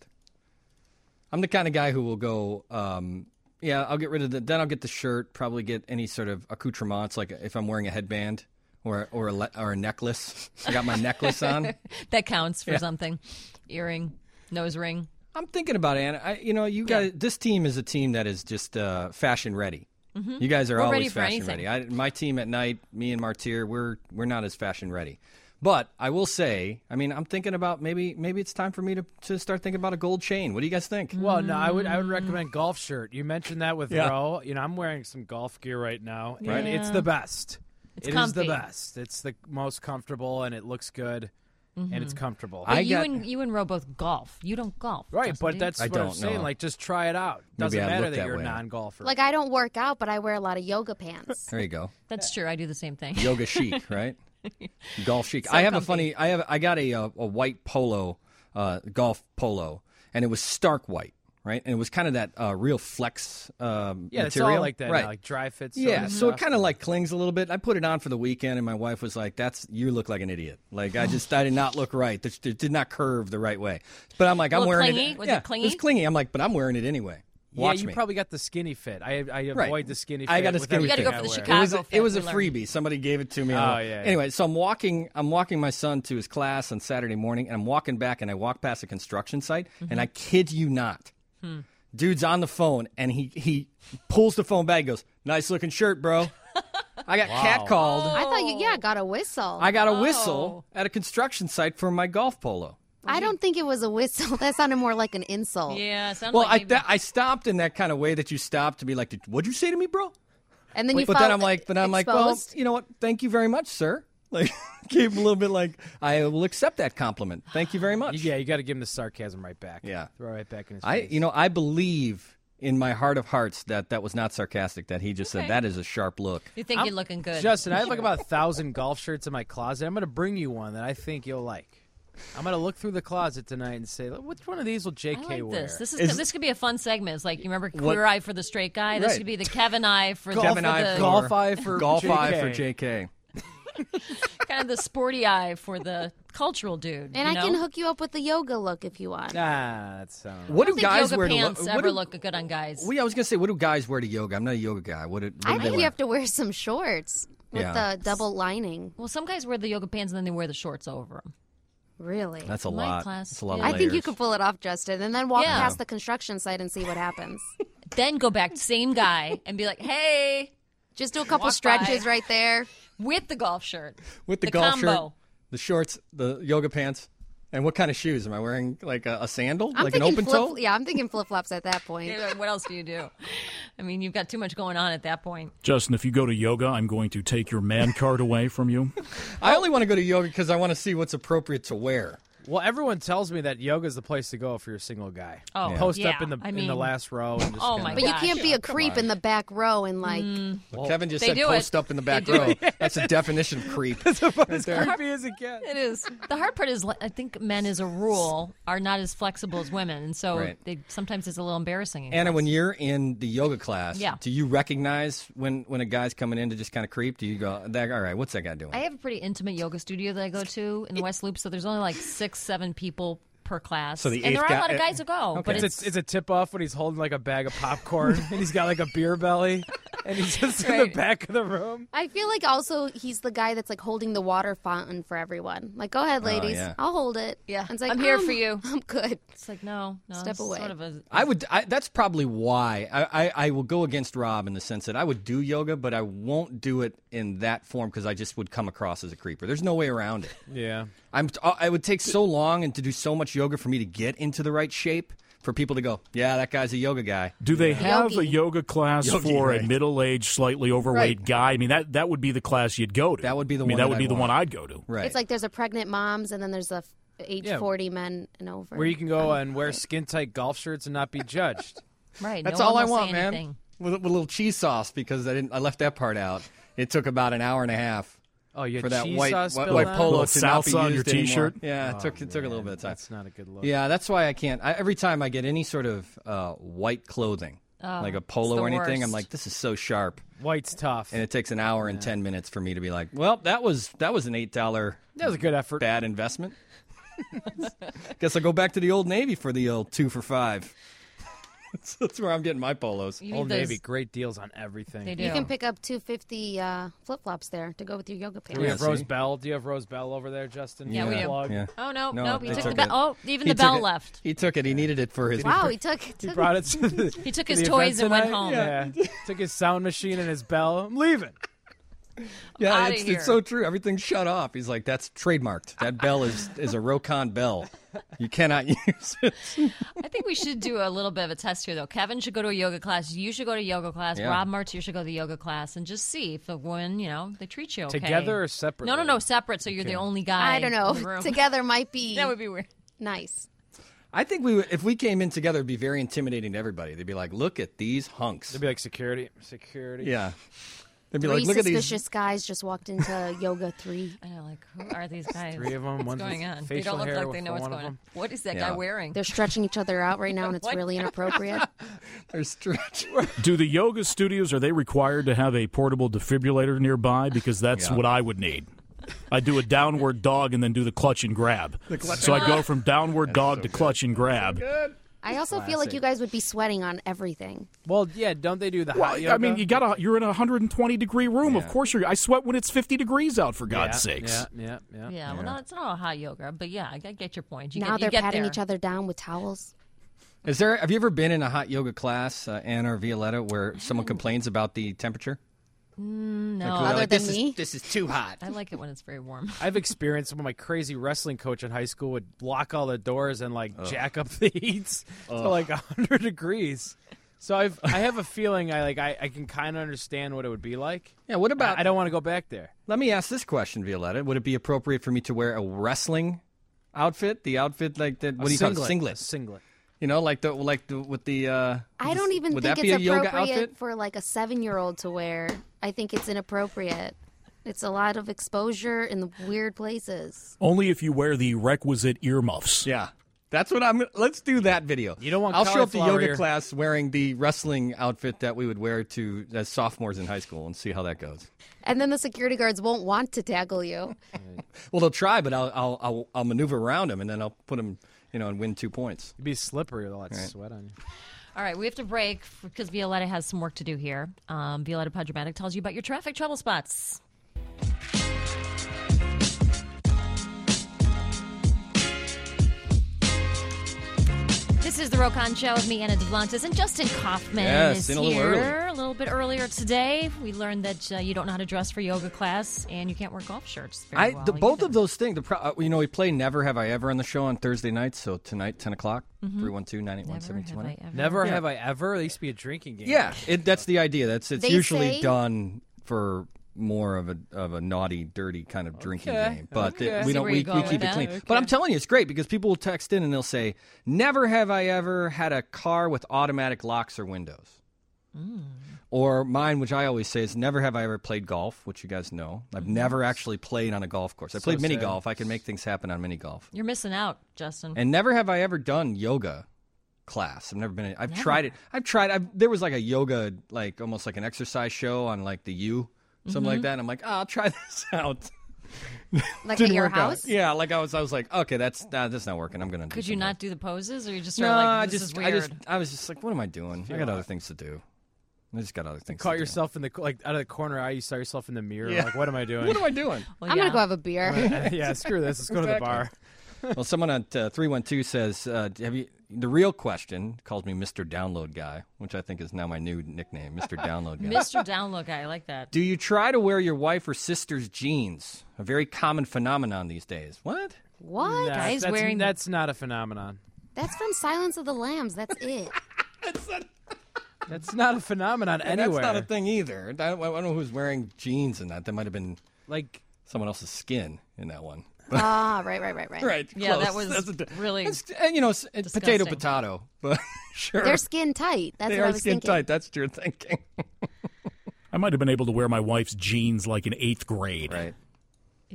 I'm the kind of guy who will go. I'll get rid of then I'll get the shirt. Probably get any sort of accoutrements, like if I'm wearing a headband or a necklace. I got my necklace on. That counts for something. Earring, nose ring. I'm thinking about it, Anna. You guys. This team is a team that is just fashion ready. Mm-hmm. You guys are We're always ready for fashion anything. ready. My team at night, me and Martyr, we're not as fashion ready. But I will say, I'm thinking about maybe it's time for me to start thinking about a gold chain. What do you guys think? Well, no, I would recommend golf shirt. You mentioned that with Roe. I'm wearing some golf gear right now, and it's the best. It is the best. It's the most comfortable, and it looks good, and it's comfortable. But you and Ro both golf. You don't golf, right? Justin, But do you? that's what I'm saying. Like, just try it out. Doesn't matter that you're a non-golfer. Like, I don't work out, but I wear a lot of yoga pants. There you go. That's true. I do the same thing. Yoga chic, right? Golf chic. So I have comfy. I got a white polo, golf polo, and it was stark white, right? And it was kind of that real flex material. It's all like that, right? now, like dry fits. Yeah, so it kind of like clings a little bit. I put it on for the weekend, and my wife was like, you look like an idiot. Like, I did not look right. It did not curve the right way. But I'm like, I'm wearing clingy? it. Was it clingy? It was clingy. I'm like, but I'm wearing it anyway. Watch you me. probably got the skinny fit. I avoid the skinny fit. I got a skinny fit. You got to go for the Chicago It was a fit, freebie. Somebody gave it to me. Oh, yeah. Anyway, so I'm walking my son to his class on Saturday morning, and I'm walking back, and I walk past a construction site, and I kid you not, dude's on the phone, and he pulls the phone back. He goes, "Nice looking shirt, bro." I got catcalled. I thought you got a whistle. I got a whistle at a construction site for my golf polo. I don't think it was a whistle. That sounded more like an insult. Yeah, it sounded Well, like I stopped in that kind of way that you stopped to be like, "What'd you say to me, bro?" And then you But felt then I'm like, well, exposed? you know what? Thank you very much, sir. Like, gave him a little bit like, I will accept that compliment. Thank you very much. Yeah, you got to give him the sarcasm right back. Yeah. Throw it right back in his face. I believe in my heart of hearts that was not sarcastic, that he just said, that is a sharp look. You think you're looking good. Justin, I have like about 1,000 golf shirts in my closet. I'm going to bring you one that I think you'll like. I'm going to look through the closet tonight and say, which one of these will JK I like wear? this could be a fun segment. It's like, you remember Queer Eye for the Straight Guy? This Right. could be the Kevin Eye for Golf eye for JK. kind of the sporty eye for the cultural dude. And I can hook you up with the yoga look if you want. That sounds. What I do don't think guys yoga wear pants to ever look good on guys? I was going to say, what do guys wear to yoga? I'm not a yoga guy. What do I they think wear? you have to wear some shorts with the double lining. Well, some guys wear the yoga pants and then they wear the shorts over them. Really? That's a My lot. class, That's a lot I of think you layers. could pull it off, Justin, and then walk Yeah. past the construction site and see what happens. Then go back, same guy, and be like, hey. Just do a couple Walk stretches by. right there. With the golf shirt. With the golf combo. shirt, the shorts, the yoga pants, and what kind of shoes? Am I wearing like a sandal? I'm like an thinking open toe? Yeah, I'm thinking flip-flops at that point. Yeah, what else do you do? I mean, you've got too much going on at that point. Justin, if you go to yoga, I'm going to take your man card away from you. I only want to go to yoga because I want to see what's appropriate to wear. Well, everyone tells me that yoga is the place to go if you're a single guy. Oh, yeah. Post Yeah, up in the last row. And just oh kinda, my But you gosh. can't be a creep in the back row and like. Well, Kevin just they said do post it. up in the back They do row. it. That's a definition of creep. As creepy as it gets. It is. The hard part is, I think men, as a rule, are not as flexible as women, and so Right. sometimes it's a little embarrassing. in Anna, class. when you're in the yoga class, Yeah. do you recognize when a guy's coming in to just kind of creep? Do you go, all right, what's that guy doing? I have a pretty intimate yoga studio that I go to in West Loop, so there's only like 6-7 people per class. So the and there eighth are a guy- lot of guys who go, Okay. but It's a tip off when he's holding like a bag of popcorn and he's got like a beer belly and he's just in the Right. back of the room. I feel like also he's the guy that's like holding the water fountain for everyone. Like, go ahead, ladies. yeah. I'll hold it. Yeah. And it's like, I'm here for you. I'm good. it's like no, Step it's away. Sort of a, That's probably why I will go against Rob in the sense that I would do yoga, but I won't do it in that form because I just would come across as a creeper. There's no way around it. Yeah. I would take so long and to do so much yoga for me to get into the right shape for people to go, yeah, that guy's a yoga guy. Do they have Yogi. a yoga class Yogi, for right. a middle-aged, slightly overweight Right. guy? I mean, that would be the class you'd go to. That would be the I mean, one that that would I'd be the one want. I'd go to. Right. It's like there's a pregnant moms and then there's a age Yeah. 40 men and over. Where you can go and wear skin tight golf shirts and not be judged. right. That's no all one I will want, say man. anything. With a little cheese sauce because I left that part out. It took about an hour and a half. Oh, you had for that cheese white sauce spilled white on? polo Little to not be salsa on used your anymore. T-shirt? Yeah, it Oh, took a little bit of time. That's not a good look. Yeah, that's why I can't. Every time I get any sort of white clothing, like a polo the or anything. worst. I'm like, this is so sharp. White's tough. And it takes an hour and 10 minutes for me to be like, well, that was an $8. That was a good effort. Bad investment. Guess I'll go back to the Old Navy for the old 2 for $5. That's where I'm getting my polos. You need Old those- Navy, great deals on everything. They do. You can pick up 250 flip-flops there to go with your yoga Do pants. we have Rose Bell? Do you have Rose Bell over there, Justin? Yeah, we do. Plug? Yeah. Oh, no, he they took the bell. it. Oh, even He the took bell it. left. He took it. He needed it for his. Wow, he took He brought it to the, He took to his the toys event and went tonight. home. Yeah. Took his sound machine and his bell. I'm leaving. Yeah, Outta it's here. so true. Everything's shut off. He's like, that's trademarked. That bell is a Rokon bell. You cannot use it. I think we should do a little bit of a test here, though. Kevin should go to a yoga class. You should go to a yoga class. Yeah. Rob Mertz, you should go to the yoga class and just see if when, they treat you okay. Together or separately? No, separate. So you're the only guy. I don't know. in the room. Together might be That would be weird. nice. I think if we came in together, it'd be very intimidating to everybody. They'd be like, look at these hunks. They'd be like security. Yeah. They'd be Three like, look at these. suspicious guys just walked into Yoga 3. I know, like, who are these guys? 3 of them. What's One's going with on? They facial don't look hair like they know with what's one of going on. them. What is that Yeah. guy wearing? They're stretching each other out right now, and it's What? really inappropriate. They're stretch. Do the yoga studios, are they required to have a portable defibrillator nearby? Because that's what I would need. I do a downward dog and then do the clutch and grab. So I go from downward dog to clutch and grab. I also feel like you guys would be sweating on everything. Well, yeah, don't they do the hot Well, yoga? I mean, you're in a 120-degree room. Of course, I sweat when it's 50 degrees out. For God's sakes. Yeah. Yeah, well, no, it's not all hot yoga, but yeah, I get your point. You Now get, you they're get patting there. each other down with towels. Have you ever been in a hot yoga class, Anna or Violetta, where someone complains about the temperature? No. Other than me? This is too hot. I like it when it's very warm. I've experienced when my crazy wrestling coach in high school would lock all the doors and jack up the heats to 100 degrees. So I have a feeling I can kind of understand what it would be like. Yeah, what about... I don't want to go back there. Let me ask this question, Violetta. Would it be appropriate for me to wear a wrestling outfit? The outfit like that? What do you call it? Singlet. Singlet. You know, with the. I don't even would think that be it's a yoga appropriate outfit? for like a 7-year-old to wear. I think it's inappropriate. It's a lot of exposure in the weird places. Only if you wear the requisite earmuffs. Yeah. That's what let's do that video. You don't want I'll show up to cauliflower yoga ear. class wearing the wrestling outfit that we would wear as sophomores in high school and see how that goes. And then the security guards won't want to tackle you. Well, they'll try, but I'll maneuver around them and then I'll put them, and win 2 points. You'd be slippery with all that Right. sweat on you. All right, we have to break because Violetta has some work to do here. Violetta Podramatic tells you about your traffic trouble spots. This is the Rokon Show with me, Anna Duplantis, and Justin Kaufman Yes, is in a little here. early. A little bit earlier today. We learned that you don't know how to dress for yoga class, and you can't wear golf shirts very well. Both of those things. We play Never Have I Ever on the show on Thursday nights. So tonight, 10 o'clock, 312-981-7220. Never have I ever. It used to be a drinking game. Yeah, that's the idea. It's They usually say- done for more of a naughty, dirty kind of drinking game. But okay. we See don't. where We you're going keep with it clean. that? But I'm Okay. telling you, it's great because people will text in and they'll say, "Never have I ever had a car with automatic locks or windows." Or mine, which I always say, is never have I ever played golf, which you guys know. I've never actually played on a golf course. I played mini sad. golf. I can make things happen on mini golf. You're missing out, Justin. And never have I ever done yoga class. I've never been. I've tried it. There was like a yoga, like almost like an exercise show on like the U, something like that. And I'm like, I'll try this out. Like Didn't at your work out. house? Yeah, like I was like, okay, that's not working. I'm gonna. Could you not do the poses, or you just No, sort of like, this is weird? I was just like, what am I doing? I got other things to do. I just got other things. Caught to yourself in the out of the corner eye. You saw yourself in the mirror. Yeah. Like, what am I do. doing? What am I doing? Well, I'm yeah. going to go have a beer. Yeah, screw this. Let's go to the bar. Well, someone at 312 says, "Have you?" The real question calls me Mr. Download Guy, which I think is now my new nickname, Mr. Download Guy. Mr. Download Guy, I like that. Do you try to wear your wife or sister's jeans? A very common phenomenon these days. What? What? Guys that's, wearing- that's not a phenomenon. That's from Silence of the Lambs. That's it. That's not a phenomenon anywhere. That's not a thing either. I don't know who's wearing jeans in that. That might have been like someone else's skin in that one. Ah, right. Right. Yeah, close. that was really It's potato, but sure. They're skin tight. That's they what I are was skin thinking. tight. That's what you're thinking. I might have been able to wear my wife's jeans like in 8th grade. Right.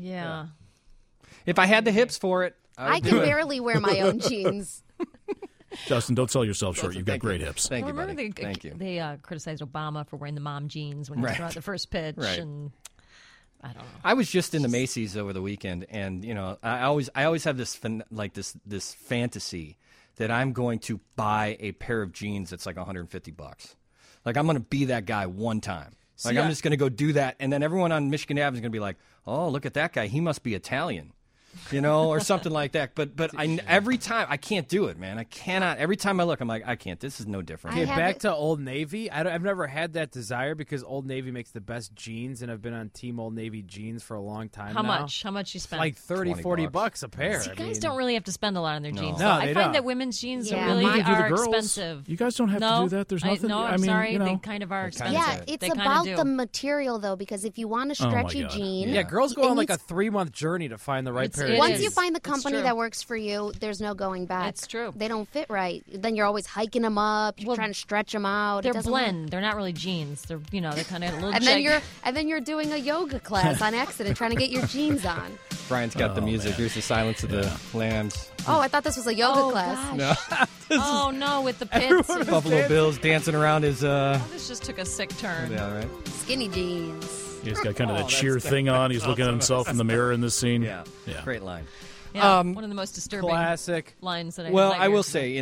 Yeah. If I had the hips for it, I would can do it. barely wear my own jeans. Justin, don't sell yourself short. You've got Thank great you. hips. Thank you, Remember buddy. Thank you. They criticized Obama for wearing the mom jeans when he was throwing out the first pitch. Right. And I don't know. I was just in the Macy's over the weekend, and I always have this this fantasy that I'm going to buy a pair of jeans that's like $150. Like I'm going to be that guy one time. Like I'm just going to go do that, and then everyone on Michigan Ave is going to be like, "Oh, look at that guy. He must be Italian." Or something like that. But every time I can't do it, man. I cannot. Every time I look, I'm like, I can't. This is no different. Okay, back to Old Navy. I've never had that desire because Old Navy makes the best jeans, and I've been on Team Old Navy jeans for a long time How now. much? How much you spend? Like $30-$40 a pair. See, guys don't really have to spend a lot on their jeans. No, though. they I don't. find that women's jeans Yeah. really Neither do the are girls. expensive. You guys don't have to do that. There's nothing. No, I I'm mean, sorry. you know. They kind of are expensive. Yeah, it's They kinda about do. the material, though, because if you want a Oh, my stretchy God. jean... Yeah, girls go it on like a needs- 3-month journey to find the right pair of Once jeans. you find the company true. that works for you, there's no going back. It's true. They don't fit right. Then you're always hiking them up. You're trying to stretch them out. They're It doesn't blend. They're not really jeans. They're they're kind of a little. And then you're doing a yoga class on accident, trying to get your jeans on. Brian's got the music. Here's the Silence of the Lambs. Oh, I thought this was a yoga class. Gosh. No. Oh no, with the pits. Buffalo Bills dancing around his. This just took a sick turn. Yeah, right. Skinny jeans. He's got kind of that cheer thing on. He's looking at himself in the mirror in this scene. Yeah. Great line. Yeah, one of the most disturbing classic lines that I. Well, I will say,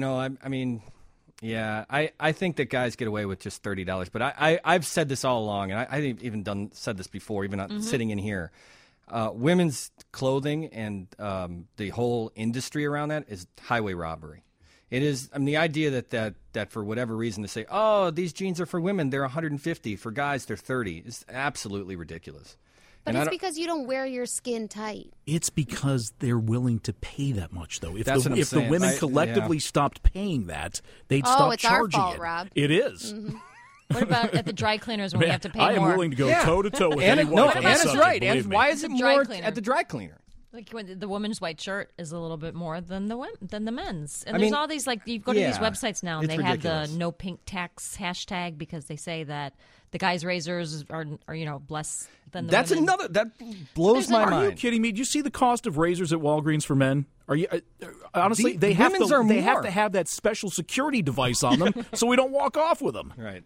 I think that guys get away with just $30, but I've said this all along, and I've even said this before, even not sitting in here. Women's clothing and the whole industry around that is highway robbery. It is. The idea that for whatever reason to say, oh, these jeans are for women, they're $150. For guys, they're $30. Is absolutely ridiculous. But it's because you don't wear your skin tight. It's because they're willing to pay that much, though. If That's what I'm the saying. women collectively stopped paying that, they'd stop it's charging our fault, it. Rob. It is. Mm-hmm. What about at the dry cleaners when we have to pay I am more? willing to go toe to toe with Anna, anyone. no, on this Anna's subject, right. believe And me. why is it The dry more cleaner. at the dry cleaner? Like when the woman's white shirt is a little bit more than the men's, and I there's mean, all these you go to these yeah, websites now and it's they ridiculous. have the no pink tax hashtag because they say that the guys' razors are less than the That's women. that blows my Are you mind. kidding me? Do you see the cost of razors at Walgreens for men? Are you honestly? The they have women's to. are They have more. to have that special security device on them so we don't walk off with them. Right.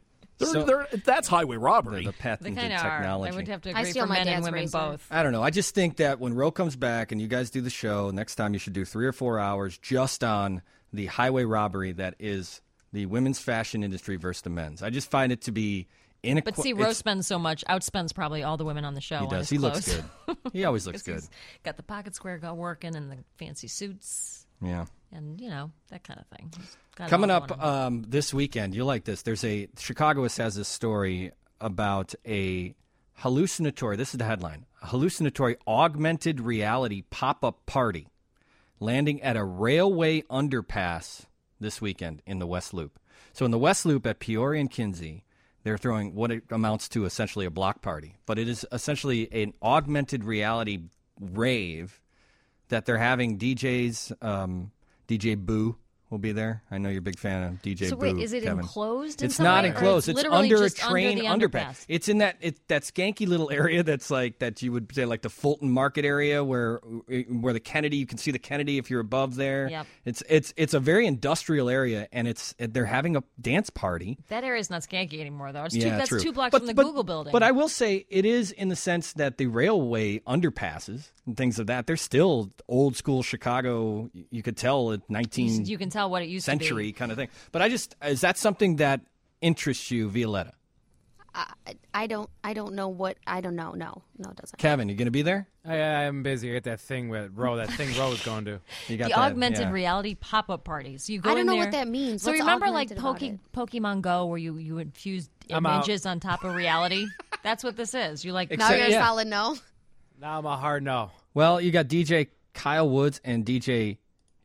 That's highway robbery. The They patented kind of technology. are. I would have to I agree steal for my men and dad's women razor. both. I don't know. I just think that when Roe comes back and you guys do the show, next time you should do 3 or 4 hours just on the highway robbery that is the women's fashion industry versus the men's. I just find it to be But see, Rose spends so much, outspends probably all the women on the show. He on does. his He looks clothes. good. He always looks 'Cause good. he's got the pocket square working and the fancy suits. Yeah. And, that kind of thing. He's got it Coming all up going on. this weekend, you'll like this. Chicagoist has this story about a hallucinatory, this is the headline, a hallucinatory augmented reality pop-up party landing at a railway underpass this weekend in the West Loop. So in the West Loop at Peoria and Kinsey, they're throwing what it amounts to essentially a block party. But it is essentially an augmented reality rave that they're having DJs, DJ Boo will be there. I know you're a big fan of DJ So Boo, wait, is it Kevin. enclosed in It's some not way, or enclosed. it's It's literally under a just under train the underpass. underpass? It's in that skanky little area that's like that you would say like the Fulton Market area where the Kennedy, you can see the Kennedy if you're above there. Yep. It's a very industrial area, and they're having a dance party. That area's not skanky anymore, though. Yeah, That's true. 2 blocks from the Google building. But I will say it is in the sense that the railway underpasses and things of that, they're still old school Chicago. You could tell at 19th you can tell what it used century to be. kind of thing. But is that something that interests you, Violetta? I don't know what. I don't know. No, it doesn't. Kevin, you going to be there? I'm busy. I got that thing with Roe. That thing Roe is going to. You got The that, augmented yeah. reality pop-up parties. You go I don't in know there. what that means. So What's remember like augmented about it? Pokemon Go where you infused I'm out. images on top of reality? That's what this is. You're like, Now you're a yeah. solid no. Now I'm a hard no. Well, you got DJ Kyle Woods and DJ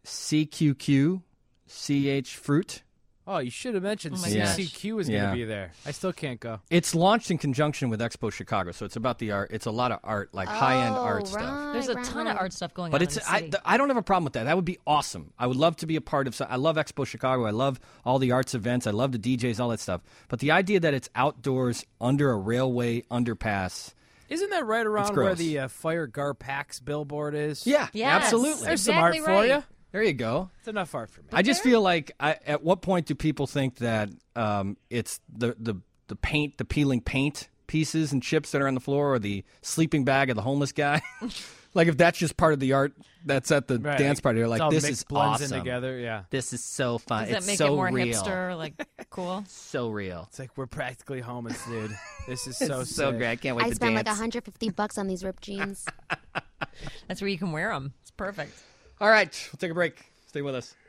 CQQ, CH Fruit. Oh, you should have mentioned Oh my CCQ was going to Yeah. be there. I still can't go. It's launched in conjunction with Expo Chicago, so it's about the art. It's a lot of art, like high-end art stuff. there's a ton of art stuff going But on it's in the city. I don't have a problem with that. That would be awesome. I would love to be a part of. I love Expo Chicago. I love all the arts events. I love the DJs, all that stuff. But the idea that it's outdoors under a railway underpass. Isn't that right around where gross. the Fire Gar Pax billboard is? Yeah, Yes, absolutely. There's some exactly art for right. you. There you go. It's enough art for me. I just feel like, at what point do people think that it's the paint, the peeling paint pieces and chips that are on the floor, or the sleeping bag of the homeless guy? Like, if that's just part of the art that's at the dance party, they're like, this is blends awesome. in together, yeah. This is so fun. Does that it's make so it more real. hipster, like cool? So real. It's like we're practically homeless, dude. This is It's so so sick. great. I can't wait I to spent dance. like $150 on these ripped jeans. That's where you can wear them. It's perfect. All right, we'll take a break. Stay with us.